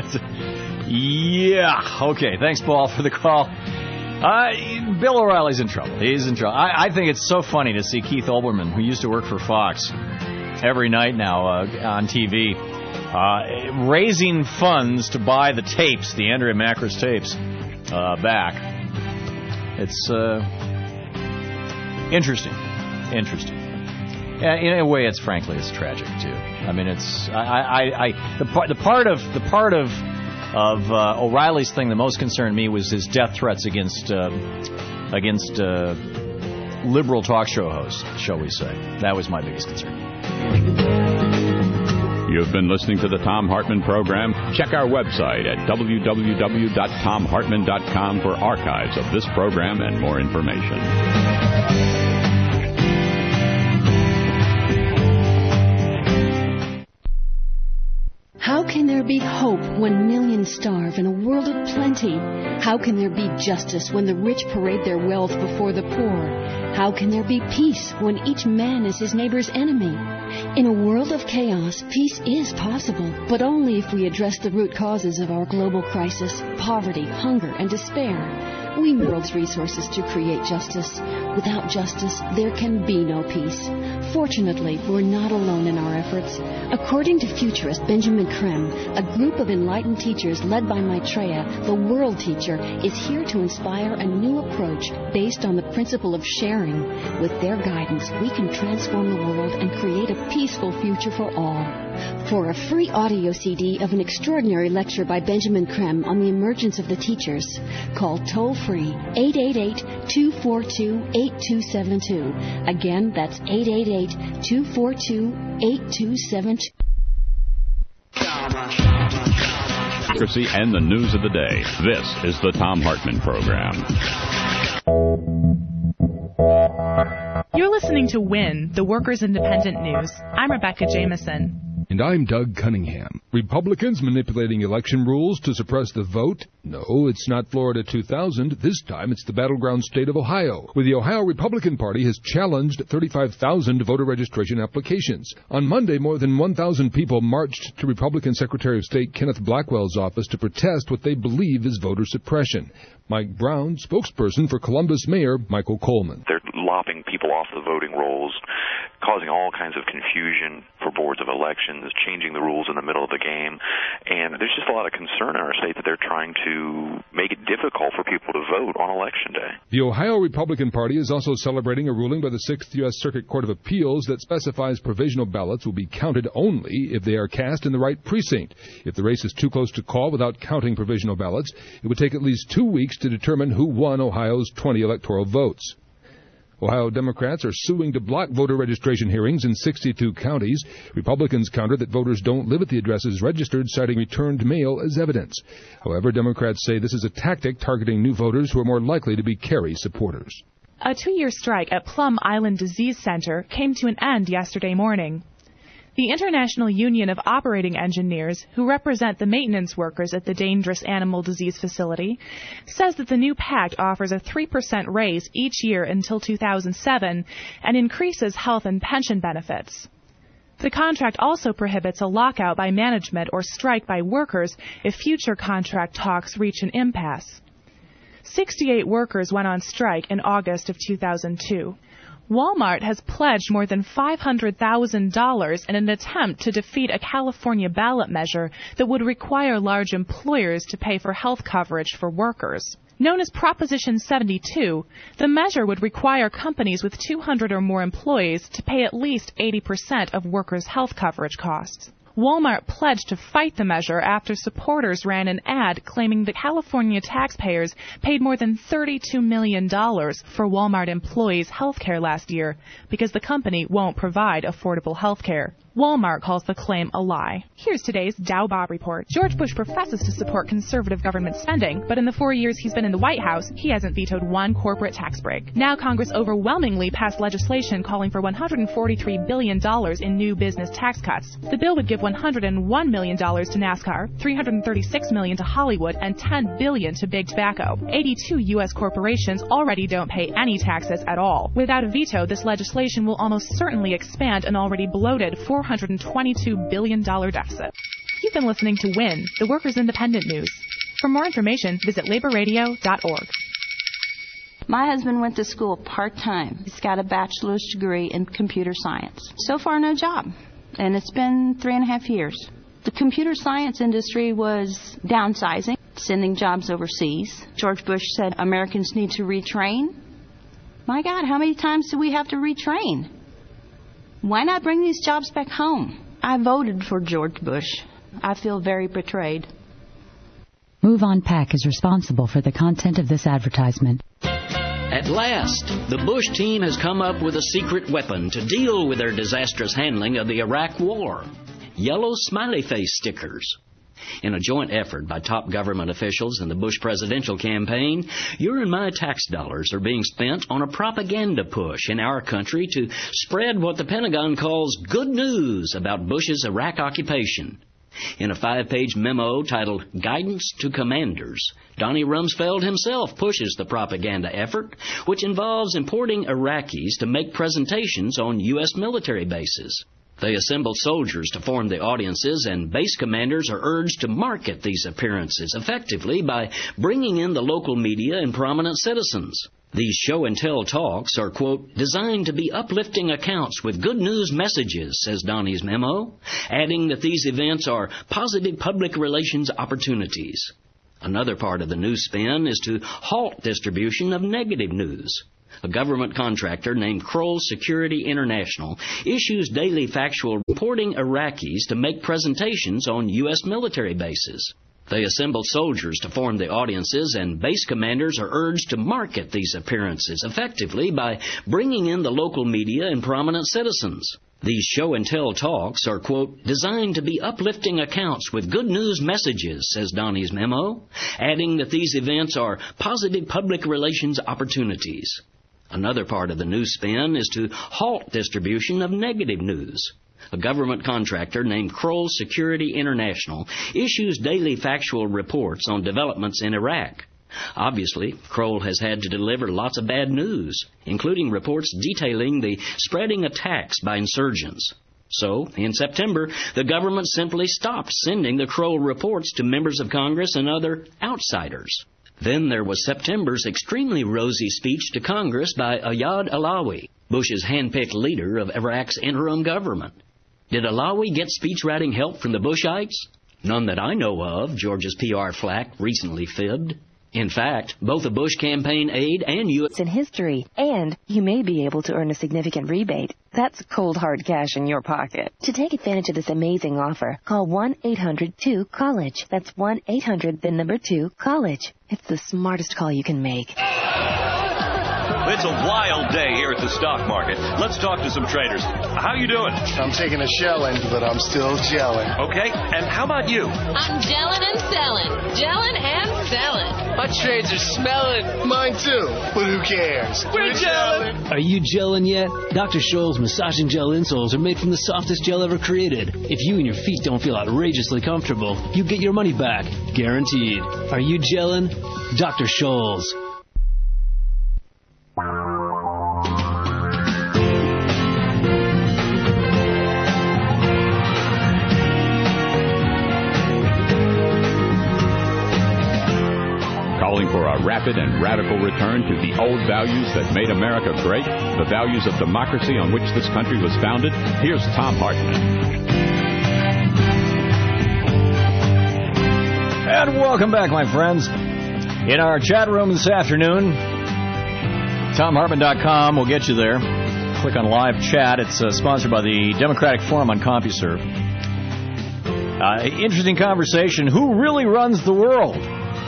Yeah. Okay. Thanks, Paul, for the call. Uh, Bill O'Reilly's in trouble. He's in trouble. I, I think it's so funny to see Keith Olbermann, who used to work for Fox, every night now uh, on T V, uh, raising funds to buy the tapes, the Andrea Macris tapes, uh, back. It's uh, interesting. Interesting. Uh, in a way, it's frankly, it's tragic too. I mean, it's I, I, I the part the part of the part of of uh, O'Reilly's thing that most concerned me was his death threats against uh, against uh, liberal talk show hosts, shall we say. That was my biggest concern.
You've been listening to the Thom Hartmann Program. Check our website at w w w dot tom hartmann dot com for archives of this program and more information.
How can there be hope when millions starve in a world of plenty? How can there be justice when the rich parade their wealth before the poor? How can there be peace when each man is his neighbor's enemy? In a world of chaos, peace is possible, but only if we address the root causes of our global crisis, poverty, hunger, and despair. We need the world's resources to create justice. Without justice, there can be no peace. Fortunately, we're not alone in our efforts. According to futurist Benjamin Creme, a group of enlightened teachers led by Maitreya, the world teacher, is here to inspire a new approach based on the principle of sharing. With their guidance, we can transform the world and create a peaceful future for all. For a free audio C D of an extraordinary lecture by Benjamin Creme on the emergence of the teachers, call toll-free eight eight eight, two four two, eight two seven two. Again, that's eight eight eight, two four two, eight two seven two.
Democracy and the news of the day. This is the Thom Hartmann Program.
You're listening to WIN, the Workers' Independent News. I'm Rebecca Jameson.
And I'm Doug Cunningham. Republicans manipulating election rules to suppress the vote? No, it's not Florida two thousand. This time it's the battleground state of Ohio, where the Ohio Republican Party has challenged thirty-five thousand voter registration applications. On Monday, more than one thousand people marched to Republican Secretary of State Kenneth Blackwell's office to protest what they believe is voter suppression. Mike Brown, spokesperson for Columbus Mayor Michael Coleman.
They're lopping people off the voting rolls, causing all kinds of confusion for boards of elections, changing the rules in the middle of the game. And there's just a lot of concern in our state that they're trying to make it difficult for people to vote on Election Day.
The Ohio Republican Party is also celebrating a ruling by the Sixth U S Circuit Court of Appeals that specifies provisional ballots will be counted only if they are cast in the right precinct. If the race is too close to call without counting provisional ballots, it would take at least two weeks to determine who won Ohio's twenty electoral votes. Ohio Democrats are suing to block voter registration hearings in sixty-two counties. Republicans counter that voters don't live at the addresses registered, citing returned mail as evidence. However, Democrats say this is a tactic targeting new voters who are more likely to be Kerry supporters.
A two-year strike at Plum Island Disease Center came to an end yesterday morning. The International Union of Operating Engineers, who represent the maintenance workers at the dangerous animal disease facility, says that the new pact offers a three percent raise each year until two thousand seven and increases health and pension benefits. The contract also prohibits a lockout by management or strike by workers if future contract talks reach an impasse. sixty-eight workers went on strike in August of two thousand two. Walmart has pledged more than five hundred thousand dollars in an attempt to defeat a California ballot measure that would require large employers to pay for health coverage for workers. Known as Proposition seventy-two, the measure would require companies with two hundred or more employees to pay at least eighty percent of workers' health coverage costs. Walmart pledged to fight the measure after supporters ran an ad claiming that California taxpayers paid more than thirty-two million dollars for Walmart employees' health care last year because the company won't provide affordable health care. Walmart calls the claim a lie. Here's today's Dow Bob report. George Bush professes to support conservative government spending, but in the four years he's been in the White House, he hasn't vetoed one corporate tax break. Now Congress overwhelmingly passed legislation calling for one hundred forty-three billion dollars in new business tax cuts. The bill would give one hundred one million dollars to NASCAR, three hundred thirty-six million dollars to Hollywood, and ten billion dollars to Big Tobacco. eighty-two U S corporations already don't pay any taxes at all. Without a veto, this legislation will almost certainly expand an already bloated four hundred twenty-two billion dollars deficit. You've been listening to WIN, the Workers' Independent News. For more information, visit labor radio dot org.
My husband went to school part-time. He's got a bachelor's degree in computer science. So far, no job. And it's been three and a half years. The computer science industry was downsizing, sending jobs overseas. George Bush said Americans need to retrain. My God, how many times do we have to retrain? Why not bring these jobs back home? I voted for George Bush. I feel very betrayed.
Move On Pack is responsible for the content of this advertisement.
At last, the Bush team has come up with a secret weapon to deal with their disastrous handling of the Iraq War. Yellow smiley face stickers. In a joint effort by top government officials in the Bush presidential campaign, your and my tax dollars are being spent on a propaganda push in our country to spread what the Pentagon calls good news about Bush's Iraq occupation. In a five-page memo titled Guidance to Commanders, Donnie Rumsfeld himself pushes the propaganda effort, which involves importing Iraqis to make presentations on U S military bases. They assemble soldiers to form the audiences, and base commanders are urged to market these appearances effectively by bringing in the local media and prominent citizens. These show-and-tell talks are, quote, designed to be uplifting accounts with good news messages, says Donnie's memo, adding that these events are positive public relations opportunities. Another part of the news spin is to halt distribution of negative news. A government contractor named Kroll Security International issues daily factual reporting Iraqis to make presentations on U S military bases. They assemble soldiers to form the audiences, and base commanders are urged to market these appearances effectively by bringing in the local media and prominent citizens. These show-and-tell talks are, quote, designed to be uplifting accounts with good news messages, says Donnie's memo, adding that these events are positive public relations opportunities. Another part of the news spin is to halt distribution of negative news. A government contractor named Kroll Security International issues daily factual reports on developments in Iraq. Obviously, Kroll has had to deliver lots of bad news, including reports detailing the spreading attacks by insurgents. So, in September, the government simply stopped sending the Kroll reports to members of Congress and other outsiders. Then there was September's extremely rosy speech to Congress by Ayad Alawi, Bush's hand-picked leader of Iraq's interim government. Did Alawi get speech-writing help from the Bushites? None that I know of, Georgia's P R flack recently fibbed. In fact, both the Bush campaign aide and U S
in history, and you may be able to earn a significant rebate. That's cold, hard cash in your pocket. To take advantage of this amazing offer, call one eight hundred two college. That's one eight hundred, the number two, college. It's the smartest call you can make.
It's a wild day here at the stock market. Let's talk to some traders. How you doing?
I'm taking a shelling, but I'm still gelling.
Okay, and how about you?
I'm gelling and selling. Gelling and selling.
My trades are smelling. Mine too. But who cares?
We're, We're gelling.
Are you gelling yet? Doctor Scholl's massaging gel insoles are made from the softest gel ever created. If you and your feet don't feel outrageously comfortable, you get your money back. Guaranteed. Are you gelling? Doctor Scholl's.
Calling for a rapid and radical return to the old values that made America great, the values of democracy on which this country was founded. Here's Thom Hartmann.
And welcome back, my friends. In our chat room this afternoon, Thom Hartmann dot com will get you there. Click on live chat. It's uh, sponsored by the Democratic Forum on CompuServe. Uh, interesting conversation. Who really runs the world?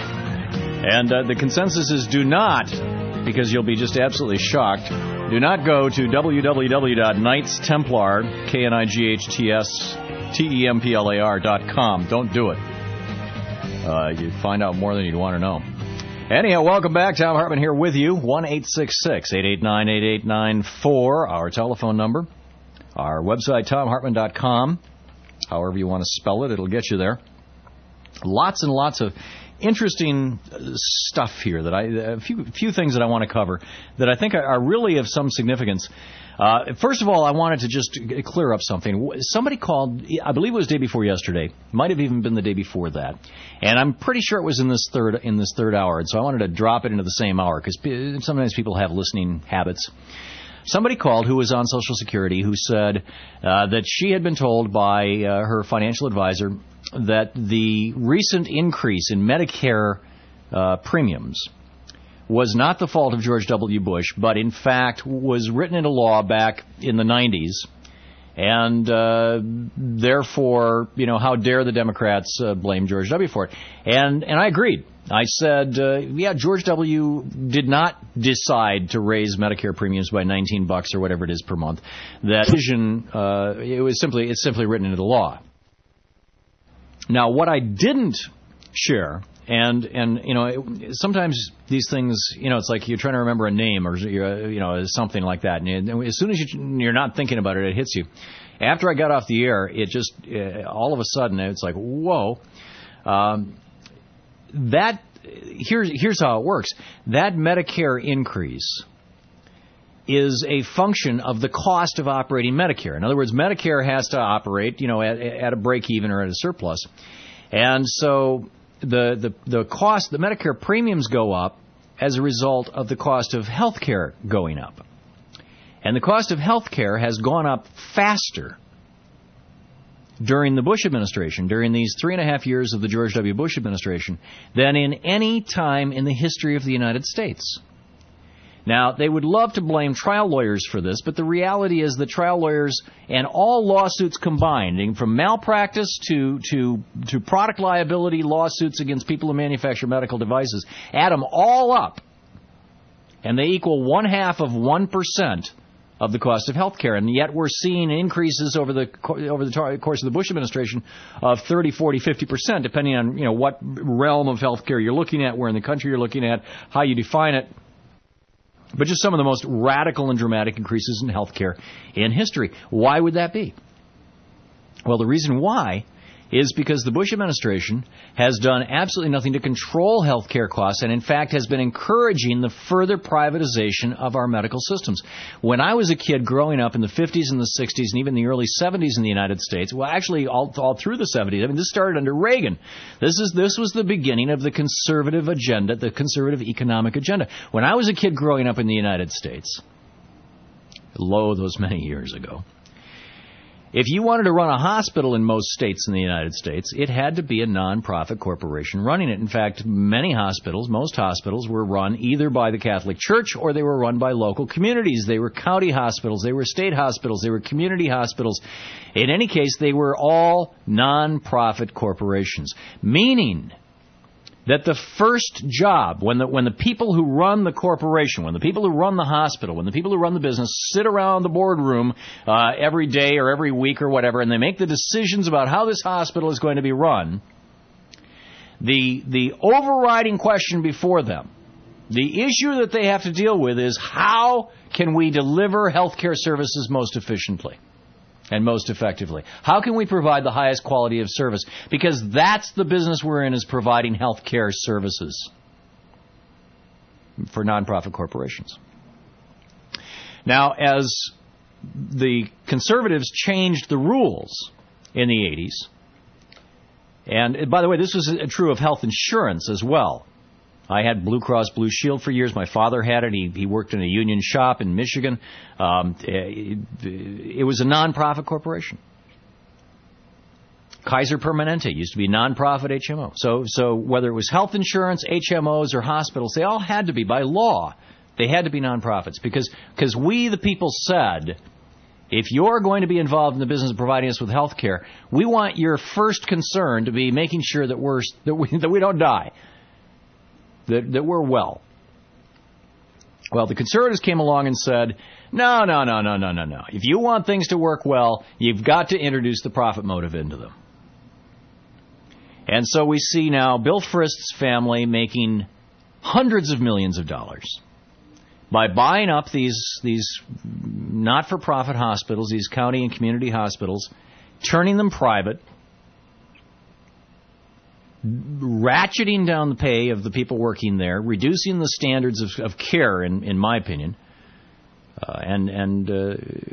And uh, the consensus is do not, because you'll be just absolutely shocked, do not go to w w w dot knights templar, K N I G H T S T E M P L A R dot com. Don't do it. Uh, you'd find out more than you'd want to know. Anyhow, welcome back. Thom Hartmann here with you. one eight six six, eight eight nine, eight eight nine four, our telephone number. Our website, Thom Hartmann dot com. However you want to spell it, it'll get you there. Lots and lots of interesting stuff here. That I a few few things that I want to cover that I think are really of some significance. Uh, first of all, I wanted to just clear up something. Somebody called, I believe it was the day before yesterday. Might have even been the day before that. And I'm pretty sure it was in this third in this third hour. And so I wanted to drop it into the same hour because sometimes people have listening habits. Somebody called who was on Social Security who said uh, that she had been told by uh, her financial advisor that the recent increase in Medicare uh, premiums was not the fault of George W. Bush, but in fact was written into law back in the nineties. And uh, therefore, you know, how dare the Democrats uh, blame George W. for it? And and I agreed. I said, uh, yeah, George W. did not decide to raise Medicare premiums by nineteen bucks or whatever it is per month. That decision, uh, it was simply it's simply written into the law. Now, what I didn't share, and and you know, sometimes these things, you know, it's like you're trying to remember a name or you know something like that, and as soon as you, you're not thinking about it, it hits you. After I got off the air, it just uh, all of a sudden it's like, whoa. Um, that here's here's how it works. That Medicare increase is a function of the cost of operating Medicare. In other words, Medicare has to operate, you know, at, at a break even or at a surplus, and so the the the cost, the Medicare premiums go up as a result of the cost of health care going up. And the cost of health care has gone up faster during the Bush administration, during these three and a half years of the George W. Bush administration, than in any time in the history of the United States. Now, they would love to blame trial lawyers for this, but the reality is that trial lawyers and all lawsuits combined, from malpractice to, to, to product liability lawsuits against people who manufacture medical devices, add them all up, and they equal one half of one percent of the cost of health care. And yet we're seeing increases over the over the course of the Bush administration of thirty, forty, fifty percent, depending on, you know, what realm of health care you're looking at, where in the country you're looking at, how you define it. But just some of the most radical and dramatic increases in health care in history. Why would that be? Well, the reason why is because the Bush administration has done absolutely nothing to control health care costs, and in fact has been encouraging the further privatization of our medical systems. When I was a kid growing up in the fifties and the sixties and even the early seventies in the United States, well, actually all, all through the seventies, I mean, this started under Reagan. This is this was the beginning of the conservative agenda, the conservative economic agenda. When I was a kid growing up in the United States, lo, those many years ago, if you wanted to run a hospital in most states in the United States, it had to be a non-profit corporation running it. In fact, many hospitals, most hospitals, were run either by the Catholic Church or they were run by local communities. They were county hospitals, they were state hospitals, they were community hospitals. In any case, they were all non-profit corporations, meaning that the first job, when the when the people who run the corporation, when the people who run the hospital, when the people who run the business sit around the boardroom uh, every day or every week or whatever, and they make the decisions about how this hospital is going to be run, the the overriding question before them, the issue that they have to deal with is how can we deliver healthcare services most efficiently and most effectively? How can we provide the highest quality of service? Because that's the business we're in, is providing health care services for nonprofit corporations. Now, as the conservatives changed the rules in the eighties, and by the way, this was true of health insurance as well. I had Blue Cross Blue Shield for years. My father had it. He, he worked in a union shop in Michigan. Um, it, it was a nonprofit corporation. Kaiser Permanente used to be a nonprofit H M O. So, so whether it was health insurance, H M Os, or hospitals, they all had to be, by law, they had to be nonprofits. Because because we, the people, said, if you're going to be involved in the business of providing us with health care, we want your first concern to be making sure that we're that we that we don't die. That, that we're well. Well, the conservatives came along and said, no, no, no, no, no, no, no. If you want things to work well, you've got to introduce the profit motive into them. And so we see now Bill Frist's family making hundreds of millions of dollars by buying up these, these not-for-profit hospitals, these county and community hospitals, turning them private, ratcheting down the pay of the people working there, reducing the standards of, of care, in, in my opinion, uh, and and uh,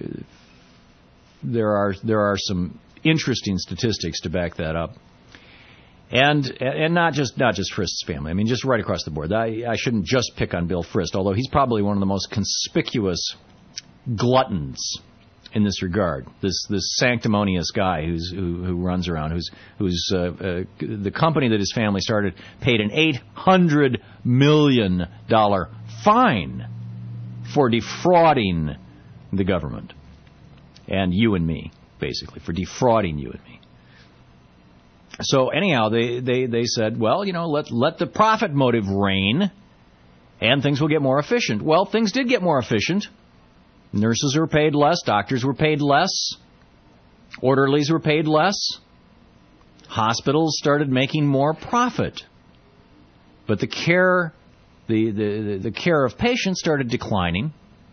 there are there are some interesting statistics to back that up, and and not just not just Frist's family. I mean, just right across the board. I, I shouldn't just pick on Bill Frist, although he's probably one of the most conspicuous gluttons in this regard, this this sanctimonious guy who's who, who runs around, who's who's uh, uh, the company that his family started paid an eight hundred million dollar fine for defrauding the government and you and me, basically, for defrauding you and me. So anyhow, they they they said, well, you know, let let the profit motive reign, and things will get more efficient. Well, things did get more efficient. Nurses were paid less, doctors were paid less, orderlies were paid less, hospitals started making more profit. But the care, the, the, the care of patients started declining,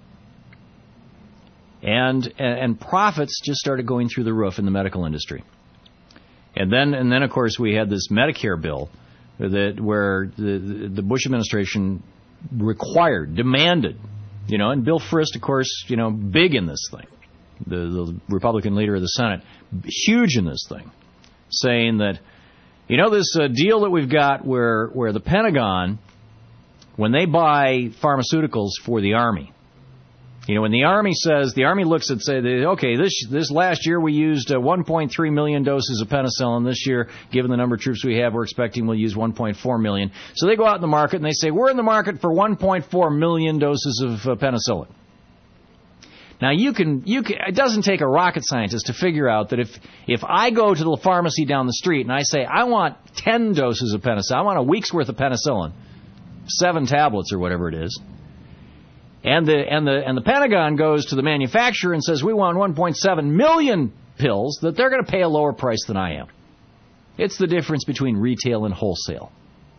and, and profits just started going through the roof in the medical industry. And then, and then of course, we had this Medicare bill that where the, the Bush administration required, demanded, you know, and Bill Frist, of course, you know, big in this thing, the, the Republican leader of the Senate, huge in this thing, saying that, you know, this uh, deal that we've got where where the Pentagon when they buy pharmaceuticals for the Army, you know, when the Army says, the Army looks at, say, okay, this this last year we used uh, one point three million doses of penicillin. This year, given the number of troops we have, we're expecting we'll use one point four million. So they go out in the market and they say, we're in the market for one point four million doses of uh, penicillin. Now, you can, you can, it doesn't take a rocket scientist to figure out that if, if I go to the pharmacy down the street and I say, I want ten doses of penicillin, I want a week's worth of penicillin, seven tablets or whatever it is, And the and the and the Pentagon goes to the manufacturer and says we want one point seven million pills, that they're going to pay a lower price than I am. It's the difference between retail and wholesale.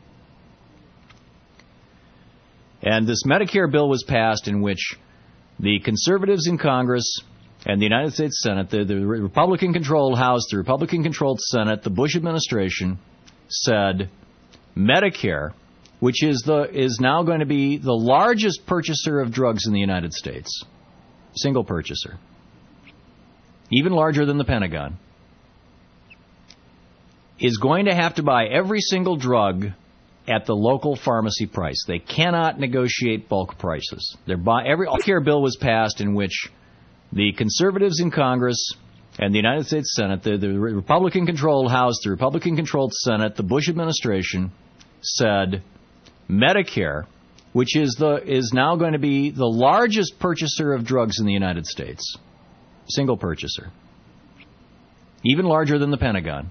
And this Medicare bill was passed in which the conservatives in Congress and the United States Senate, the, the Republican-controlled House, the Republican-controlled Senate, the Bush administration said Medicare, which is the is now going to be the largest purchaser of drugs in the United States, single purchaser, even larger than the Pentagon, is going to have to buy every single drug at the local pharmacy price. They cannot negotiate bulk prices. They're buy, every care bill was passed in which the conservatives in Congress and the United States Senate, the, the Republican-controlled House, the Republican-controlled Senate, the Bush administration said Medicare, which is the is now going to be the largest purchaser of drugs in the United States, single purchaser, even larger than the Pentagon,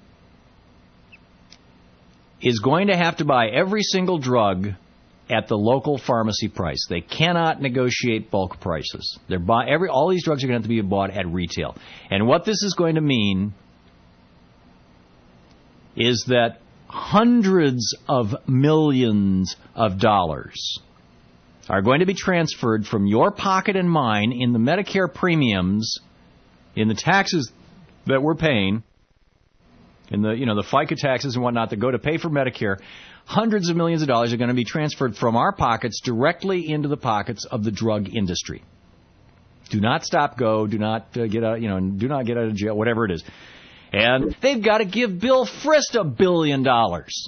is going to have to buy every single drug at the local pharmacy price. They cannot negotiate bulk prices. They're buy, every all these drugs are going to have to be bought at retail. And what this is going to mean is that hundreds of millions of dollars are going to be transferred from your pocket and mine in the Medicare premiums, in the taxes that we're paying, in the you know the FICA taxes and whatnot that go to pay for Medicare. Hundreds of millions of dollars are going to be transferred from our pockets directly into the pockets of the drug industry. Do not stop, go. Do not uh, get out. You know, do not get out of jail. Whatever it is. And they've got to give Bill Frist a billion dollars.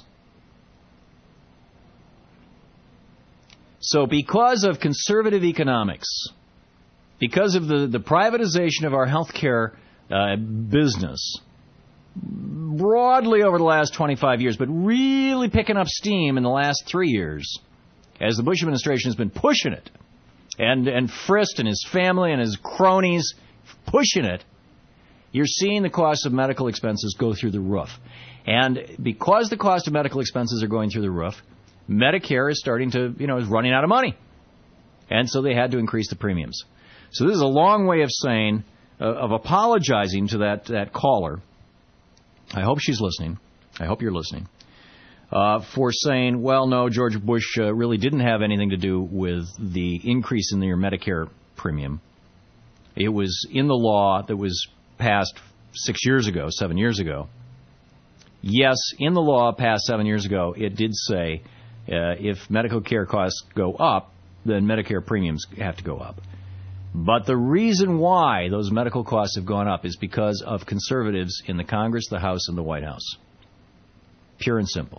So because of conservative economics, because of the, the privatization of our health care uh, business, broadly over the last twenty-five years, but really picking up steam in the last three years, as the Bush administration has been pushing it, and, and Frist and his family and his cronies pushing it, you're seeing the cost of medical expenses go through the roof. And because the cost of medical expenses are going through the roof, Medicare is starting to, you know, is running out of money. And so they had to increase the premiums. So this is a long way of saying, uh, of apologizing to that, that caller. I hope she's listening. I hope you're listening. Uh, for saying, well, no, George Bush uh, really didn't have anything to do with the increase in your Medicare premium. It was in the law that was passed six years ago, seven years ago. Yes, in the law passed seven years ago, it did say uh, if medical care costs go up, then Medicare premiums have to go up. But the reason why those medical costs have gone up is because of conservatives in the Congress, the House, and the White House. Pure and simple.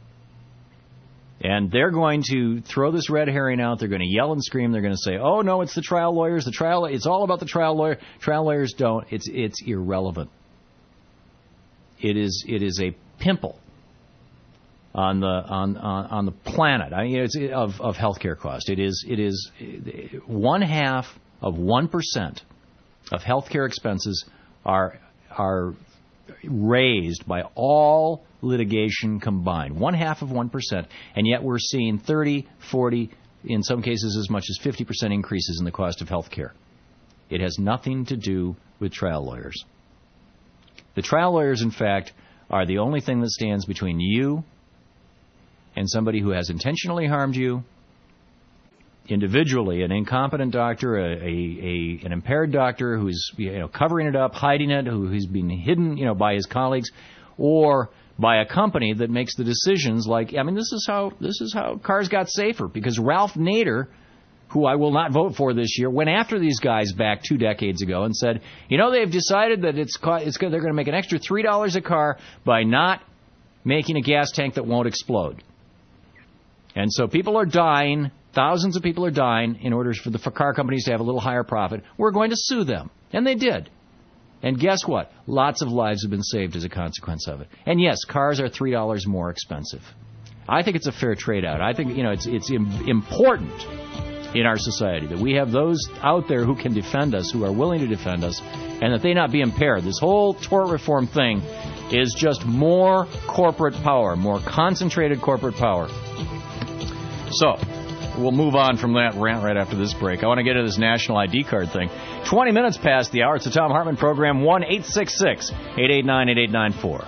And they're going to throw this red herring out. They're going to yell and scream. They're going to say, oh, no, it's the trial lawyers. The trial, it's all about the trial lawyer. Trial lawyers don't. It's it's irrelevant. It is it is a pimple on the on on, on the planet. I mean, it's of of healthcare cost. It is it is one half of one percent of healthcare expenses are are raised by all litigation combined. One half of one percent, and yet we're seeing thirty, forty, in some cases as much as fifty percent increases in the cost of health care. It has nothing to do with trial lawyers. The trial lawyers, in fact, are the only thing that stands between you and somebody who has intentionally harmed you individually, an incompetent doctor, a, a, a an impaired doctor who's you know covering it up, hiding it, who, who's been hidden you know by his colleagues, or by a company that makes the decisions. Like, I mean, this is how this is how cars got safer, because Ralph Nader, who I will not vote for this year, went after these guys back two decades ago and said, you know, they've decided that it's it's they're going to make an extra three dollars a car by not making a gas tank that won't explode. And so people are dying. Thousands of people are dying in order for the for car companies to have a little higher profit. We're going to sue them. And they did. And guess what? Lots of lives have been saved as a consequence of it. And yes, cars are three dollars more expensive. I think it's a fair trade-out. I think, you know, it's it's important in our society that we have those out there who can defend us, who are willing to defend us, and that they not be impaired. This whole tort reform thing is just more corporate power, more concentrated corporate power. So, we'll move on from that rant right after this break. I want to get to this national I D card thing. twenty minutes past the hour. It's the Thom Hartmann Program, one eight six six, eight eight nine, eight eight nine four.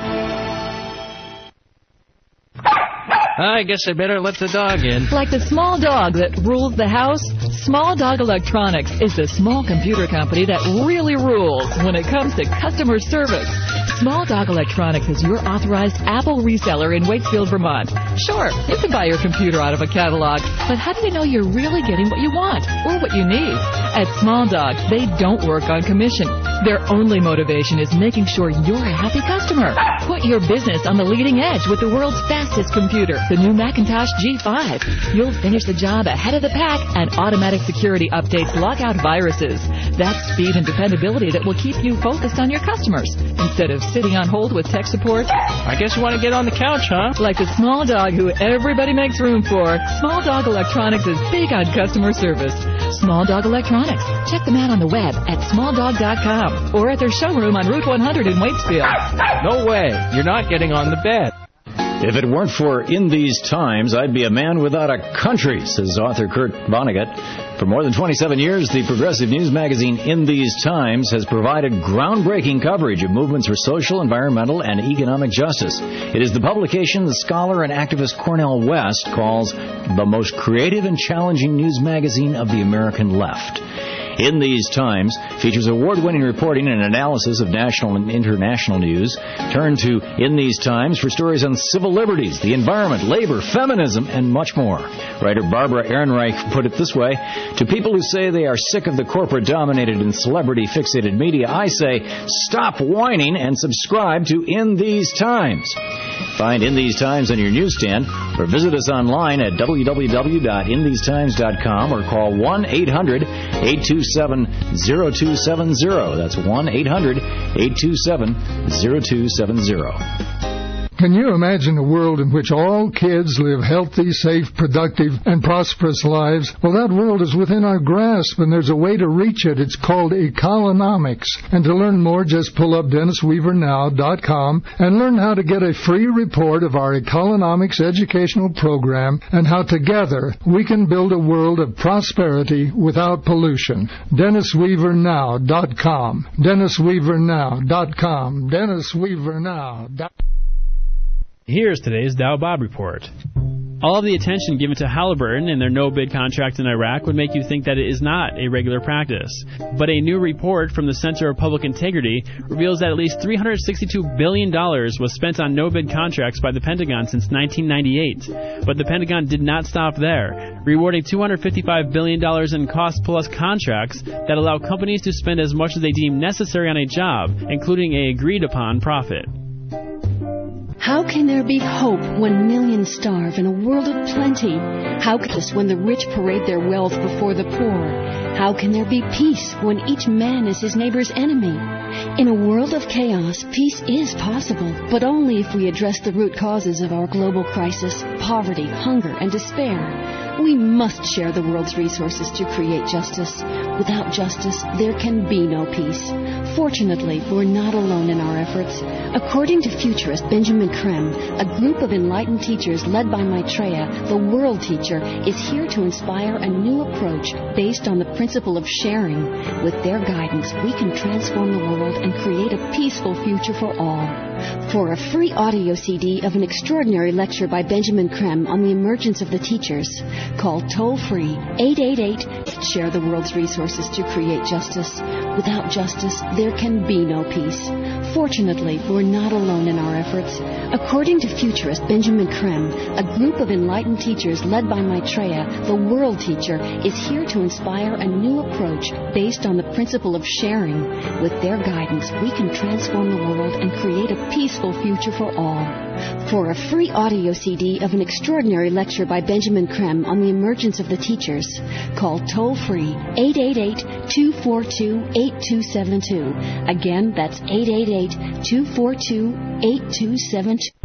I guess I better let the dog in.
Like the small dog that rules the house, Small Dog Electronics is the small computer company that really rules when it comes to customer service. Small Dog Electronics is your authorized Apple reseller in Wakefield, Vermont. Sure, you can buy your computer out of a catalog, but how do you know you're really getting what you want or what you need? At Small Dog, they don't work on commission. Their only motivation is making sure you're a happy customer. Put your business on the leading edge with the world's fastest computer, the new Macintosh G five. You'll finish the job ahead of the pack, and automatic security updates lock out viruses. That's speed and dependability that will keep you focused on your customers instead of sitting on hold with tech support.
I guess you want to get on the couch, huh?
Like the small dog who everybody makes room for, Small Dog Electronics is big on customer service. Small Dog Electronics. Check them out on the web at small dog dot com or at their showroom on Route one hundred in Waitsfield.
No way. You're not getting on the bed.
If it weren't for In These Times, I'd be a man without a country, says author Kurt Vonnegut. For more than twenty-seven years, the progressive news magazine In These Times has provided groundbreaking coverage of movements for social, environmental, and economic justice. It is the publication the scholar and activist Cornel West calls the most creative and challenging news magazine of the American left. In These Times features award-winning reporting and analysis of national and international news. Turn to In These Times for stories on civil liberties, the environment, labor, feminism, and much more. Writer Barbara Ehrenreich put it this way: to people who say they are sick of the corporate-dominated and celebrity-fixated media, I say, stop whining and subscribe to In These Times. Find In These Times on your newsstand or visit us online at w w w dot in these times dot com or call one eight hundred, eight two seven, zero two seven zero. That's one eight hundred, eight two seven, zero two seven zero.
Can you imagine a world in which all kids live healthy, safe, productive, and prosperous lives? Well, that world is within our grasp, and there's a way to reach it. It's called Economics. And to learn more, just pull up dennis weaver now dot com and learn how to get a free report of our Economics educational program and how together we can build a world of prosperity without pollution. dennis weaver now dot com. dennis weaver now dot com. dennis weaver now dot com.
Here's today's Dow Bob Report. All of the attention given to Halliburton and their no-bid contract in Iraq would make you think that it is not a regular practice. But a new report from the Center of Public Integrity reveals that at least three hundred sixty-two billion dollars was spent on no-bid contracts by the Pentagon since nineteen ninety-eight. But the Pentagon did not stop there, rewarding two hundred fifty-five billion dollars in cost-plus contracts that allow companies to spend as much as they deem necessary on a job, including a agreed-upon profit.
How can there be hope when millions starve in a world of plenty? How can this when the rich parade their wealth before the poor? How can there be peace when each man is his neighbor's enemy? In a world of chaos, peace is possible, but only if we address the root causes of our global crisis, poverty, hunger, and despair. We must share the world's resources to create justice. Without justice, there can be no peace. Fortunately, we're not alone in our efforts. According to futurist Benjamin Creme, a group of enlightened teachers led by Maitreya, the world teacher, is here to inspire a new approach based on the principle of sharing. With their guidance, we can transform the world and create a peaceful future for all. For a free audio C D of an extraordinary lecture by Benjamin Creme on the emergence of the teachers, call toll-free eight eight eight. Share the world's resources to create justice. Without justice, there can be no peace. Fortunately, we're not alone in our efforts. According to futurist Benjamin Creme, a group of enlightened teachers led by Maitreya, the world teacher, is here to inspire a new approach based on the principle of sharing. With their guidance, we can transform the world and create a peaceful future for all. For a free audio C D of an extraordinary lecture by Benjamin Krem on the emergence of the teachers, call toll-free eight eight eight, two four two, eight two seven two. Again, that's eight eight eight, two four two, eight two seven two.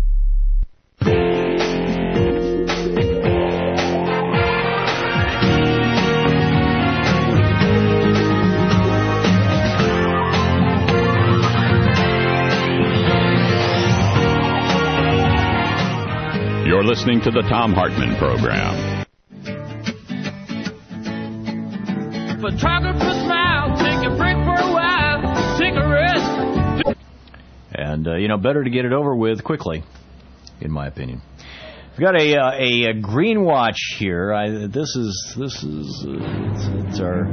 You're listening to the Thom Hartmann Program.
Photographer smile, take a break for a while, take a rest.
And, uh, you know, better to get it over with quickly, in my opinion. We've got a, uh, a, a green watch here. I, this is, this is, uh, it's, it's our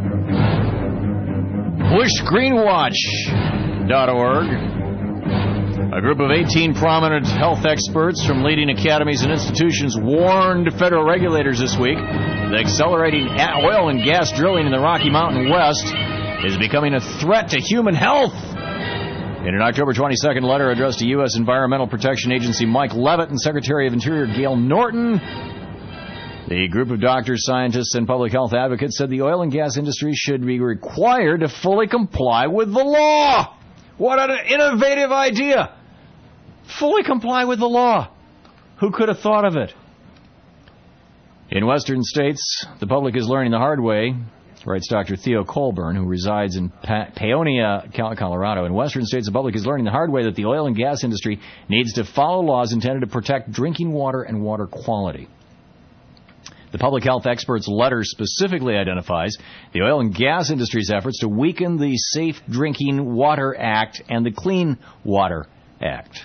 bush green watch dot org. A group of eighteen prominent health experts from leading academies and institutions warned federal regulators this week that accelerating oil and gas drilling in the Rocky Mountain West is becoming a threat to human health. In an October twenty-second letter addressed to U S Environmental Protection Agency Mike Leavitt and Secretary of Interior Gail Norton, the group of doctors, scientists, and public health advocates said the oil and gas industry should be required to fully comply with the law. What an innovative idea! Fully comply with the law. Who could have thought of it? In western states, the public is learning the hard way, writes Doctor Theo Colburn, who resides in pa- Paonia, Colorado. In western states, the public is learning the hard way that the oil and gas industry needs to follow laws intended to protect drinking water and water quality. The public health expert's letter specifically identifies the oil and gas industry's efforts to weaken the Safe Drinking Water Act and the Clean Water Act.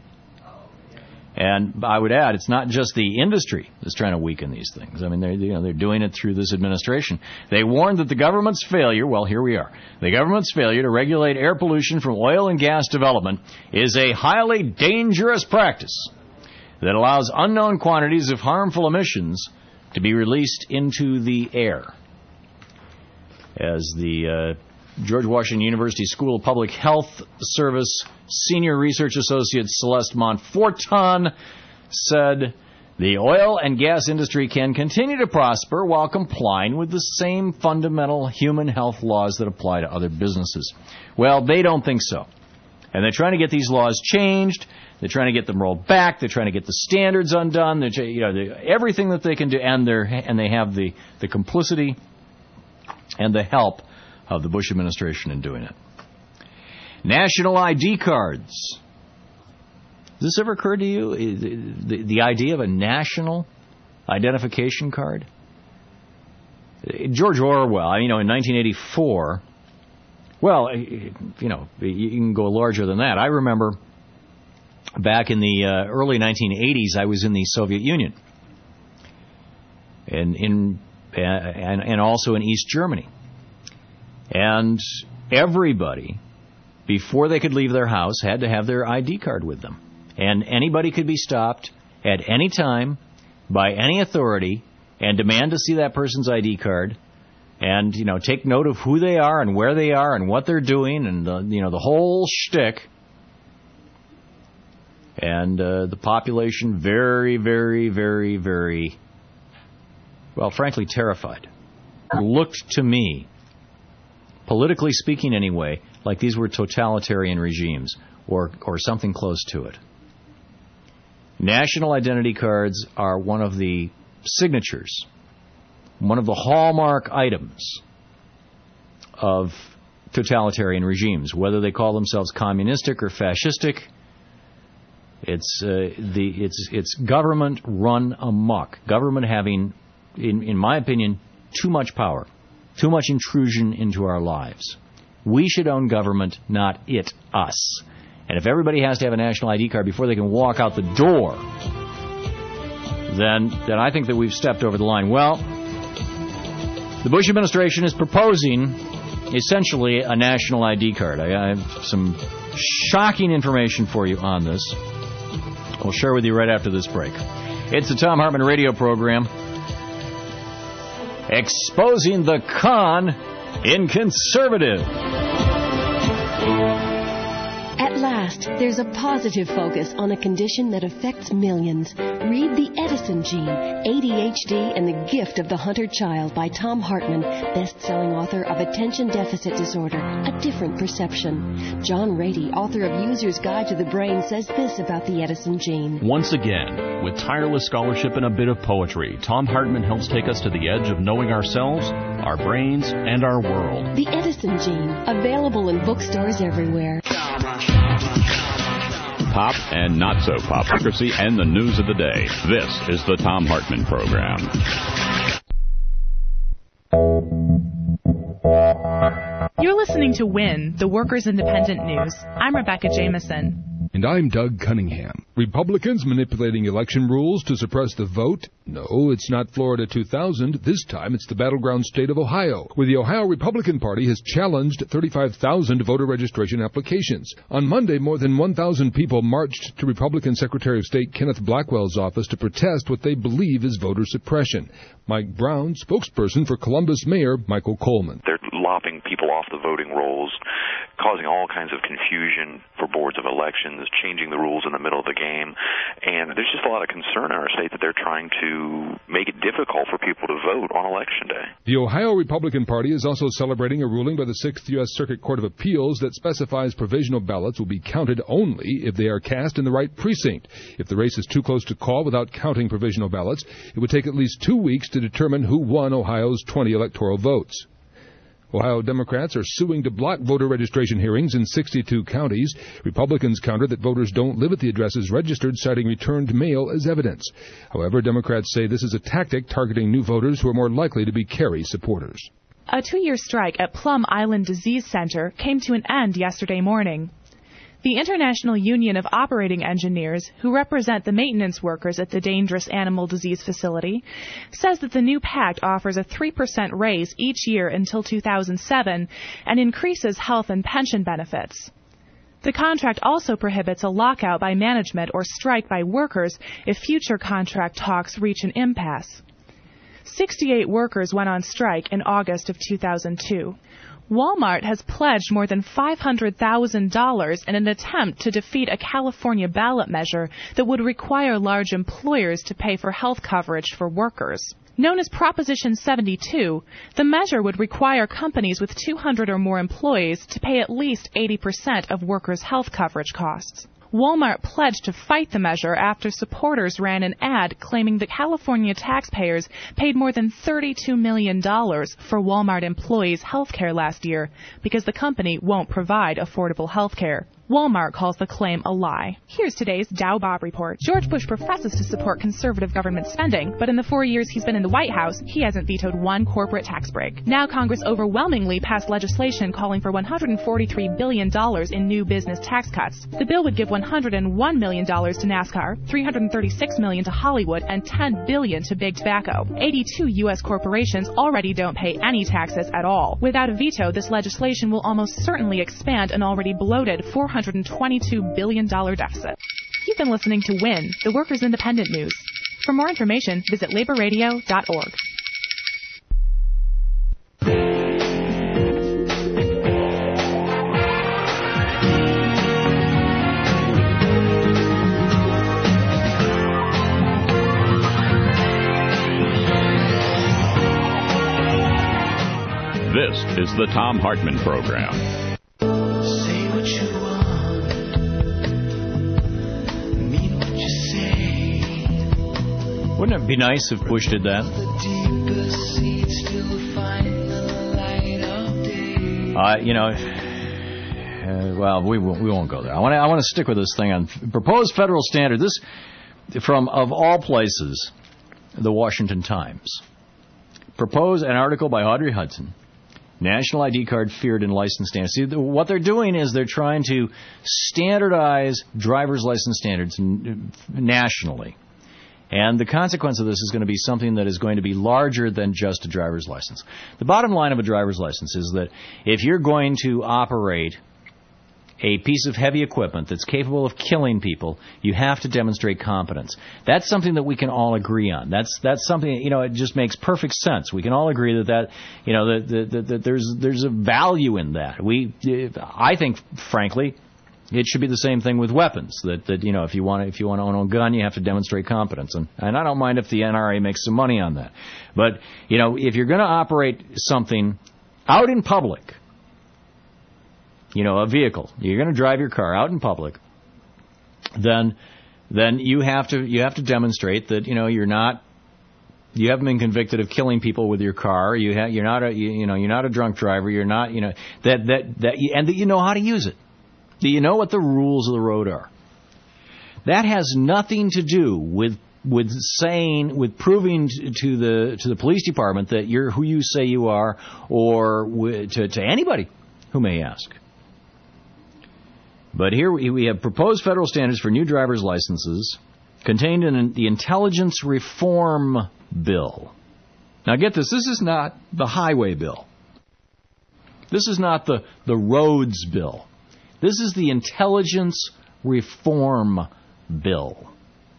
And I would add, it's not just the industry that's trying to weaken these things. I mean, they're, you know, they're doing it through this administration. They warned that the government's failure, well, here we are, the government's failure to regulate air pollution from oil and gas development is a highly dangerous practice that allows unknown quantities of harmful emissions to be released into the air. As the uh, George Washington University School of Public Health Service Senior Research Associate Celeste Montforton said, the oil and gas industry can continue to prosper while complying with the same fundamental human health laws that apply to other businesses. Well, they don't think so. And they're trying to get these laws changed. They're trying to get them rolled back. They're trying to get the standards undone. They're, you know, they, everything that they can do, and they're and they have the, the complicity and the help of the Bush administration in doing it. National I D cards. Has this ever occurred to you? The, the, the idea of a national identification card? George Orwell, you know, in nineteen eighty-four. Well, you know, you can go larger than that. I remember back in the uh, early nineteen eighties, I was in the Soviet Union, and in uh, and, and also in East Germany. And everybody, before they could leave their house, had to have their I D card with them. And anybody could be stopped at any time by any authority and demand to see that person's I D card. And, you know, take note of who they are and where they are and what they're doing and, the, you know, the whole shtick. And uh, the population very, very, very, very, well, frankly, terrified. Looked to me, politically speaking anyway, like these were totalitarian regimes or, or something close to it. National identity cards are one of the signatures, one of the hallmark items of totalitarian regimes, whether they call themselves communistic or fascistic. It's uh, the it's it's government run amok. Government having, in in my opinion, too much power, too much intrusion into our lives. We should own government, not it us. And if everybody has to have a national I D card before they can walk out the door, then then I think that we've stepped over the line. Well, the Bush administration is proposing essentially a national I D card. I, I have some shocking information for you on this. I'll share with you right after this break. It's the Thom Hartmann radio program, exposing the con in conservative.
At last, Next, there's a positive focus on a condition that affects millions. Read The Edison Gene, A D H D and the Gift of the Hunter Child by Tom Hartman, best-selling author of Attention Deficit Disorder, A Different Perception. John Rady, author of User's Guide to the Brain, says this about the Edison Gene.
Once again, with tireless scholarship and a bit of poetry, Tom Hartman helps take us to the edge of knowing ourselves, our brains, and our world.
The Edison Gene, available in bookstores everywhere.
Pop and not so pop, democracy and the news of the day. This is the Tom Hartman Program.
You're listening to WIN, the Workers' Independent News. I'm Rebecca Jameson.
And I'm Doug Cunningham. Republicans manipulating election rules to suppress the vote? No, it's not Florida two thousand. This time it's the battleground state of Ohio, where the Ohio Republican Party has challenged thirty-five thousand voter registration applications. On Monday, more than one thousand people marched to Republican Secretary of State Kenneth Blackwell's office to protest what they believe is voter suppression. Mike Brown, spokesperson for Columbus Mayor Michael Coleman.
They're lopping people off the voting rolls, causing all kinds of confusion for boards of elections, changing the rules in the middle of the game. And there's just a lot of concern in our state that they're trying to make it difficult for people to vote on Election Day.
The Ohio Republican Party is also celebrating a ruling by the Sixth U S Circuit Court of Appeals that specifies provisional ballots will be counted only if they are cast in the right precinct. If the race is too close to call without counting provisional ballots, it would take at least two weeks to determine who won Ohio's twenty electoral votes. Ohio Democrats are suing to block voter registration hearings in sixty-two counties. Republicans counter that voters don't live at the addresses registered, citing returned mail as evidence. However, Democrats say this is a tactic targeting new voters who are more likely to be Kerry supporters.
A two-year strike at Plum Island Disease Center came to an end yesterday morning. The International Union of Operating Engineers, who represent the maintenance workers at the dangerous animal disease facility, says that the new pact offers a three percent raise each year until two thousand seven and increases health and pension benefits. The contract also prohibits a lockout by management or strike by workers if future contract talks reach an impasse. sixty-eight workers went on strike in August of two thousand two. Walmart has pledged more than five hundred thousand dollars in an attempt to defeat a California ballot measure that would require large employers to pay for health coverage for workers. Known as Proposition seventy-two, the measure would require companies with two hundred or more employees to pay at least eighty percent of workers' health coverage costs. Walmart pledged to fight the measure after supporters ran an ad claiming that California taxpayers paid more than thirty-two million dollars for Walmart employees' health care last year because the company won't provide affordable health care. Walmart calls the claim a lie. Here's today's Dow Bob report. George Bush professes to support conservative government spending, but in the four years he's been in the White House, he hasn't vetoed one corporate tax break. Now Congress overwhelmingly passed legislation calling for one hundred forty-three billion dollars in new business tax cuts. The bill would give one hundred one million dollars to NASCAR, three hundred thirty-six million dollars to Hollywood, and ten billion dollars to Big Tobacco. eighty-two U S corporations already don't pay any taxes at all. Without a veto, this legislation will almost certainly expand an already bloated four hundred twenty-two billion dollars deficit. You've been listening to WIN, the Workers' Independent News. For more information, visit labor radio dot org.
This is the Tom Hartman Program.
Say what you want, mean what you say.
Wouldn't it be nice if Bush did that? Uh, you know, uh, well, we won't, we won't go there. I want to I want to stick with this thing on proposed federal standard. This from, of all places, the Washington Times. Propose an article by Audrey Hudson. National I D card feared in license standards. See, what they're doing is they're trying to standardize driver's license standards nationally. And the consequence of this is going to be something that is going to be larger than just a driver's license. The bottom line of a driver's license is that if you're going to operate a piece of heavy equipment that's capable of killing people, you have to demonstrate competence. That's something that we can all agree on. That's that's something, you know, it just makes perfect sense. We can all agree that, that you know, that, that, that, that there's there's a value in that. We, I think, frankly, It should be the same thing with weapons. That, that you know, if you want to, if you want to own a gun, you have to demonstrate competence. And, and I don't mind if the N R A makes some money on that. But, you know, if you're going to operate something out in public, you know, a vehicle, you're going to drive your car out in public, then then you have to you have to demonstrate that, you know, you're not you haven't been convicted of killing people with your car. You ha- you're not a you, you know you're not a drunk driver. You're not you know that that that and that you know how to use it. Do you know what the rules of the road are? That has nothing to do with with saying, with proving to the to the police department that you're who you say you are, or w- to, to anybody who may ask. But here we, we have proposed federal standards for new driver's licenses contained in the Intelligence Reform Bill. Now get this, this is not the highway bill. This is not the, the roads bill. This is the Intelligence Reform Bill.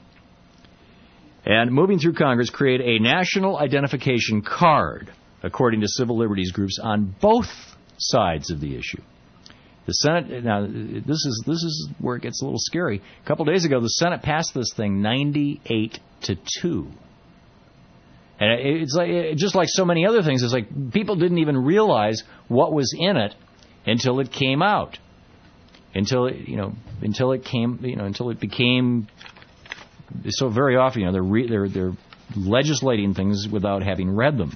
And moving through Congress, create a national identification card, according to civil liberties groups on both sides of the issue. The Senate, now this is this is where it gets a little scary. A couple days ago, the Senate passed this thing ninety-eight to two. And it's like, just like so many other things, it's like people didn't even realize what was in it until it came out. Until it, you know, until it came, you know, until it became. So very often, you know, they're re, they're they're legislating things without having read them.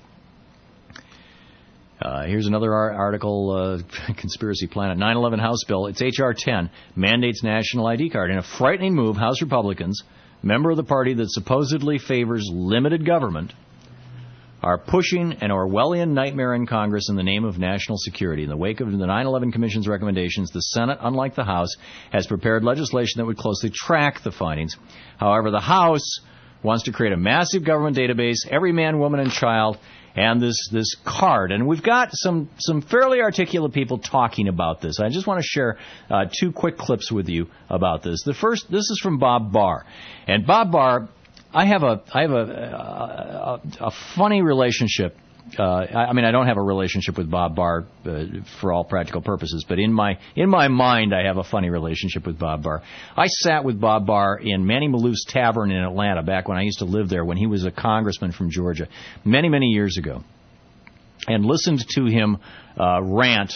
Uh, here's another ar- article, uh, Conspiracy Planet, nine eleven House Bill. It's H R ten, mandates national I D card. In a frightening move, House Republicans, member of the party that supposedly favors limited government, are pushing an Orwellian nightmare in Congress in the name of national security. In the wake of the nine eleven Commission's recommendations, the Senate, unlike the House, has prepared legislation that would closely track the findings. However, the House wants to create a massive government database, every man, woman, and child, and this, this card. And we've got some, some fairly articulate people talking about this. I just want to share uh, two quick clips with you about this. The first, this is from Bob Barr. And Bob Barr, I have a I have a a, a funny relationship. Uh, I, I mean, I don't have a relationship with Bob Barr uh, for all practical purposes, but in my in my mind, I have a funny relationship with Bob Barr. I sat with Bob Barr in Manny Maloof's Tavern in Atlanta back when I used to live there, when he was a congressman from Georgia, many many years ago, and listened to him uh, rant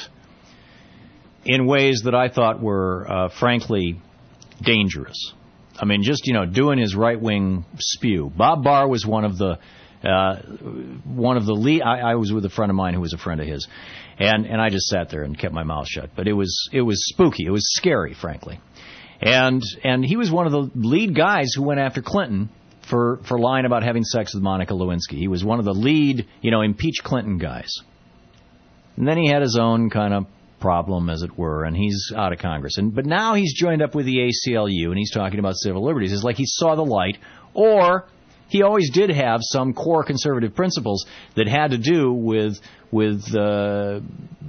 in ways that I thought were, uh, frankly, dangerous. I mean, just, you know, doing his right-wing spew. Bob Barr was one of the, uh, one of the lead. I, I was with a friend of mine who was a friend of his, and and I just sat there and kept my mouth shut. But it was it was spooky. It was scary, frankly. And and he was one of the lead guys who went after Clinton for for lying about having sex with Monica Lewinsky. He was one of the lead, you know, impeach Clinton guys. And then he had his own kind of problem, as it were, and he's out of Congress. And but now he's joined up with the A C L U, and he's talking about civil liberties. It's like he saw the light, or he always did have some core conservative principles that had to do with with uh,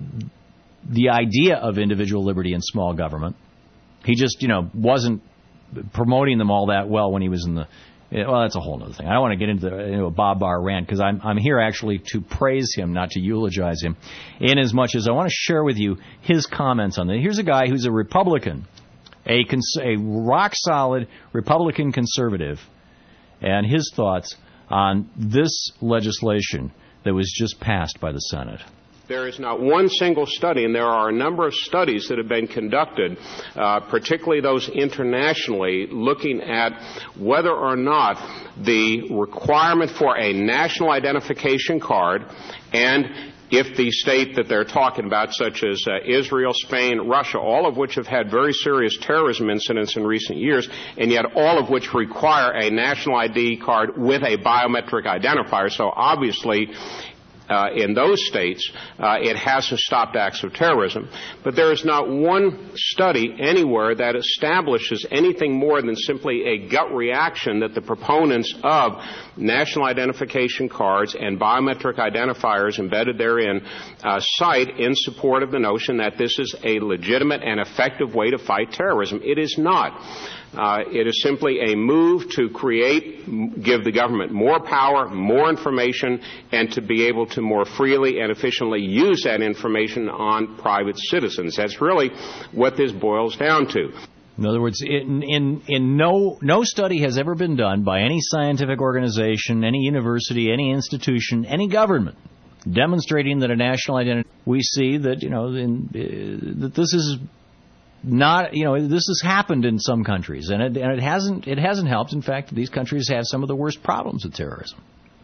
the idea of individual liberty and small government. He just, you know, wasn't promoting them all that well when he was in the. Well, that's a whole other thing. I don't want to get into, the, into a Bob Barr rant, because I'm, I'm here actually to praise him, not to eulogize him, in as much as I want to share with you his comments on that. Here's a guy who's a Republican, a, cons- a rock-solid Republican conservative, and his thoughts on this legislation that was just passed by the Senate.
There is not one single study, and there are a number of studies that have been conducted, uh, particularly those internationally, looking at whether or not the requirement for a national identification card, and if the state that they're talking about, such as uh, Israel, Spain, Russia, all of which have had very serious terrorism incidents in recent years, and yet all of which require a national I D card with a biometric identifier. So obviously, Uh, in those states, uh, it hasn't stopped acts of terrorism. But there is not one study anywhere that establishes anything more than simply a gut reaction that the proponents of national identification cards and biometric identifiers embedded therein uh, cite in support of the notion that this is a legitimate and effective way to fight terrorism. It is not. Uh, it is simply a move to create, give the government more power, more information, and to be able to more freely and efficiently use that information on private citizens. That's really what this boils down to.
In other words, in, in, in no, no study has ever been done by any scientific organization, any university, any institution, any government demonstrating that a national identity. We see that, you know, in, uh, that this is not, you know, this has happened in some countries, and it, and it hasn't, it hasn't helped. In fact, these countries have some of the worst problems with terrorism.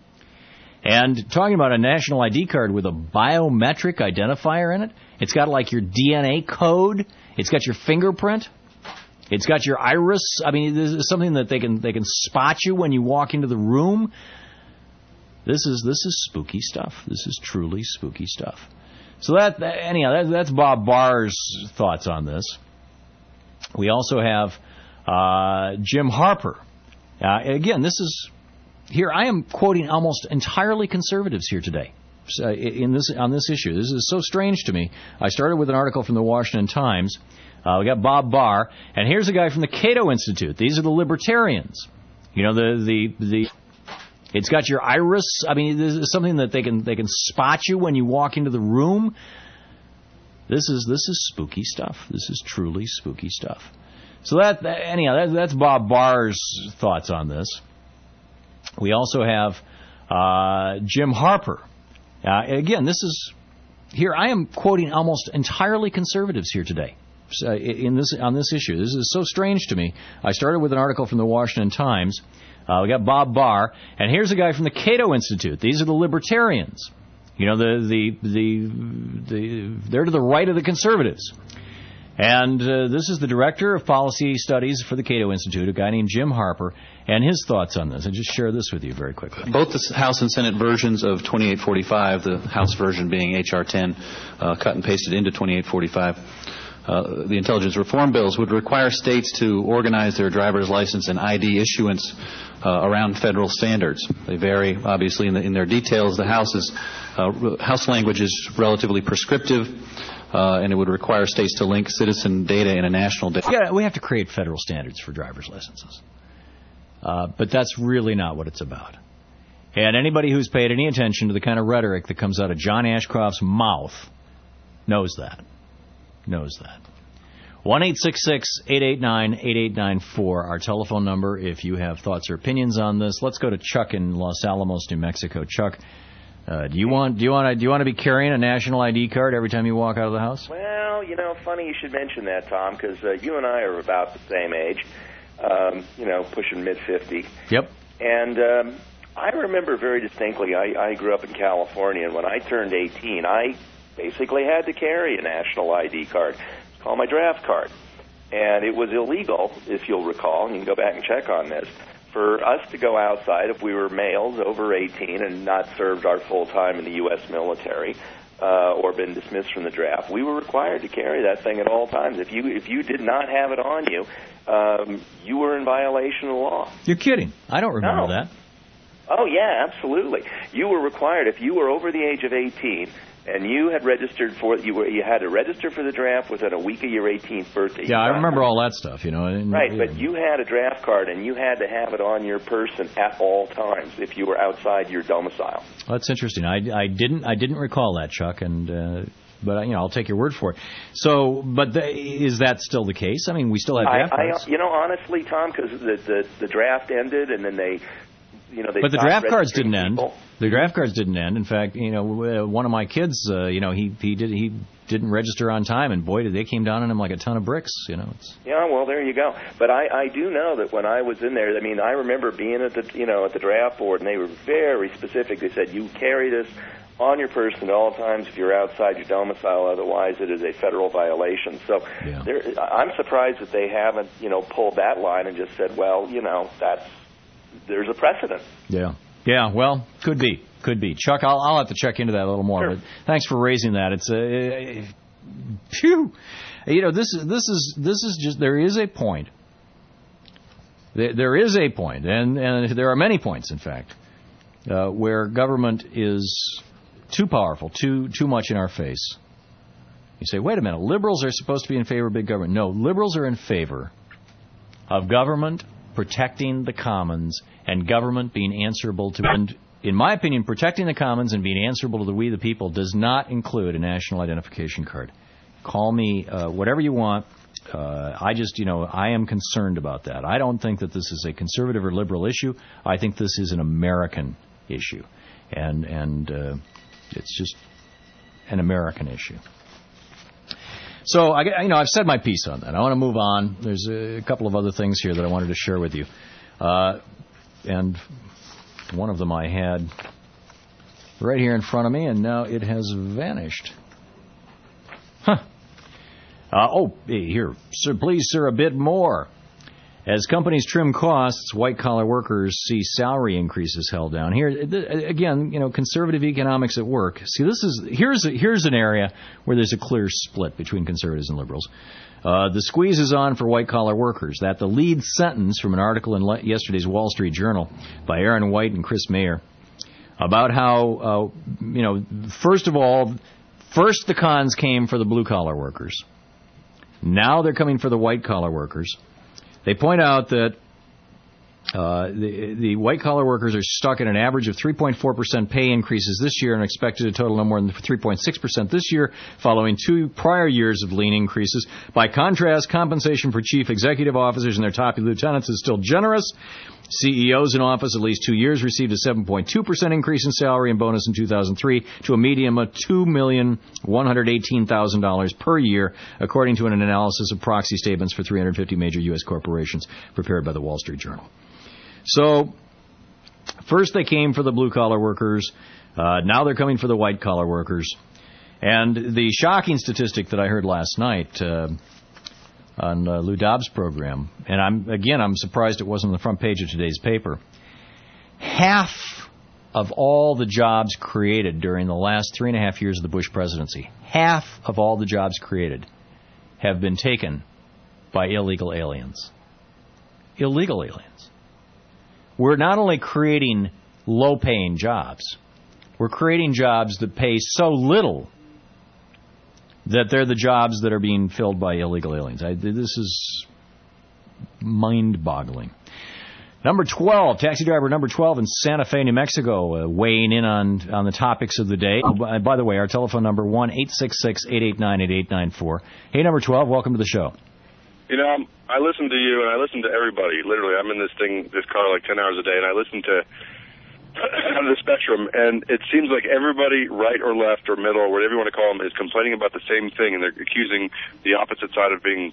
And talking about a national I D card with a biometric identifier in it, it's got like your D N A code, it's got your fingerprint, it's got your iris. I mean, this is something that they can they can spot you when you walk into the room. This is this is spooky stuff. This is truly spooky stuff. So that, that anyhow, that, that's Bob Barr's thoughts on this. We also have uh, Jim Harper. Uh, again, this is here. I am quoting almost entirely conservatives here today uh, in this on this issue. This is so strange to me. I started with an article from the Washington Times. Uh, we got Bob Barr, and here's a guy from the Cato Institute. These are the libertarians. You know, the the the. It's got your iris. I mean, this is something that they can they can spot you when you walk into the room. This is this is spooky stuff. This is truly spooky stuff. So that, that anyhow, that, that's Bob Barr's thoughts on this. We also have uh, Jim Harper. Uh, again, this is here. I am quoting almost entirely conservatives here today. Uh, in this on this issue. This is so strange to me. I started with an article from the Washington Times. Uh, we got Bob Barr, and here's a guy from the Cato Institute. These are the libertarians. You know, the the the, the they're to the right of the conservatives. And uh, this is the director of policy studies for the Cato Institute, a guy named Jim Harper, and his thoughts on this. I'll just share this with you very quickly.
Both the House and Senate versions of twenty-eight forty-five, the House version being H R ten, uh, cut and pasted into twenty-eight forty-five. Uh, the intelligence reform bills would require states to organize their driver's license and I D issuance uh, around federal standards. They vary, obviously, in, the, in their details. The House's uh, House language is relatively prescriptive, uh, and it would require states to link citizen data in a national data.
Yeah, we have to create federal standards for driver's licenses, uh, but that's really not what it's about. And anybody who's paid any attention to the kind of rhetoric that comes out of John Ashcroft's mouth knows that. knows that. one eight six six, eight eight nine, eight eight nine four, our telephone number if you have thoughts or opinions on this. Let's go to Chuck in Los Alamos, New Mexico. Chuck, uh, do you want do you want to do you want to be carrying a national I D card every time you walk out of the house?
Well, you know, funny you should mention that, Tom, because uh, you and I are about the same age. Um, you know, pushing mid fifty.
Yep.
And um, I remember very distinctly. I, I grew up in California, and when I turned eighteen, I basically had to carry a national I D card. It's called my draft card. And it was illegal, if you'll recall, and you can go back and check on this, for us to go outside if we were males over eighteen and not served our full time in the U S military uh, or been dismissed from the draft. We were required to carry that thing at all times. If you if you did not have it on you, um, you were in violation of the law.
You're kidding. I don't remember
no.
that.
Oh, yeah, absolutely. You were required, if you were over the age of eighteen, and you had registered for you were you had to register for the draft within a week of your eighteenth birthday.
Yeah, I remember all that stuff, you know. And,
right,
yeah.
But you had a draft card, and you had to have it on your person at all times if you were outside your domicile.
Well, that's interesting. I, I didn't I didn't recall that, Chuck, and uh, but you know I'll take your word for it. So, but the, is that still the case? I mean, we still have draft
I,
cards.
I, you know, honestly, Tom, because the, the the draft ended, and then they. You know,
but the draft cards didn't end. The draft cards didn't end. In fact, you know, one of my kids, uh, you know, he he did he didn't register on time, and boy, did they came down on him like a ton of bricks. You know. It's...
Yeah, well, there you go. But I I do know that when I was in there, I mean, I remember being at the you know at the draft board, and they were very specific. They said you carry this on your person at all times if you're outside your domicile. Otherwise, it is a federal violation. So
yeah.
there, I'm surprised that they haven't you know pulled that line and just said, well, you know, that's. There's a precedent.
Yeah. Yeah, well, could be. Could be. Chuck, I'll, I'll have to check into that a little more.
Sure.
But thanks for raising that. It's a... Uh, phew. You know, this is, this is, this is just... There is a point. There, there is a point, and, and there are many points, in fact, uh, where government is too powerful, too too much in our face. You say, wait a minute, liberals are supposed to be in favor of big government. No, liberals are in favor of government protecting the commons and government being answerable to, and in my opinion, protecting the commons and being answerable to the we the people does not include a national identification card. Call me uh, whatever you want. Uh, I just, you know, I am concerned about that. I don't think that this is a conservative or liberal issue. I think this is an American issue. And, and uh, it's just an American issue. So, I, you know, I've said my piece on that. I want to move on. There's a couple of other things here that I wanted to share with you. Uh, and one of them I had right here in front of me, and now it has vanished. Huh. Uh, oh, here. Sir, please, sir, a bit more. As companies trim costs, white-collar workers see salary increases held down. Here, again, you know, conservative economics at work. See, this is here's a, here's an area where there's a clear split between conservatives and liberals. Uh, the squeeze is on for white-collar workers. That the lead sentence from an article in le- yesterday's Wall Street Journal by Aaron White and Chris Mayer about how, uh, you know, first of all, first the cons came for the blue-collar workers. Now they're coming for the white-collar workers. They point out that uh, the, the white-collar workers are stuck at an average of three point four percent pay increases this year and expected to total no more than three point six percent this year, following two prior years of lean increases. By contrast, compensation for chief executive officers and their top lieutenants is still generous. C E Os in office at least two years received a seven point two percent increase in salary and bonus in two thousand three to a median of two million one hundred eighteen thousand dollars per year, according to an analysis of proxy statements for three hundred fifty major U S corporations prepared by the Wall Street Journal. So, first they came for the blue-collar workers. Uh, now they're coming for the white-collar workers. And the shocking statistic that I heard last night uh, on uh, Lou Dobbs' program, and I'm again, I'm surprised it wasn't on the front page of today's paper, half of all the jobs created during the last three and a half years of the Bush presidency, half of all the jobs created have been taken by illegal aliens. Illegal aliens. We're not only creating low-paying jobs, we're creating jobs that pay so little that they're the jobs that are being filled by illegal aliens. I, this is mind-boggling. Number twelve, taxi driver number twelve in Santa Fe, New Mexico, uh, weighing in on, on the topics of the day. Oh, by, by the way, our telephone number, one eight six six, eight eight nine, eight eight nine four. Hey, number twelve, welcome to the show.
You know, I'm, I listen to you, and I listen to everybody. Literally, I'm in this thing, this car, like ten hours a day, and I listen to the spectrum, and it seems like everybody, right or left or middle, or whatever you want to call them, is complaining about the same thing, and they're accusing the opposite side of being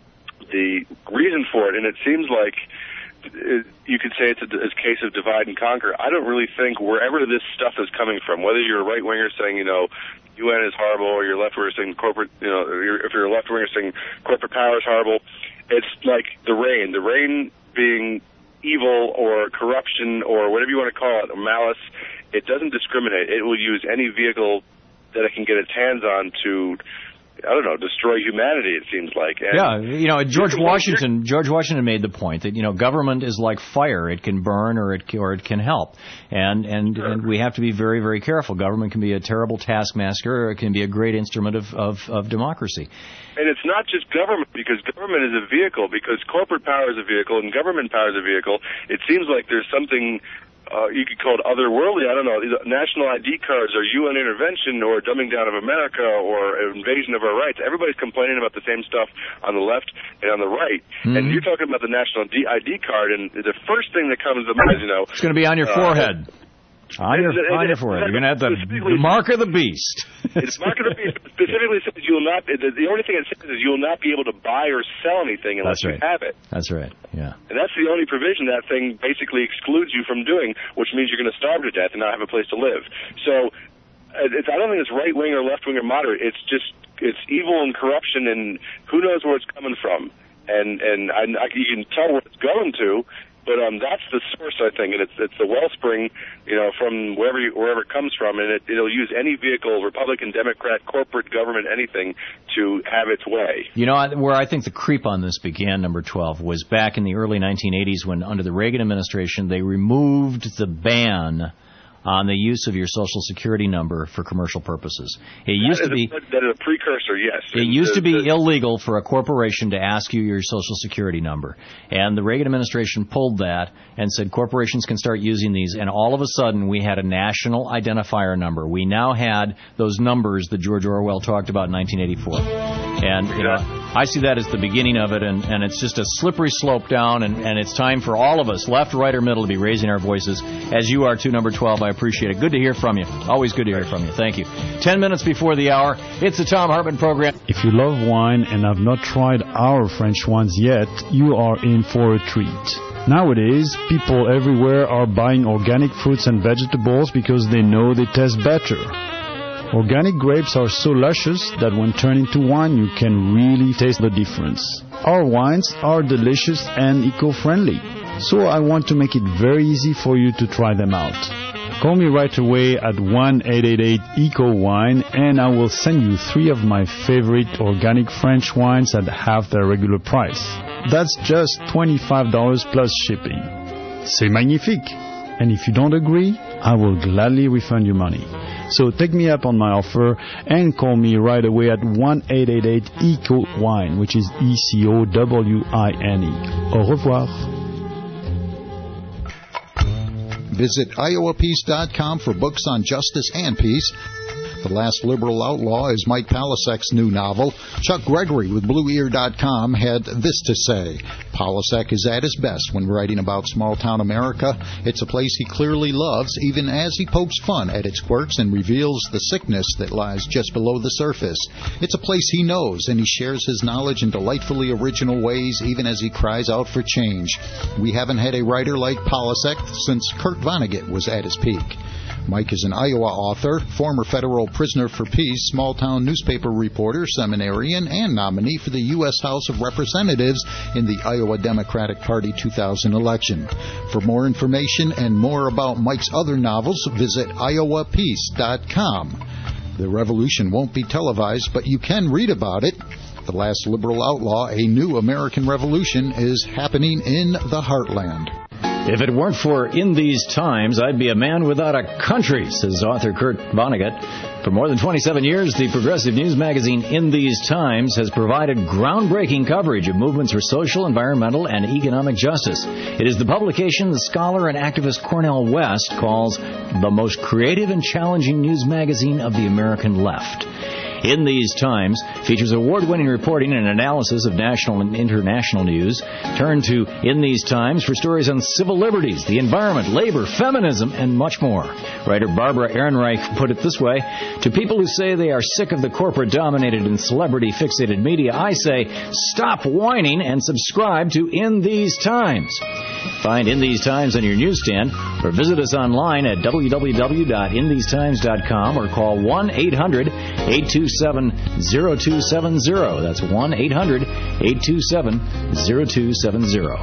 the reason for it. And it seems like it, you could say it's a, a case of divide and conquer. I don't really think wherever this stuff is coming from, whether you're a right-winger saying, you know, U N is horrible, or you're left-winger saying corporate, you know, if you're a left-winger saying corporate power is horrible, it's like the rain. The rain being evil or corruption or whatever you want to call it, or malice, it doesn't discriminate. It will use any vehicle that it can get its hands on to, I don't know, destroy humanity, it seems like. And
yeah, you know, George Washington George Washington made the point that, you know, government is like fire. It can burn or it or it can help. And and, sure. and we have to be very, very careful. Government can be a terrible taskmaster, or it can be a great instrument of, of, of democracy.
And it's not just government, because government is a vehicle, because corporate power is a vehicle and government power is a vehicle. It seems like there's something Uh, you could call it otherworldly. I don't know. National I D cards or U N intervention or dumbing down of America or invasion of our rights. Everybody's complaining about the same stuff on the left and on the right. Mm-hmm. And you're talking about the national I D card, and the first thing that comes to mind is, you know...
It's going to be on your uh, forehead. On your, it, on your forehead. You're going to have the, the mark of the beast.
It's mark of the beast. Specifically says you will not... The, the only thing it says is you will not be able to buy or sell anything unless
right.
you have it.
That's right, yeah.
And that's the only provision that thing basically excludes you from doing, which means you're going to starve to death and not have a place to live. So it's, I don't think it's right-wing or left-wing or moderate. It's just... It's evil and corruption, and who knows where it's coming from. And, and I, I, you can tell where it's going to... But um, that's the source, I think, and it's it's the wellspring, you know, from wherever you, wherever it comes from, and it, it'll use any vehicle, Republican, Democrat, corporate, government, anything, to have its way.
You know, where I think the creep on this began, number twelve, was back in the early nineteen eighties when, under the Reagan administration, they removed the ban on the use of your Social Security number for commercial purposes. It
That
used
is
to be...
a, that is a precursor, yes.
It
And
used
the-
to be
the-
illegal for a corporation to ask you your Social Security number. And the Reagan administration pulled that and said corporations can start using these. And all of a sudden, we had a national identifier number. We now had those numbers that George Orwell talked about in nineteen eighty-four. And, you know, I see that as the beginning of it, and, and it's just a slippery slope down, and, and it's time for all of us, left, right, or middle, to be raising our voices, as you are too, number twelve. I appreciate it. Good to hear from you. Always good to hear from you. Thank you. Ten minutes before the hour, it's the Tom Hartman Program.
If you love wine and have not tried our French wines yet, you are in for a treat. Nowadays, people everywhere are buying organic fruits and vegetables because they know they taste better. Organic grapes are so luscious that when turned into wine, you can really taste the difference. Our wines are delicious and eco-friendly, so I want to make it very easy for you to try them out. Call me right away at one eight eight eight E C O wine and I will send you three of my favorite organic French wines at half their regular price. That's just twenty-five dollars plus shipping. C'est magnifique! And if you don't agree, I will gladly refund your money. So take me up on my offer and call me right away at one eight eight eight E C O wine, which is E C O W I N E. Au revoir.
Visit Iowa Peace dot com for books on justice and peace. The Last Liberal Outlaw is Mike Palasek's new novel. Chuck Gregory with Blue Ear dot com had this to say. Palasek is at his best when writing about small-town America. It's a place he clearly loves, even as he pokes fun at its quirks and reveals the sickness that lies just below the surface. It's a place he knows, and he shares his knowledge in delightfully original ways, even as he cries out for change. We haven't had a writer like Palasek since Kurt Vonnegut was at his peak. Mike is an Iowa author, former federal prisoner for peace, small-town newspaper reporter, seminarian, and nominee for the U S House of Representatives in the Iowa Democratic Party two thousand election. For more information and more about Mike's other novels, visit Iowa Peace dot com. The revolution won't be televised, but you can read about it. The Last Liberal Outlaw, A New American Revolution, is happening in the heartland.
If it weren't for In These Times, I'd be a man without a country, says author Kurt Vonnegut. For more than twenty-seven years, the progressive news magazine In These Times has provided groundbreaking coverage of movements for social, environmental, and economic justice. It is the publication the scholar and activist Cornel West calls the most creative and challenging news magazine of the American left. In These Times features award-winning reporting and analysis of national and international news. Turn to In These Times for stories on civil liberties, the environment, labor, feminism, and much more. Writer Barbara Ehrenreich put it this way: to people who say they are sick of the corporate-dominated and celebrity-fixated media, I say, stop whining and subscribe to In These Times. Find In These Times on your newsstand or visit us online at w w w dot in these times dot com or call one eight hundred eight two seven zero two seven zero. That's one eight hundred eight two seven zero two seven zero.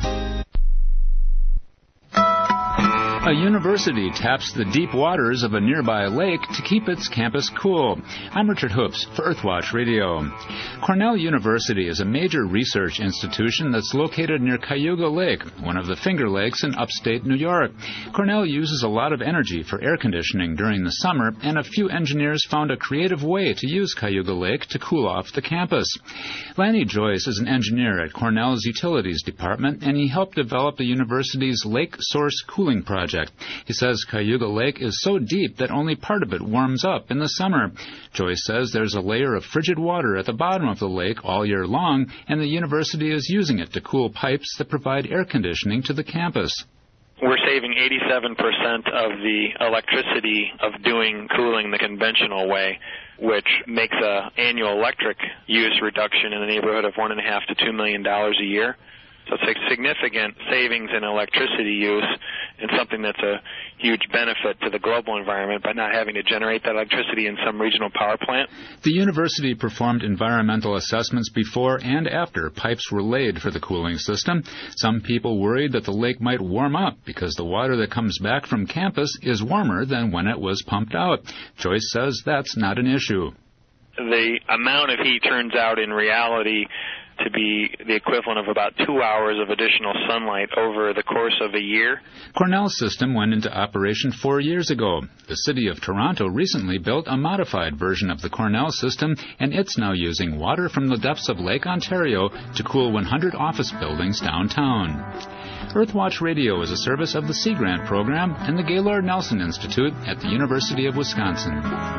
A university taps the deep waters of a nearby lake to keep its campus cool. I'm Richard Hoops for Earthwatch Radio. Cornell University is a major research institution that's located near Cayuga Lake, one of the Finger Lakes in upstate New York. Cornell uses a lot of energy for air conditioning during the summer, and a few engineers found a creative way to use Cayuga Lake to cool off the campus. Lanny Joyce is an engineer at Cornell's Utilities Department, and he helped develop the university's Lake Source Cooling Project. He says Cayuga Lake is so deep that only part of it warms up in the summer. Joyce says there's a layer of frigid water at the bottom of the lake all year long, and the university is using it to cool pipes that provide air conditioning to the campus.
We're saving eighty-seven percent of the electricity of doing cooling the conventional way, which makes an annual electric use reduction in the neighborhood of one and a half to two million dollars a year. So it's a significant savings in electricity use and something that's a huge benefit to the global environment by not having to generate that electricity in some regional power plant.
The university performed environmental assessments before and after pipes were laid for the cooling system. Some people worried that the lake might warm up because the water that comes back from campus is warmer than when it was pumped out. Joyce says that's not an issue.
The amount of heat turns out in reality
to be the equivalent of about two hours of additional sunlight over the course of a year.
Cornell's system went into operation four years ago. The city of Toronto recently built a modified version of the Cornell system, and it's now using water from the depths of Lake Ontario to cool one hundred office buildings downtown. Earthwatch Radio is a service of the Sea Grant Program and the Gaylord Nelson Institute at the University of Wisconsin.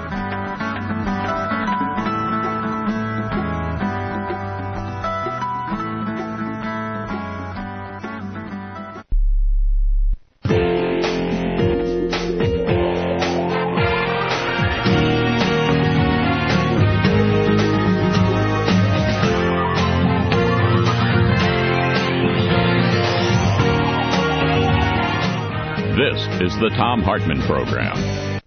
Is the Thom Hartmann Program.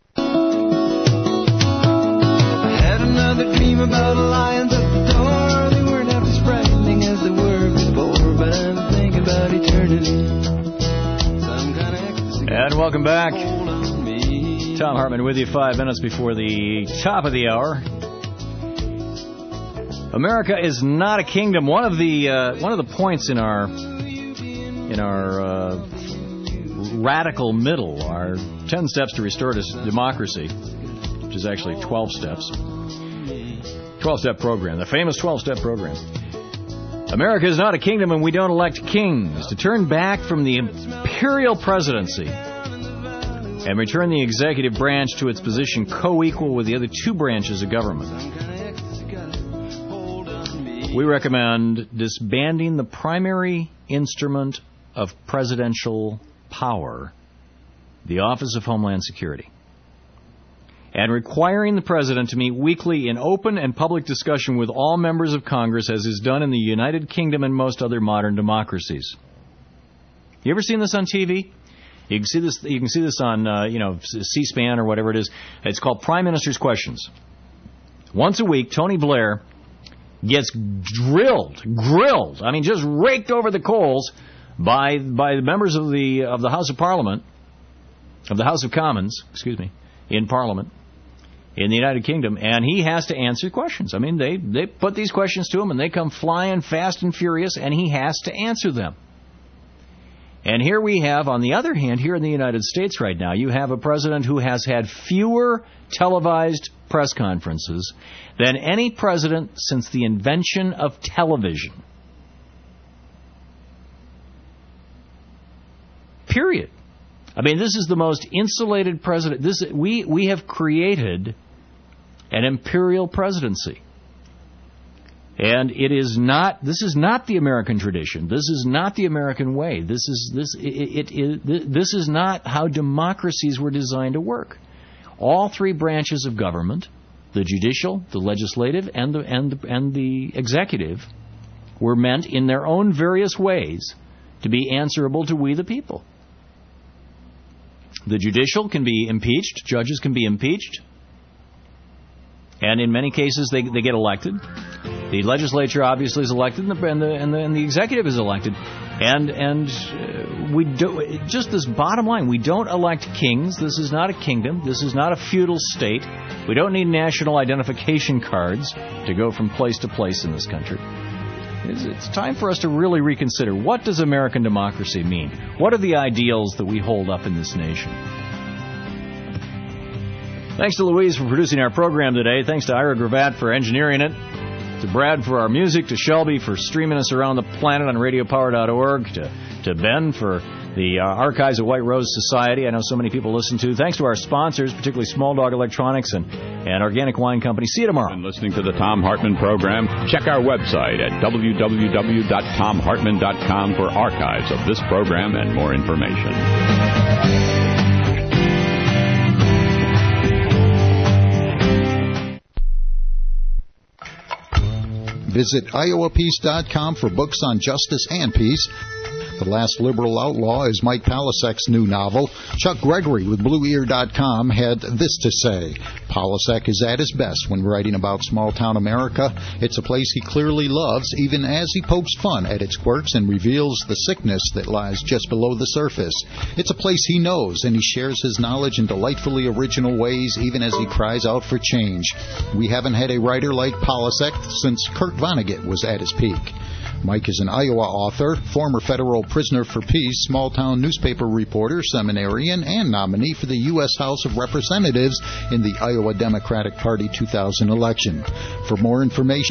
I had another dream about lions at the door. They weren't half as frightening as they were before, but I'm thinking about eternity. Some kind of ecstasy.
And welcome back. Thom Hartmann with you five minutes before the top of the hour. America is not a kingdom. One of the uh, one of the points in our in our uh, radical middle are ten steps to restore democracy, which is actually twelve steps. twelve-step program, the famous twelve-step program. America is not a kingdom and we don't elect kings. To turn back from the imperial presidency and return the executive branch to its position co-equal with the other two branches of government, we recommend disbanding the primary instrument of presidential power, the Office of Homeland Security, and requiring the President to meet weekly in open and public discussion with all members of Congress, as is done in the United Kingdom and most other modern democracies. You ever seen this on T V? You can see this. You can see this on uh, you know C-SPAN or whatever it is. It's called Prime Minister's Questions. Once a week, Tony Blair gets drilled, grilled. I mean, just raked over the coals by by the members of the of the House of Parliament, of the House of Commons, excuse me, in Parliament, in the United Kingdom, and he has to answer questions. I mean, they, they put these questions to him, and they come flying fast and furious, and he has to answer them. And here we have, on the other hand, here in the United States right now, you have a president who has had fewer televised press conferences than any president since the invention of television. Period. I mean, this is the most insulated president. This we we have created an imperial presidency, and it is not. This is not the American tradition. This is not the American way. This is this it, it, it this is not how democracies were designed to work. All three branches of government, the judicial, the legislative, and the and the, and the executive, were meant in their own various ways to be answerable to we the people. The judicial can be impeached. Judges can be impeached. And in many cases, they they get elected. The legislature obviously is elected, and the and the, and the, and the executive is elected. And and uh, we do just this bottom line: we don't elect kings. This is not a kingdom. This is not a feudal state. We don't need national identification cards to go from place to place in this country. It's, it's time for us to really reconsider, what does American democracy mean? What are the ideals that we hold up in this nation? Thanks to Louise for producing our program today. Thanks to Ira Gravatt for engineering it. To Brad for our music. To Shelby for streaming us around the planet on radio power dot org. To, to Ben for the uh, archives of White Rose Society. I know so many people listen to. Thanks to our sponsors, particularly Small Dog Electronics and, and Organic Wine Company. See you tomorrow.
And listening to the Thom Hartmann program, check our website at w w w dot tom hartmann dot com for archives of this program and more information.
Visit iowa peace dot com for books on justice and peace. The Last Liberal Outlaw is Mike Palasek's new novel. Chuck Gregory with Blue Ear dot com had this to say. Palasek is at his best when writing about small-town America. It's a place he clearly loves, even as he pokes fun at its quirks and reveals the sickness that lies just below the surface. It's a place he knows, and he shares his knowledge in delightfully original ways, even as he cries out for change. We haven't had a writer like Palasek since Kurt Vonnegut was at his peak. Mike is an Iowa author, former federal prisoner for peace, small-town newspaper reporter, seminarian, and nominee for the U S House of Representatives in the Iowa Democratic Party two thousand election. For more information,